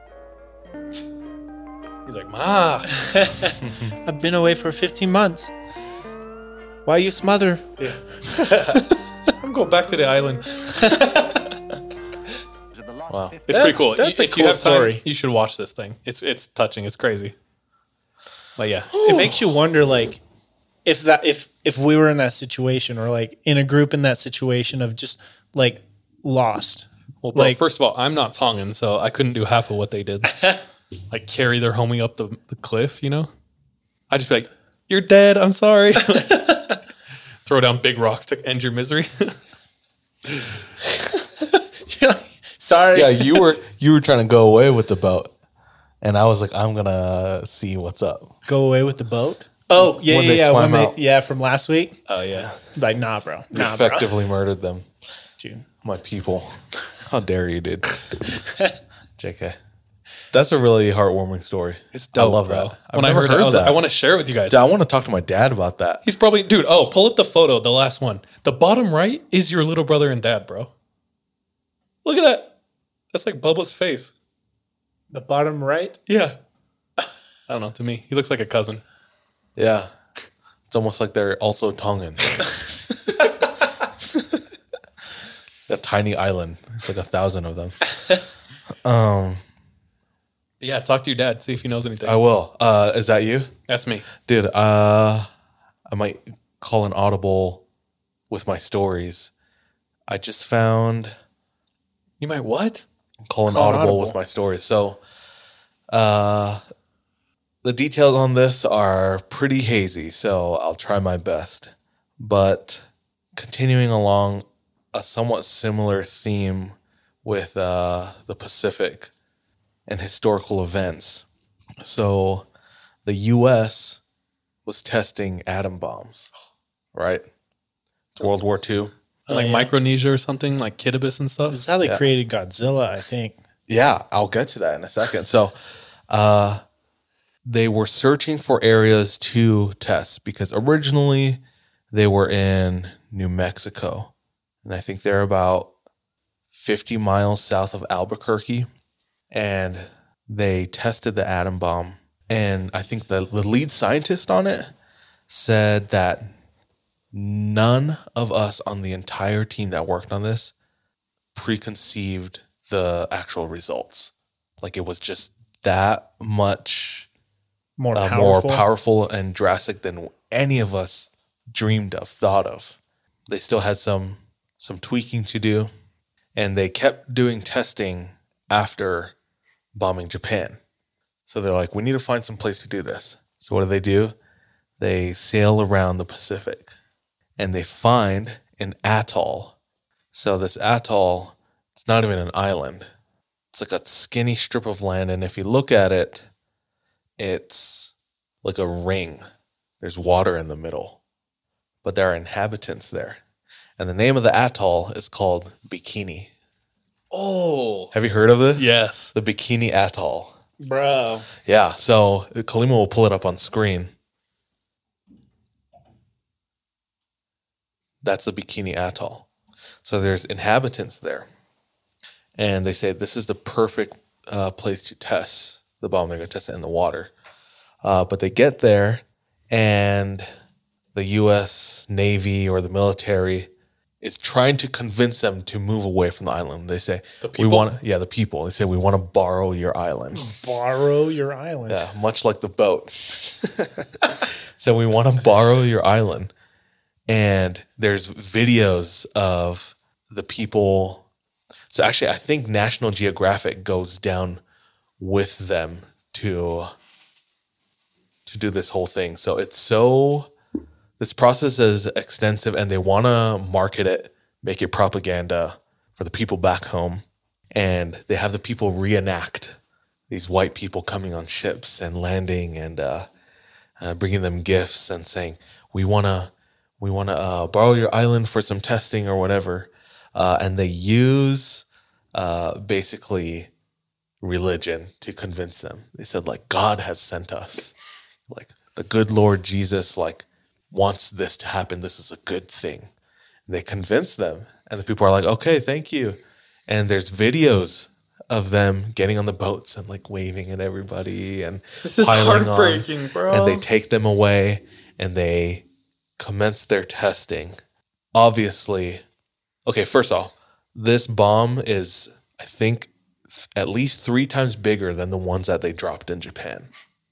Speaker 3: He's like, Ma.
Speaker 6: I've been away for fifteen months. Why you smother?
Speaker 3: Yeah. I'm going back to the island.
Speaker 5: Wow.
Speaker 3: It's pretty
Speaker 6: That's-
Speaker 3: cool.
Speaker 6: that's
Speaker 3: You-
Speaker 6: a
Speaker 3: if you
Speaker 6: cool
Speaker 3: have time,
Speaker 6: story.
Speaker 3: you should watch this thing. It's it's touching. It's crazy. But yeah.
Speaker 6: It makes you wonder, like, if that if if we were in that situation, or like in a group in that situation of just like lost.
Speaker 3: Well, bro,
Speaker 6: Like-
Speaker 3: first of all, I'm not Tongan, so I couldn't do half of what they did. Like carry their homie up the, the cliff, you know? I'd just be like, you're dead. I'm sorry. Throw down big rocks to end your misery.
Speaker 6: You're like, sorry.
Speaker 5: Yeah, you were you were trying to go away with the boat, and I was like, I'm gonna see what's up.
Speaker 6: Go away with the boat. Oh yeah,
Speaker 5: When
Speaker 6: yeah,
Speaker 5: they
Speaker 6: yeah.
Speaker 5: swam
Speaker 6: When
Speaker 5: out.
Speaker 6: they, yeah, from last week.
Speaker 3: Oh, yeah.
Speaker 6: Like, nah, bro. Nah, bro.
Speaker 5: Effectively murdered them,
Speaker 6: Dude.
Speaker 5: my people. How dare you, dude? J K. That's a really heartwarming story.
Speaker 3: It's dope,
Speaker 5: I love
Speaker 3: bro.
Speaker 5: that. I've
Speaker 3: When I
Speaker 5: never
Speaker 3: heard, that, I,
Speaker 5: heard
Speaker 3: was
Speaker 5: that.
Speaker 3: like, I want to share it with you guys.
Speaker 5: Dude, I want to talk to my dad about that.
Speaker 3: He's probably, dude, oh, pull up the photo, the last one. The bottom right is your little brother and dad, bro. Look at that. That's like Bubba's face.
Speaker 6: The bottom right.
Speaker 3: Yeah. I don't know. To me, he looks like a cousin.
Speaker 5: Yeah. It's almost like they're also Tongan. A tiny island. It's like a thousand of them. Um,
Speaker 3: Yeah, talk to your dad. See if he knows anything.
Speaker 5: I will. Uh, is that you?
Speaker 3: That's me.
Speaker 5: Dude, uh, I might call an audible with my stories. I just found
Speaker 3: You might what?
Speaker 5: call an
Speaker 6: Call an
Speaker 5: audible,
Speaker 6: audible.
Speaker 5: with my stories. So, uh, the details on this are pretty hazy, so I'll try my best. But continuing along a somewhat similar theme with uh, the Pacific and historical events. So, the U S was testing atom bombs, right? It's World War Two.
Speaker 3: Like
Speaker 6: yeah.
Speaker 3: Micronesia or something, like Kiribati and stuff.
Speaker 6: This is how they
Speaker 5: Yeah.
Speaker 6: created Godzilla, I think.
Speaker 5: Yeah, I'll get to that in a second. So, uh, they were searching for areas to test because originally they were in New Mexico. And I think they're about fifty miles south of Albuquerque. And they tested the atom bomb. And I think the, the lead scientist on it said that none of us on the entire team that worked on this preconceived the actual results. Like it was just that much
Speaker 6: More
Speaker 5: uh,
Speaker 6: powerful.
Speaker 5: more powerful and drastic than any of us dreamed of, thought of. They still had some some tweaking to do, and they kept doing testing after bombing Japan. So they're like, we need to find some place to do this. So what do they do?
Speaker 7: they sail around the Pacific and they find an atoll. So this atoll, it's not even an island. It's like a skinny strip of land. And if you look at it, it's like a ring. There's water in the middle, but there are inhabitants there. And the name of the atoll is called Bikini.
Speaker 3: Oh.
Speaker 7: Have you heard of this?
Speaker 3: Yes.
Speaker 7: The Bikini Atoll.
Speaker 6: Bro.
Speaker 7: Yeah, so Kalima will pull it up on screen. That's the Bikini Atoll. So there's inhabitants there. And they say this is the perfect uh, place to test the bomb. They're going to test it in the water. Uh, but they get there, and the U S Navy or the military is trying to convince them to move away from the island. They say,
Speaker 3: The
Speaker 7: we
Speaker 3: people?
Speaker 7: want, yeah, the people. They say, we want to borrow your island.
Speaker 6: Borrow your island.
Speaker 7: Yeah, much like the boat. So we want to borrow your island. And there's videos of the people. So actually, I think National Geographic goes down with them to, to do this whole thing. So it's so, this process is extensive, and they want to market it, make it propaganda for the people back home. And they have the people reenact these white people coming on ships and landing and uh, uh, bringing them gifts and saying, we want to we want to uh, borrow your island for some testing or whatever. Uh, and they use uh, basically religion to convince them. They said, like, God has sent us. Like, the good Lord Jesus, like, wants this to happen. This is a good thing. And they convince them. And the people are like, okay, thank you. And there's videos of them getting on the boats and like waving at everybody and
Speaker 3: This is
Speaker 7: piling
Speaker 3: heartbreaking,
Speaker 7: on.
Speaker 3: bro.
Speaker 7: And they take them away and they commence their testing. Obviously, okay, first off, this bomb is, I think, at least three times bigger than the ones that they dropped in Japan.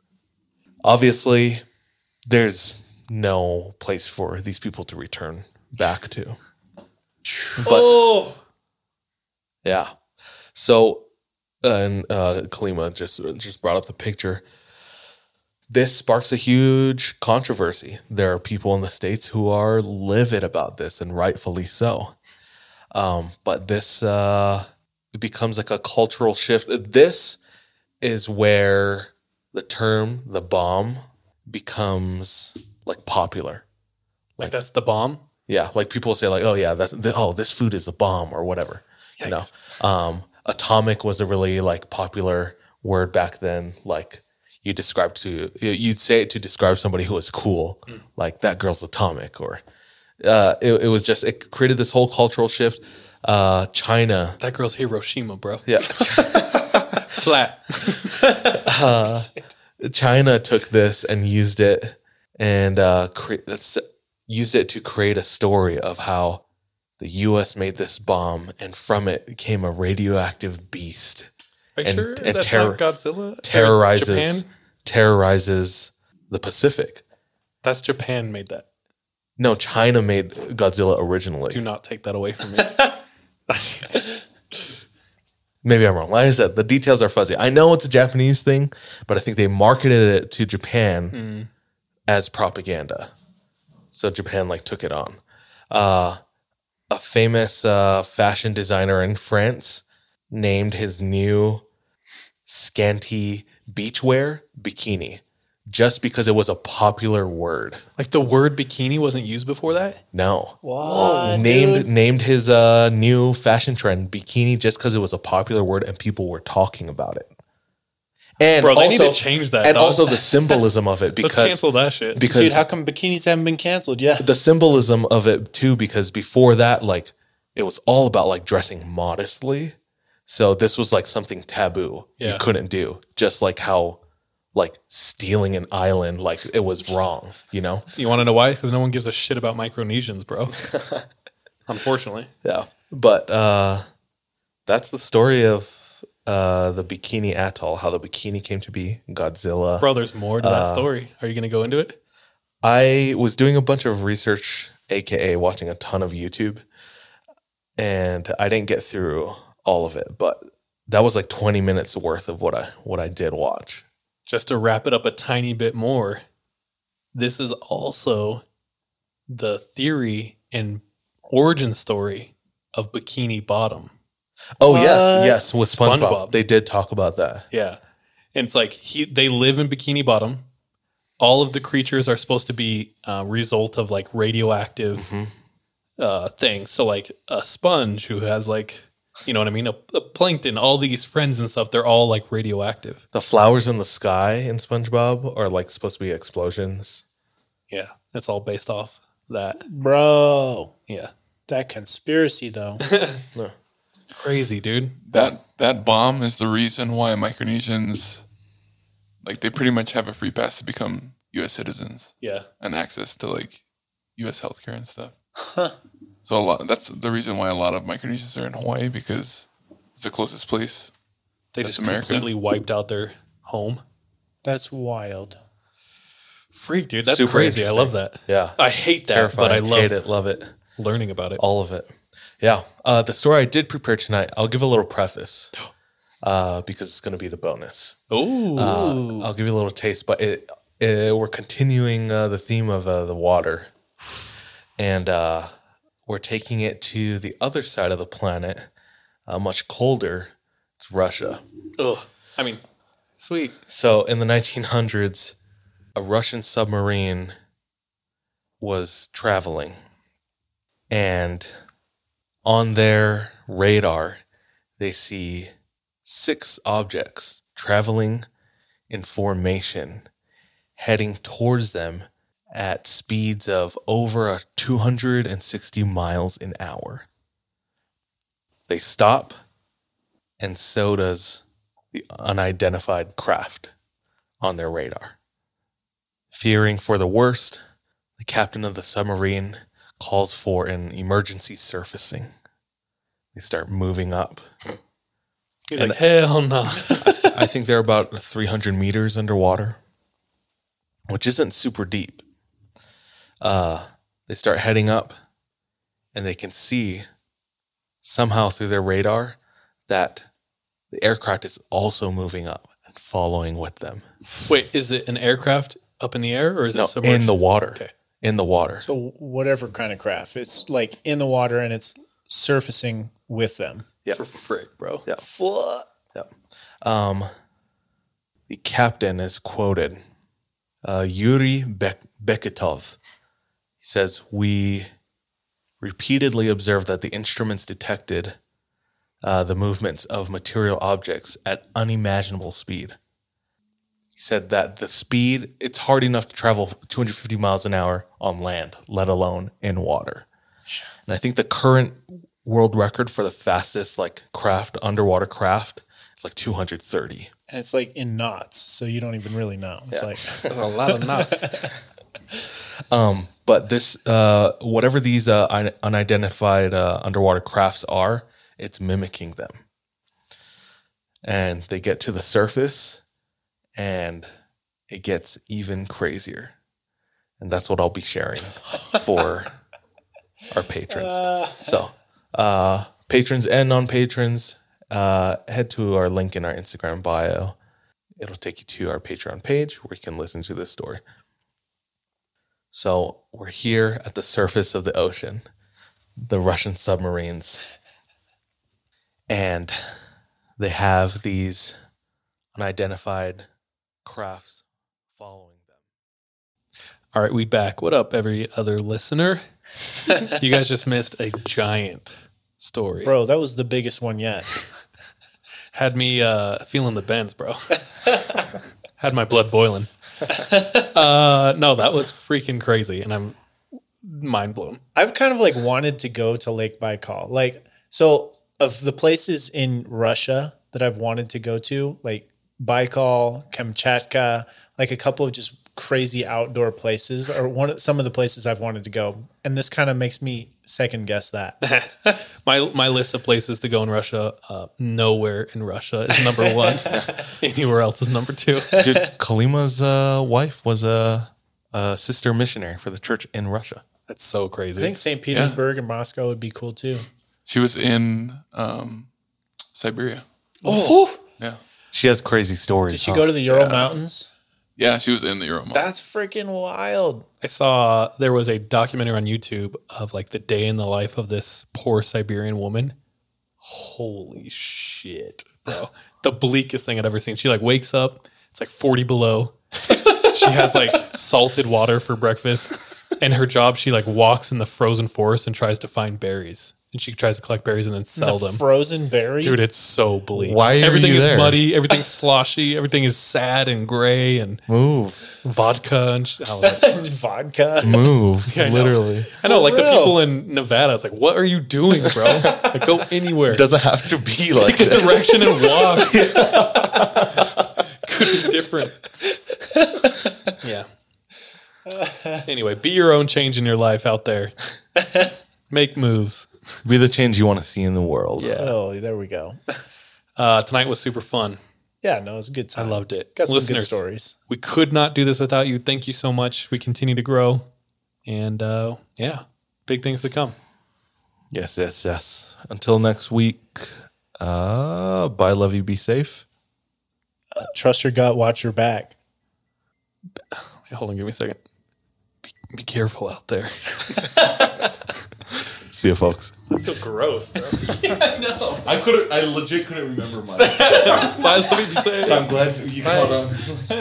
Speaker 7: Obviously, there's no place for these people to return back to. But,
Speaker 3: oh.
Speaker 7: yeah. So, uh, and uh, Kalima just just brought up the picture. This sparks a huge controversy. There are people in the States who are livid about this, and rightfully so. Um, but this uh, it becomes like a cultural shift. This is where the term "the bomb" becomes like popular.
Speaker 3: Like that's the bomb?
Speaker 7: Yeah, like people say like, "Oh yeah, that's the, oh this food is the bomb" or whatever.
Speaker 3: Yikes.
Speaker 7: You know, um, atomic was a really like popular word back then. Like you described to you'd say it to describe somebody who was cool, mm. like that girl's atomic, or uh, it, it was just it created this whole cultural shift. Uh, China,
Speaker 3: that girl's Hiroshima, bro.
Speaker 7: Yeah,
Speaker 3: flat.
Speaker 7: uh, China took this and used it and uh, cre- used it to create a story of how the U S made this bomb, and from it came a radioactive beast.
Speaker 3: Are you
Speaker 7: and,
Speaker 3: sure
Speaker 7: and
Speaker 3: that's
Speaker 7: terror-
Speaker 3: not Godzilla?
Speaker 7: terrorizes
Speaker 3: Japan?
Speaker 7: terrorizes the Pacific.
Speaker 3: That's Japan made that.
Speaker 7: No, China made Godzilla originally.
Speaker 3: Do not take that away from me.
Speaker 7: Maybe I'm wrong. Like I said, the details are fuzzy. I know it's a Japanese thing, but I think they marketed it to Japan
Speaker 3: mm.
Speaker 7: as propaganda. So Japan like took it on. Uh, a famous uh, fashion designer in France named his new scanty beachwear bikini just because it was a popular word.
Speaker 3: Like the word bikini wasn't used before that?
Speaker 7: No.
Speaker 6: Whoa,
Speaker 7: named
Speaker 6: dude.
Speaker 7: named his uh, new fashion trend bikini just because it was a popular word and people were talking about it. And
Speaker 3: Bro, they
Speaker 7: also,
Speaker 3: need to change that.
Speaker 7: And
Speaker 3: dog.
Speaker 7: also the symbolism of it because
Speaker 3: Let's cancel that shit.
Speaker 7: Because
Speaker 6: Dude, how come bikinis haven't been canceled? Yeah.
Speaker 7: the symbolism of it too, because before that, like it was all about like dressing modestly. So this was like something taboo
Speaker 3: Yeah.
Speaker 7: you couldn't do. Just like how like stealing an island, like it was wrong, you know?
Speaker 3: You want to know why? Because no one gives a shit about Micronesians, bro. Unfortunately.
Speaker 7: Yeah. But uh, that's the story of uh, the Bikini Atoll, how the bikini came to be, Godzilla.
Speaker 3: Bro, there's more to that
Speaker 7: Uh,
Speaker 3: story. Are you going to go into it?
Speaker 7: I was doing a bunch of research, A K A watching a ton of YouTube, and I didn't get through all of it, but that was like twenty minutes worth of what I what I did watch.
Speaker 3: Just to wrap it up a tiny bit more, this is also the theory and origin story of Bikini Bottom.
Speaker 7: Oh,
Speaker 6: What?
Speaker 7: yes, yes, with SpongeBob.
Speaker 3: SpongeBob.
Speaker 7: They did talk about that.
Speaker 3: Yeah. And it's like he they live in Bikini Bottom. All of the creatures are supposed to be a result of like radioactive
Speaker 7: Mm-hmm.
Speaker 3: uh, things. So like a sponge who has like, you know what I mean? A, a plankton, all these friends and stuff, they're all like radioactive.
Speaker 7: The flowers in the sky in SpongeBob are like supposed to be explosions.
Speaker 3: Yeah. That's all based off that.
Speaker 6: Bro,
Speaker 3: Yeah.
Speaker 6: that conspiracy though.
Speaker 3: Crazy, dude.
Speaker 8: That that bomb is the reason why Micronesians, like, they pretty much have a free pass to become U S citizens
Speaker 3: Yeah.
Speaker 8: and access to like U S healthcare and stuff. So a lot. That's the reason why a lot of Micronesians are in Hawaii, because it's the closest place.
Speaker 3: They
Speaker 8: That's
Speaker 3: just
Speaker 8: America.
Speaker 3: completely wiped out their home.
Speaker 6: That's wild.
Speaker 3: Freak, dude. That's
Speaker 7: Super
Speaker 3: crazy. I love
Speaker 7: interesting.
Speaker 3: that.
Speaker 7: Yeah.
Speaker 3: I hate that,
Speaker 7: Terrifying.
Speaker 3: but I love
Speaker 7: Hate it, love it.
Speaker 3: learning about it.
Speaker 7: All of it. Yeah. Uh, the story I did prepare tonight, I'll give a little preface uh, because it's going to be the bonus.
Speaker 3: Ooh.
Speaker 7: Uh, I'll give you a little taste, but it, it, we're continuing uh, the theme of uh, the water. And uh, we're taking it to the other side of the planet, uh, much colder. It's Russia.
Speaker 3: Ugh. I mean, sweet.
Speaker 7: So in the nineteen hundreds, a Russian submarine was traveling, and on their radar, they see six objects traveling in formation, heading towards them at speeds of over a two hundred sixty miles an hour. They stop, and so does the unidentified craft on their radar. Fearing for the worst, the captain of the submarine calls for an emergency surfacing. They start moving up.
Speaker 3: He's
Speaker 7: And
Speaker 3: like, hell no.
Speaker 7: I think they're about three hundred meters underwater, which isn't super deep. Uh, they start heading up, and they can see somehow through their radar that the aircraft is also moving up and following with them.
Speaker 3: Wait, is it an aircraft up in the air or is
Speaker 7: No,
Speaker 3: it submerged?
Speaker 7: in the water.
Speaker 3: Okay.
Speaker 7: In the water.
Speaker 6: So whatever kind of craft, it's like in the water and it's surfacing with them.
Speaker 7: Yeah.
Speaker 3: For frick, bro.
Speaker 7: Yeah. Yeah. Um, the captain is quoted, uh, Yuri Bek- Beketov. He says, "We repeatedly observed that the instruments detected uh, the movements of material objects at unimaginable speed." He said that the speed, it's hard enough to travel two hundred fifty miles an hour on land, let alone in water. And I think the current world record for the fastest like craft, underwater craft, is like two hundred thirty.
Speaker 6: And it's like in knots, so you don't even really know. It's
Speaker 7: Yeah.
Speaker 6: like
Speaker 3: That's a lot of knots.
Speaker 7: Um, but this, uh, whatever these uh, un- unidentified uh, underwater crafts are, it's mimicking them. And they get to the surface, and it gets even crazier. And that's what I'll be sharing for our patrons. So, uh, patrons and non-patrons, uh, head to our link in our Instagram bio. It'll take you to our Patreon page where you can listen to this story. So we're here at the surface of the ocean, the Russian submarines, and they have these unidentified crafts following them.
Speaker 3: All right, we back. What up, every other listener? You guys just missed a giant story.
Speaker 6: bro, that was the biggest one yet.
Speaker 3: Had me uh, feeling the bends, bro. Had my blood boiling. Uh, no, that was freaking crazy, and I'm mind blown.
Speaker 6: I've kind of like wanted to go to Lake Baikal. Like, so of the places in Russia that I've wanted to go to, like Baikal, Kamchatka, like a couple of just crazy outdoor places are one of some of the places I've wanted to go. And this kind of makes me second guess that.
Speaker 3: My my list of places to go in Russia, uh, nowhere in Russia is number one. Anywhere else is number two.
Speaker 7: Dude, Kalima's uh, wife was a, a sister missionary for the church in Russia.
Speaker 3: That's so
Speaker 6: I
Speaker 3: crazy.
Speaker 6: think Saint Petersburg and Moscow would be cool too.
Speaker 8: She was in um, Siberia.
Speaker 6: Oh,
Speaker 8: Yeah.
Speaker 7: She has crazy stories.
Speaker 6: did she
Speaker 7: huh?
Speaker 6: go to the Ural Mountains?
Speaker 8: Yeah, she was in the Euro Mall.
Speaker 6: That's freaking wild.
Speaker 3: I saw there was a documentary on YouTube of like the day in the life of this poor Siberian woman. Holy shit, bro. The bleakest thing I'd ever seen. She like wakes up, it's like forty below. She has like salted water for breakfast. And her job, she like walks in the frozen forest and tries to find berries. And she tries to collect berries and then sell
Speaker 6: the
Speaker 3: them.
Speaker 6: Frozen berries?
Speaker 3: Dude, it's so bleak.
Speaker 5: Why are
Speaker 3: everything
Speaker 5: you
Speaker 3: is
Speaker 5: there?
Speaker 3: muddy, everything's sloshy, everything is sad and gray and
Speaker 5: Move.
Speaker 3: vodka and sh- I was like,
Speaker 6: Vodka.
Speaker 5: Move.
Speaker 3: Yeah, I know.
Speaker 5: Literally.
Speaker 3: I know, like the
Speaker 6: real.
Speaker 3: people in Nevada, it's like, what are you doing, bro? Like, go anywhere.
Speaker 5: It doesn't have to be like
Speaker 3: Take a
Speaker 5: that.
Speaker 3: direction and walk. Could be different. Yeah. Anyway, be your own change in your life out there. Make moves.
Speaker 5: Be the change you want to see in the world.
Speaker 3: Yeah.
Speaker 6: Oh, there we go.
Speaker 3: Uh, tonight was super fun.
Speaker 6: Yeah, no, it was a good
Speaker 3: I
Speaker 6: time.
Speaker 3: loved it.
Speaker 6: Got some
Speaker 3: Listeners,
Speaker 6: good stories.
Speaker 3: we could not do this without you. Thank you so much. We continue to grow. And uh, yeah, big things to come.
Speaker 5: Yes, yes, yes. Until next week, uh, bye, love you, be safe.
Speaker 6: Uh, trust your gut, watch your back.
Speaker 3: Wait, hold on, give me a second. Be, be careful out there.
Speaker 5: See you, folks.
Speaker 3: I feel gross, bro.
Speaker 5: I couldn't, I legit couldn't remember mine.
Speaker 3: Bye, let me be safe.
Speaker 5: So I'm glad you caught on.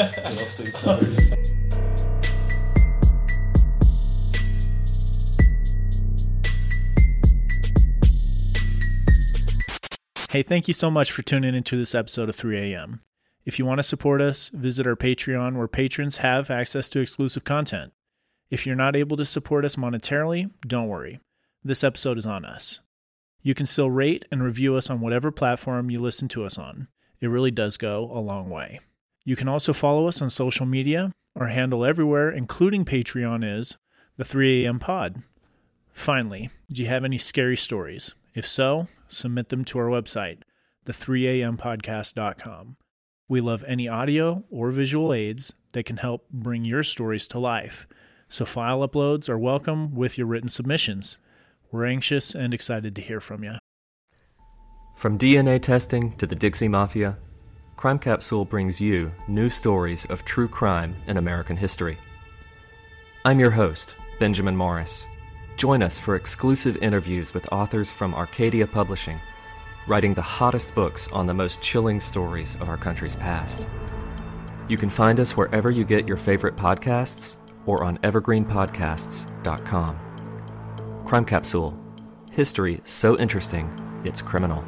Speaker 4: Hey, thank you so much for tuning into this episode of three a.m. If you want to support us, visit our Patreon where patrons have access to exclusive content. If you're not able to support us monetarily, don't worry. This episode is on us. You can still rate and review us on whatever platform you listen to us on. It really does go a long way. You can also follow us on social media. Our handle everywhere, including Patreon, is the three a.m. pod. Finally, do you have any scary stories? If so, submit them to our website, the three a m podcast dot com. We love any audio or visual aids that can help bring your stories to life. So file uploads are welcome with your written submissions. We're anxious and excited to hear from you.
Speaker 12: From D N A testing to the Dixie Mafia, Crime Capsule brings you new stories of true crime in American history. I'm your host, Benjamin Morris. Join us for exclusive interviews with authors from Arcadia Publishing, writing the hottest books on the most chilling stories of our country's past. You can find us wherever you get your favorite podcasts or on evergreen podcasts dot com. Crime Capsule. History so interesting, it's criminal.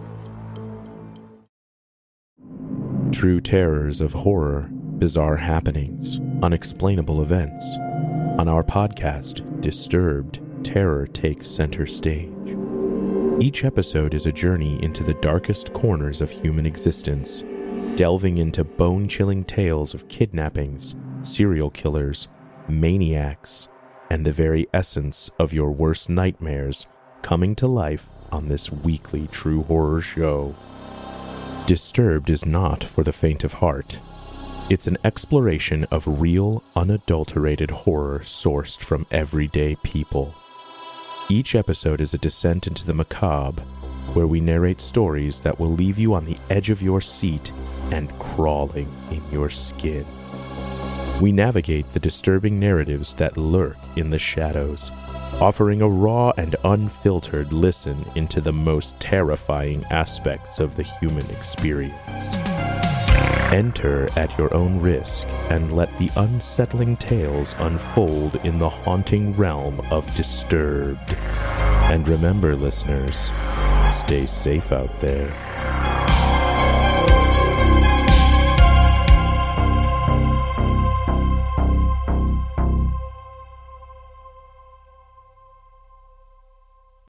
Speaker 13: True terrors of horror, bizarre happenings, unexplainable events. On our podcast, Disturbed, terror takes center stage. Each episode is a journey into the darkest corners of human existence, delving into bone-chilling tales of kidnappings, serial killers, maniacs, and the very essence of your worst nightmares coming to life on this weekly true horror show. Disturbed is not for the faint of heart. It's an exploration of real, unadulterated horror sourced from everyday people. Each episode is a descent into the macabre, where we narrate stories that will leave you on the edge of your seat and crawling in your skin. We navigate the disturbing narratives that lurk in the shadows, offering a raw and unfiltered listen into the most terrifying aspects of the human experience. Enter at your own risk and let the unsettling tales unfold in the haunting realm of Disturbed. And remember, listeners, stay safe out there.